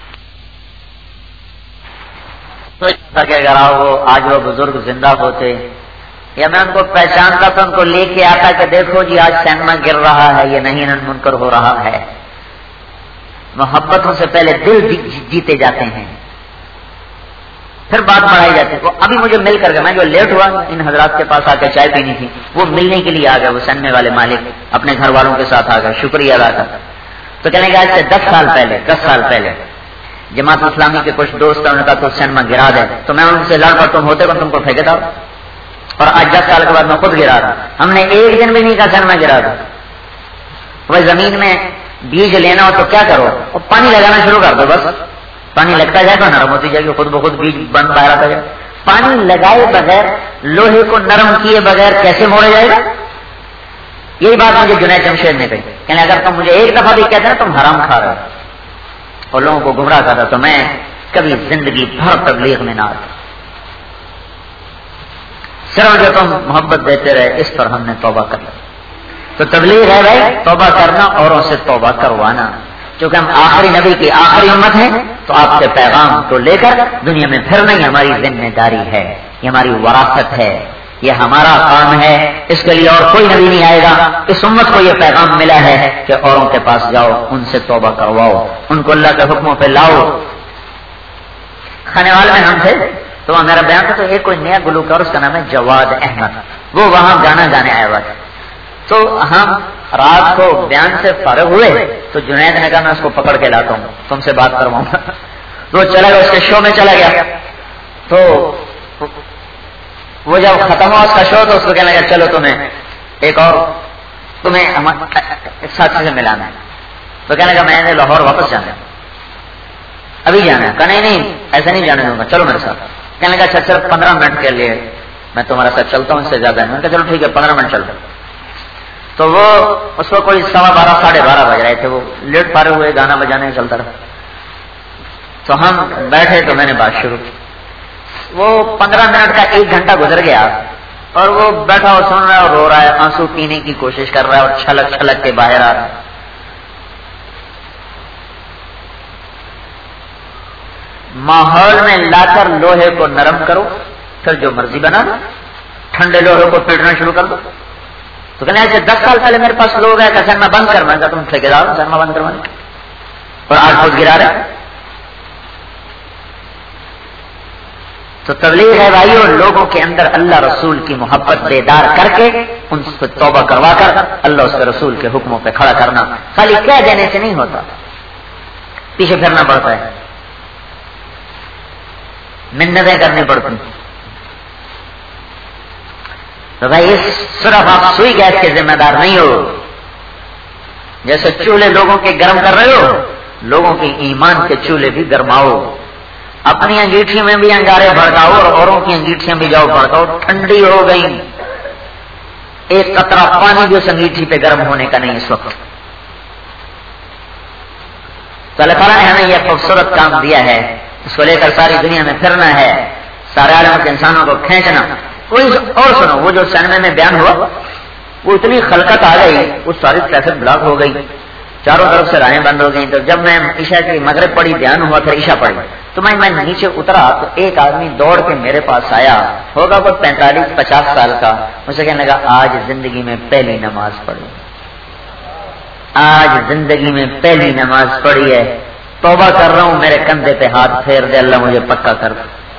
اگر وہ آج وہ بزرگ زندہ ہوتے یا میں ان کو پہچانتا تو ان کو لے کے آتا کہ دیکھو جی آج سینما گر رہا ہے، یہ نہیں منکر ہو رہا ہے۔ محبتوں سے پہلے دل جیتے جاتے ہیں، پھر بات بڑھائی جاتی ہے۔ وہ ابھی مجھے مل کر کے، میں جو لیٹ ہوا ان حضرات کے پاس آ کے چائے پینی تھی، وہ ملنے کے لیے آ گئے، وہ سینمے والے مالک اپنے گھر والوں کے ساتھ آ گئے، شکریہ ادا کرتا۔ تو کہنے کہ آج سے دس سال پہلے دس سال پہلے جماعت اسلامی کے کچھ دوست نے کہا تو سینما گرا دے، تو میں ان سے لڑ پڑ تم ہوتے تم کو پھینکے تھا، اور آج دس سال کے بعد میں خود گرا رہا۔ ہم نے ایک دن بھی نہیں کہا سینما گرا دو۔ وہ زمین میں بیج لینا ہو تو کیا کرو، اور پانی لگانا شروع کر دو، بس پانی لگتا جائے گا نرم ہوتی جائے گی، خود بخود بیج بند باہر آتا جائے۔ پانی لگائے بغیر، لوہے کو نرم کیے بغیر کیسے موڑا جائے گا؟ یہی بات مجھے جنید جمشید نے کہی کہ اگر تم مجھے ایک دفعہ بھی کہتے نا تم حرام کھا رہے ہو اور لوگوں کو گمراہ کرتا تو میں کبھی زندگی بھر تبلیغ میں نہ آتا، صرف جو تم محبت دیتے رہے اس پر ہم نے توبہ کر لی۔ تو تبلیغ ہے بھائی توبہ کرنا، اوروں سے توبہ کروانا، کیونکہ ہم آخری نبی کی آخری امت ہیں، تو آپ کے پیغام کو لے کر دنیا میں پھرنا ہی ہماری ذمہ داری ہے، یہ ہماری وراثت ہے، یہ ہمارا کام ہے۔ اس کے لیے اور کوئی نبی نہیں آئے گا۔ اس امت کو یہ پیغام ملا ہے کہ اوروں کے پاس جاؤ، ان سے توبہ کرواؤ، ان کو اللہ کے حکموں پہ لاؤ۔ کھانے والے میں ہم تھے تو وہاں میرا بیان تھا، تو ایک کوئی نیا گلوکار اس کا نام ہے جواد احمد، وہ وہاں گانا گانے آیا ہوا تھا۔ تو ہم رات کو بیان سے فارغ ہوئے تو جنید نے کہا میں اس کو پکڑ کے لاتا ہوں، تم سے بات کرواؤں گا۔ وہ چلا گیا، اس کے شو میں چلا گیا۔ تو وہ جب ختم ہوا اس کا شو تو اس کو کہنے لگا چلو تمہیں ایک اور تمہیں ایک ساتھی سے ملانا ہے۔ تو کہنے لگا میں نے لاہور واپس جانا ہے، ابھی جانا ہے۔ کہا نہیں نہیں ایسا نہیں جانے دوں گا، چلو میرے ساتھ۔ کہنے لگا اچھا صرف پندرہ منٹ کے لیے میں تمہارے ساتھ چلتا ہوں، اس سے زیادہ نہیں۔ میں کہا چلو ٹھیک ہے پندرہ منٹ چلتا۔ تو وہ اس کو کوئی سوا بارہ ساڑھے بارہ بج رہے تھے، وہ لیٹ پارے ہوئے، گانا بجانے چلتا رہا۔ تو ہم بیٹھے تو میں نے بات شروع کی۔ وہ پندرہ منٹ کا ایک گھنٹہ گزر گیا اور وہ بیٹھا اور سن رہا ہے اور رو رہا ہے، آنسو پینے کی کوشش کر رہا ہے اور چھلک چھلک کے باہر آ رہا ہے۔ ماحول میں لا کر لوہے کو نرم کرو، پھر جو مرضی بنا دو، ٹھنڈے لوہے کو پیٹنا شروع کر دو۔ تو کہنا ہے دس سال پہلے میرے پاس لوگ ہیں کہ سینما بند کروانا تھا، تم ٹھیکیدار سینما بند کروانے، اور آج خود گرا رہے۔ تو تبلیغ ہے بھائیو، لوگوں کے اندر اللہ رسول کی محبت بیدار کر کے ان سے توبہ کروا کر اللہ اس کے رسول کے حکموں پہ کھڑا کرنا. خالی کہہ دینے سے نہیں ہوتا، پیچھے پھرنا پڑتا ہے، منتیں کرنی پڑتی. تو بھائی اس صرف آپ سوئی گیس کے ذمہ دار نہیں ہو. جیسے چولہے لوگوں کے گرم کر رہے ہو، لوگوں کے ایمان کے چولہے بھی گرماؤ. اپنی انگیٹھی میں بھی انگارے بھڑکاؤ اور اوروں کی انگیٹھیاں بھی جاؤ بھڑکاؤ. ٹھنڈی ہو گئی، ایک قطرہ پانی بھی اس انگیٹھی پہ گرم ہونے کا نہیں اس وقت. تو اللہ تعالیٰ نے ہمیں یہ خوبصورت کام دیا ہے، اس کو لے کر ساری دنیا میں پھرنا ہے، سارے عالم کے انسانوں کو کھینچنا. کوئی اور سنو، وہ جو سینما میں بیان ہوا وہ اتنی خلقت آ گئی، وہ ساری کیسٹ بلاک ہو گئی، چاروں طرف سے راہیں بند ہو گئی. تو جب میں عشاء کی مغرب پڑھی، بیان ہوا، پھر عشاء پڑھی، تو میں میں نیچے اترا تو ایک آدمی دوڑ کے میرے پاس آیا، ہوگا وہ پینتالیس پچاس سال کا. مجھے کہنے لگا آج زندگی میں پہلی نماز پڑھی، آج زندگی میں پہلی نماز پڑھی ہے، توبہ کر رہا ہوں، میرے کندھے پہ ہاتھ پھیر دے، اللہ مجھے پکا کر.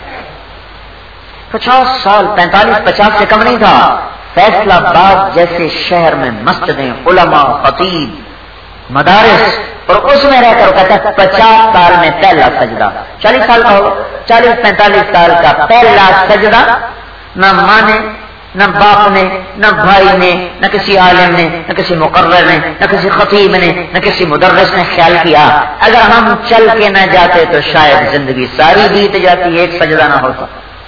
پچاس سال، پینتالیس پچاس سے کم نہیں تھا. فیصلہ آباد جیسے شہر میں مسجدیں، علماء، خطیب، مدارس، اور اس میں رہ کر کہتا ہے پچاس سال میں پہلا سجدہ. چالیس سال کا ہوگا، چالیس پینتالیس سال کا پہلا سجدہ. نہ ماں نے، نہ باپ نے، نہ بھائی نے، نہ کسی عالم نے، نہ کسی مقرر نے، نہ کسی خطیب نے، نہ کسی مدرس نے خیال کیا اگر ہم چل کے نہ جاتے تو شاید زندگی ساری بیت جاتی، ایک سجدہ نہ ہوتا.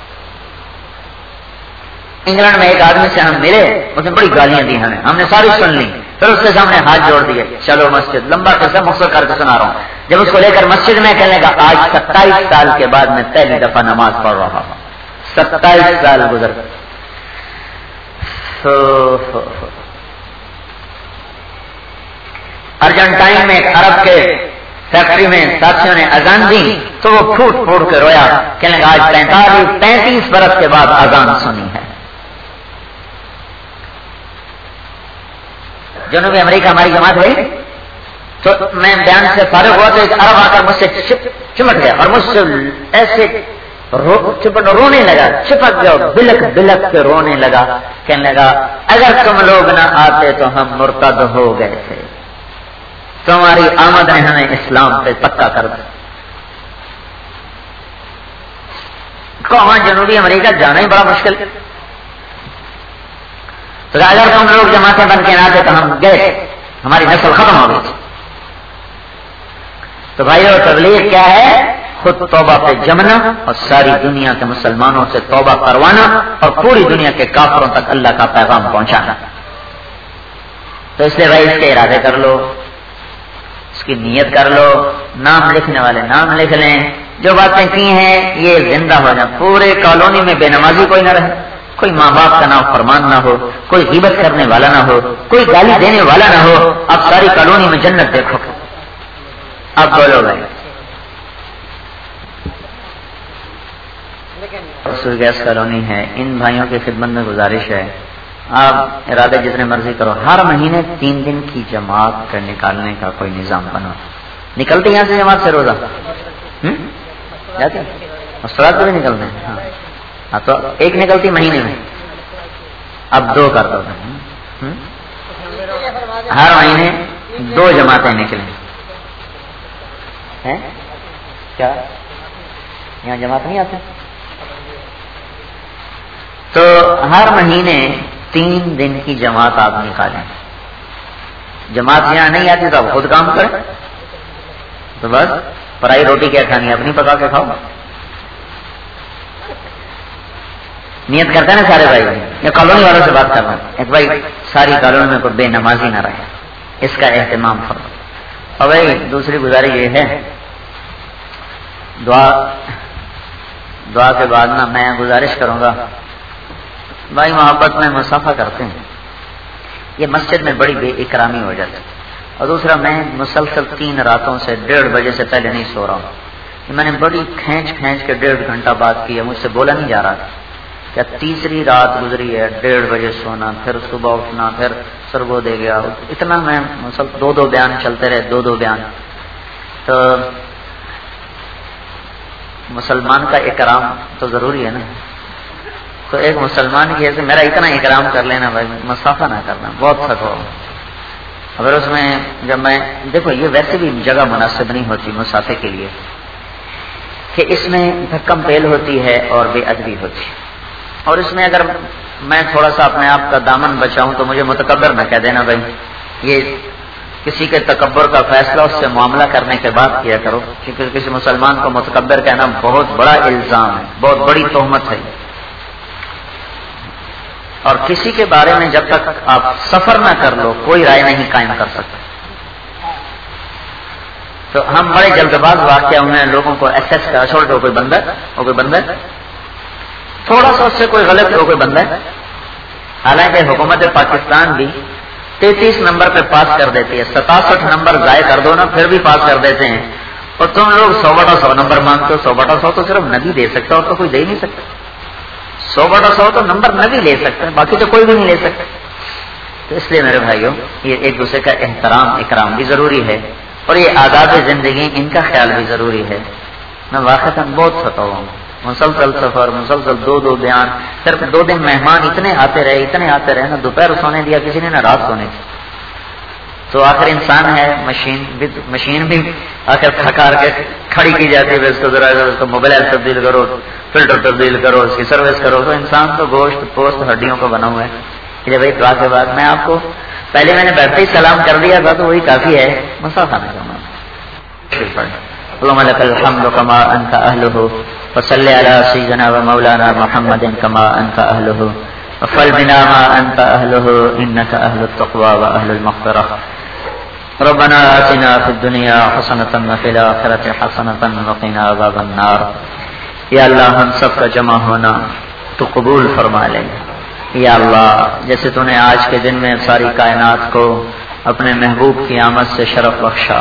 انگلینڈ میں ایک آدمی سے ہم ملے، اس نے بڑی گالیاں دی ہمیں، ہم نے ساری سن لی. پھر اس کے سامنے ہاتھ جوڑ دیے، چلو مسجد. لمبا قصہ مختصر کر کے سنا رہا ہوں. جب اس کو لے کر مسجد میں کہنے لگا آج ستائیس سال کے بعد میں پہلی دفعہ نماز پڑھ رہا ہوں. ستائیس سال گزر گئے. ارجنٹائن میں ایک عرب کے فیکٹری میں ساتھیوں نے اذان دی تو وہ پھوٹ پھوٹ کے رویا، کہنے لگا آج پینتالیس پینتیس برس کے بعد اذان سنی ہے. جنوبی امریکہ ہماری جماعت ہوئی تو میں بیان سے فارغ ہوا تو ایک عرب آ کر مجھ سے چمٹ گیا اور مجھ سے ایسے رو, رونے لگا، چپک گیا، بلک بلک کے رونے لگا. کہنے لگا اگر تم لوگ نہ آتے تو ہم مرتد ہو گئے تھے، تمہاری آمد نے ہمیں اسلام پہ پکا کر دیا. کہاں جنوبی امریکہ جانا ہی بڑا مشکل. تو اگر تم لوگ جماعتیں بن کے نہ آتے تو ہم گئے، ہماری نسل ختم ہو گئی تھی. تو بھائیو تبلیغ کیا ہے؟ خود توبہ پہ جمنا اور ساری دنیا کے مسلمانوں سے توبہ کروانا اور پوری دنیا کے کافروں تک اللہ کا پیغام پہنچانا. تو اس لیے بھائی اس کے ارادے کر لو، اس کی نیت کر لو، نام لکھنے والے نام لکھ لیں. جو باتیں کی ہیں یہ زندہ ہو جائیں. پورے کالونی میں بے نمازی کوئی نہ رہے، کوئی ماں باپ کا نام فرمان نہ ہو، کوئی غیبت کرنے والا نہ ہو، کوئی گالی دینے والا نہ ہو. اب ساری کالونی میں جنت دیکھو. اب بولو بھائی. رسول گیس کالونی ہے، ان بھائیوں کی خدمت میں گزارش ہے آپ ارادے جتنے مرضی کرو، ہر مہینے تین دن کی جماعت کر نکالنے کا کوئی نظام بنا. نکلتے یہاں سے جماعت سے روزہ جاتے استاد کو بھی نکلتے ہیں. ہاں ہاں تو ایک نکلتی مہینے میں، اب دو کر دو. ہر مہینے دو جماعتیں نکلیں. کیا یہاں جماعت نہیں آتے؟ تو ہر مہینے تین دن کی جماعت آپ نکالیں. جماعت یہاں نہیں آتی تو آپ خود کام کریں. تو بس پرائی روٹی کیا کھانی ہے، اپنی پکا کے کھاؤ. نیت کرتے ہیں نا سارے بھائی. یہ کالونی والوں سے بات کر رہا ہوں. ایک بھائی ساری کالونی میں کوئی بے نمازی نہ رہے، اس کا اہتمام کرو. اور بھائی دوسری گزارش یہ ہے، دعا دعا کے بعد نا میں گزارش کروں گا بھائی محبت میں مصافحہ کرتے ہیں، یہ مسجد میں بڑی بے اکرامی ہو جاتی ہے. اور دوسرا میں مسلسل تین راتوں سے ڈیڑھ بجے سے پہلے نہیں سو رہا ہوں. میں نے بڑی کھینچ کھینچ کے ڈیڑھ گھنٹہ بات کی ہے، مجھ سے بولا نہیں جا رہا تھا. کیا تیسری رات گزری ہے، ڈیڑھ بجے سونا، پھر صبح اٹھنا، پھر سرگو دے گیا. اتنا میں مسلسل دو دو بیان چلتے رہے، دو دو بیان. تو مسلمان کا اکرام تو ضروری ہے نا. تو ایک مسلمان کی ایسے میرا اتنا اکرام کر لینا بھائی, مسافہ نہ کرنا, بہت تھکو. اگر اس میں جب میں دیکھو یہ ویسے بھی جگہ مناسب نہیں ہوتی مسافے کے لیے کہ اس میں دھکم پیل ہوتی ہے اور بے ادبی ہوتی ہے. اور اس میں اگر میں تھوڑا سا اپنے آپ کا دامن بچاؤں تو مجھے متکبر نہ کہہ دینا بھائی. یہ کسی کے تکبر کا فیصلہ اس سے معاملہ کرنے کے بعد کیا کرو, کیونکہ کسی مسلمان کو متکبر کہنا بہت بڑا الزام ہے, بہت بڑی تہمت ہے. اور کسی کے بارے میں جب تک آپ سفر نہ کر لو کوئی رائے نہیں قائم کر سکتے. تو ہم بڑے جلد باز واقعہ ہوئے لوگوں کو ایسس کا چھوڑ دو, کوئی بندہ ہو کوئی بندہ تھوڑا سا اس سے کوئی غلط ہو کوئی بندہ. حالانکہ حکومت پاکستان بھی تینتیس نمبر پہ پاس کر دیتی ہے, ستاسٹھ نمبر ضائع کر دو نا پھر بھی پاس کر دیتے ہیں. اور تم لوگ سو بٹا سو نمبر مانگتے ہو. سو بٹا سو تو صرف نبی دے سکتا, اور تو کوئی دے نہیں سکتا. سو بٹا سو تو نمبر نبی لے سکتا ہے, باقی تو کوئی بھی نہیں لے سکتا. تو اس لیے میرے بھائیوں یہ ایک دوسرے کا احترام اکرام بھی ضروری ہے, اور یہ آداب زندگی ان کا خیال بھی ضروری ہے. میں واقعاً بہت تھکا ہوا ہوں, مسلسل سفر, مسلسل دو دو بیان, صرف دو دن مہمان اتنے آتے رہے اتنے آتے رہے نا, دوپہر سونے دیا کسی نے نہ رات سونے دی. تو آخر انسان ہے, مشین بھی مشین بھی آخر تھکا کے کھڑی کی جاتی ہے. اس کو ذرا اس کو موبائل تبدیل کرو, فلٹر تبدیل کرو, اس کی سروس کرو. تو انسان تو گوشت پوست ہڈیوں کا بنا ہوا ہے. کہ بھائی دعا کے بعد میں آپ کو پہلے میں نے بیٹھتے ہی سلام کر دیا تھا تو وہی کافی ہے, مسافہ نہیں کرنا. اللهم لك الحمد كما انت اهله وصل على سيدنا ومولانا محمد كما انت اهله وفعل بنا ما انت اهله انك اهل التقوى واهل المغفرة. ربنا آتنا في الدنيا حسنة وفي الآخرة حسنة وقنا عذاب النار. یا اللہ ہم سب کا جمع ہونا تو قبول فرما لے. یا اللہ جیسے تو نے آج کے دن میں ساری کائنات کو اپنے محبوب کی آمد سے شرف بخشا,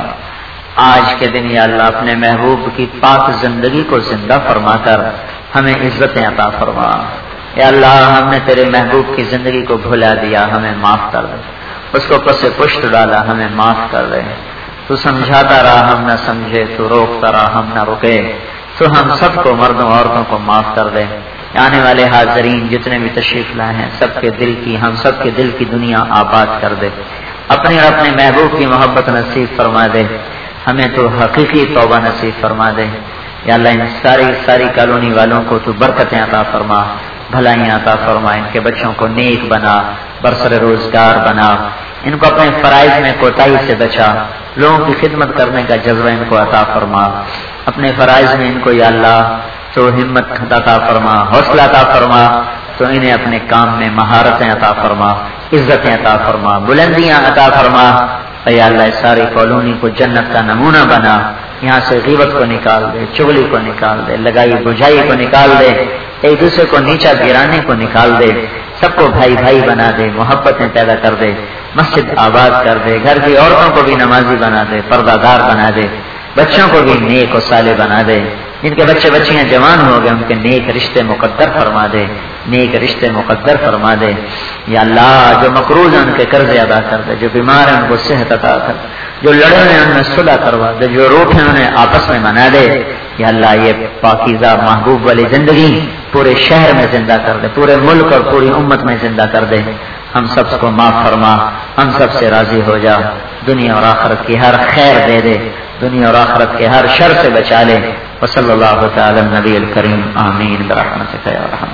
آج کے دن یا اللہ اپنے محبوب کی پاک زندگی کو زندہ فرما کر ہمیں عزتیں عطا فرما. یا اللہ ہم نے تیرے محبوب کی زندگی کو بھلا دیا, ہمیں معاف کر دے. اس کو پس پشت ڈالا, ہمیں معاف کر دے. تو سمجھاتا رہا ہم نہ سمجھے, تو روکتا رہا ہم نہ رکے. تو ہم سب کو مردوں عورتوں کو معاف کر دے. آنے والے حاضرین جتنے بھی تشریف لائے ہیں سب کے دل کی ہم سب کے دل کی دنیا آباد کر دے. اپنے اور اپنے محبوب کی محبت نصیب فرما دے. ہمیں تو حقیقی توبہ نصیب فرما دے. یا اللہ ان ساری ساری کالونی والوں کو تو برکتیں عطا فرما, بھلائیاں عطا فرما. ان کے بچوں کو نیک بنا, برسر روزگار بنا. ان کو اپنے فرائض میں کوتاہی سے بچا, لوگوں کی خدمت کرنے کا جذبہ ان کو عطا فرما. اپنے فرائض میں ان کو یا اللہ تو ہمت عطا فرما, حوصلہ عطا فرما. تو انہیں اپنے کام میں مہارتیں عطا فرما, عزتیں عطا فرما, بلندیاں عطا فرما. یا اللہ ساری کالونی کو جنت کا نمونہ بنا. یہاں سے غیبت کو نکال دے, چغلی کو نکال دے, لگائی بجھائی کو نکال دے, ایک دوسرے کو نیچا گرانے کو نکال دے. سب کو بھائی بھائی بنا دے, محبتیں پیدا کر دے, مسجد آباد کر دے, گھر کی عورتوں کو بھی نمازی بنا دے, پردہ دار بنا دے, بچوں کو بھی نیک و صالح بنا دے. جن کے بچے بچیاں جوان ہو گئے ان کے نیک رشتے مقدر فرما دے, نیک رشتے مقدر فرما دے. یا اللہ جو مقروض ہیں ان کے قرض ادا کر دے, جو بیمار ہیں ان کو صحت عطا کر, جو لڑے ہیں ان میں صلح کروا دے, جو روٹھے ہیں انہیں آپس میں منا دے. یا اللہ یہ پاکیزہ محبوب والی زندگی پورے شہر میں زندہ کر دے, پورے ملک اور پوری امت میں زندہ کر دے. ہم سب کو معاف فرما, ہم سب سے راضی ہو جا. دنیا اور آخرت کی ہر خیر دے دے, دنیا اور آخرت کے ہر شر سے بچا لے. وصلی اللہ تعالی نبی الکریم آمین برحمتک یا ارحم.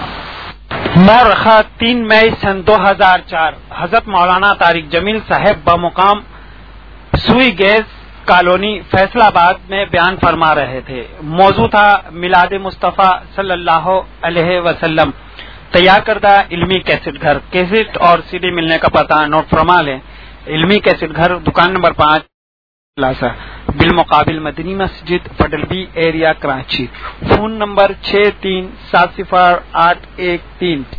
مورخہ تین مئی سن دو ہزار چار حضرت مولانا طارق جمیل صاحب بمقام سوئی گیس کالونی فیصلہ آباد میں بیان فرما رہے تھے. موضوع تھا میلاد مصطفیٰ صلی اللہ علیہ وسلم. تیار کردہ علمی کیسٹ گھر, کیسٹ اور سی ڈی ملنے کا پتہ نوٹ فرما لیں. علمی کیسٹ گھر, دکان نمبر پانچ, پلازا بالمقابل Madni Masjid, federal B area, Karachi. Phone number چھ تین سات صفر آٹھ ایک تین.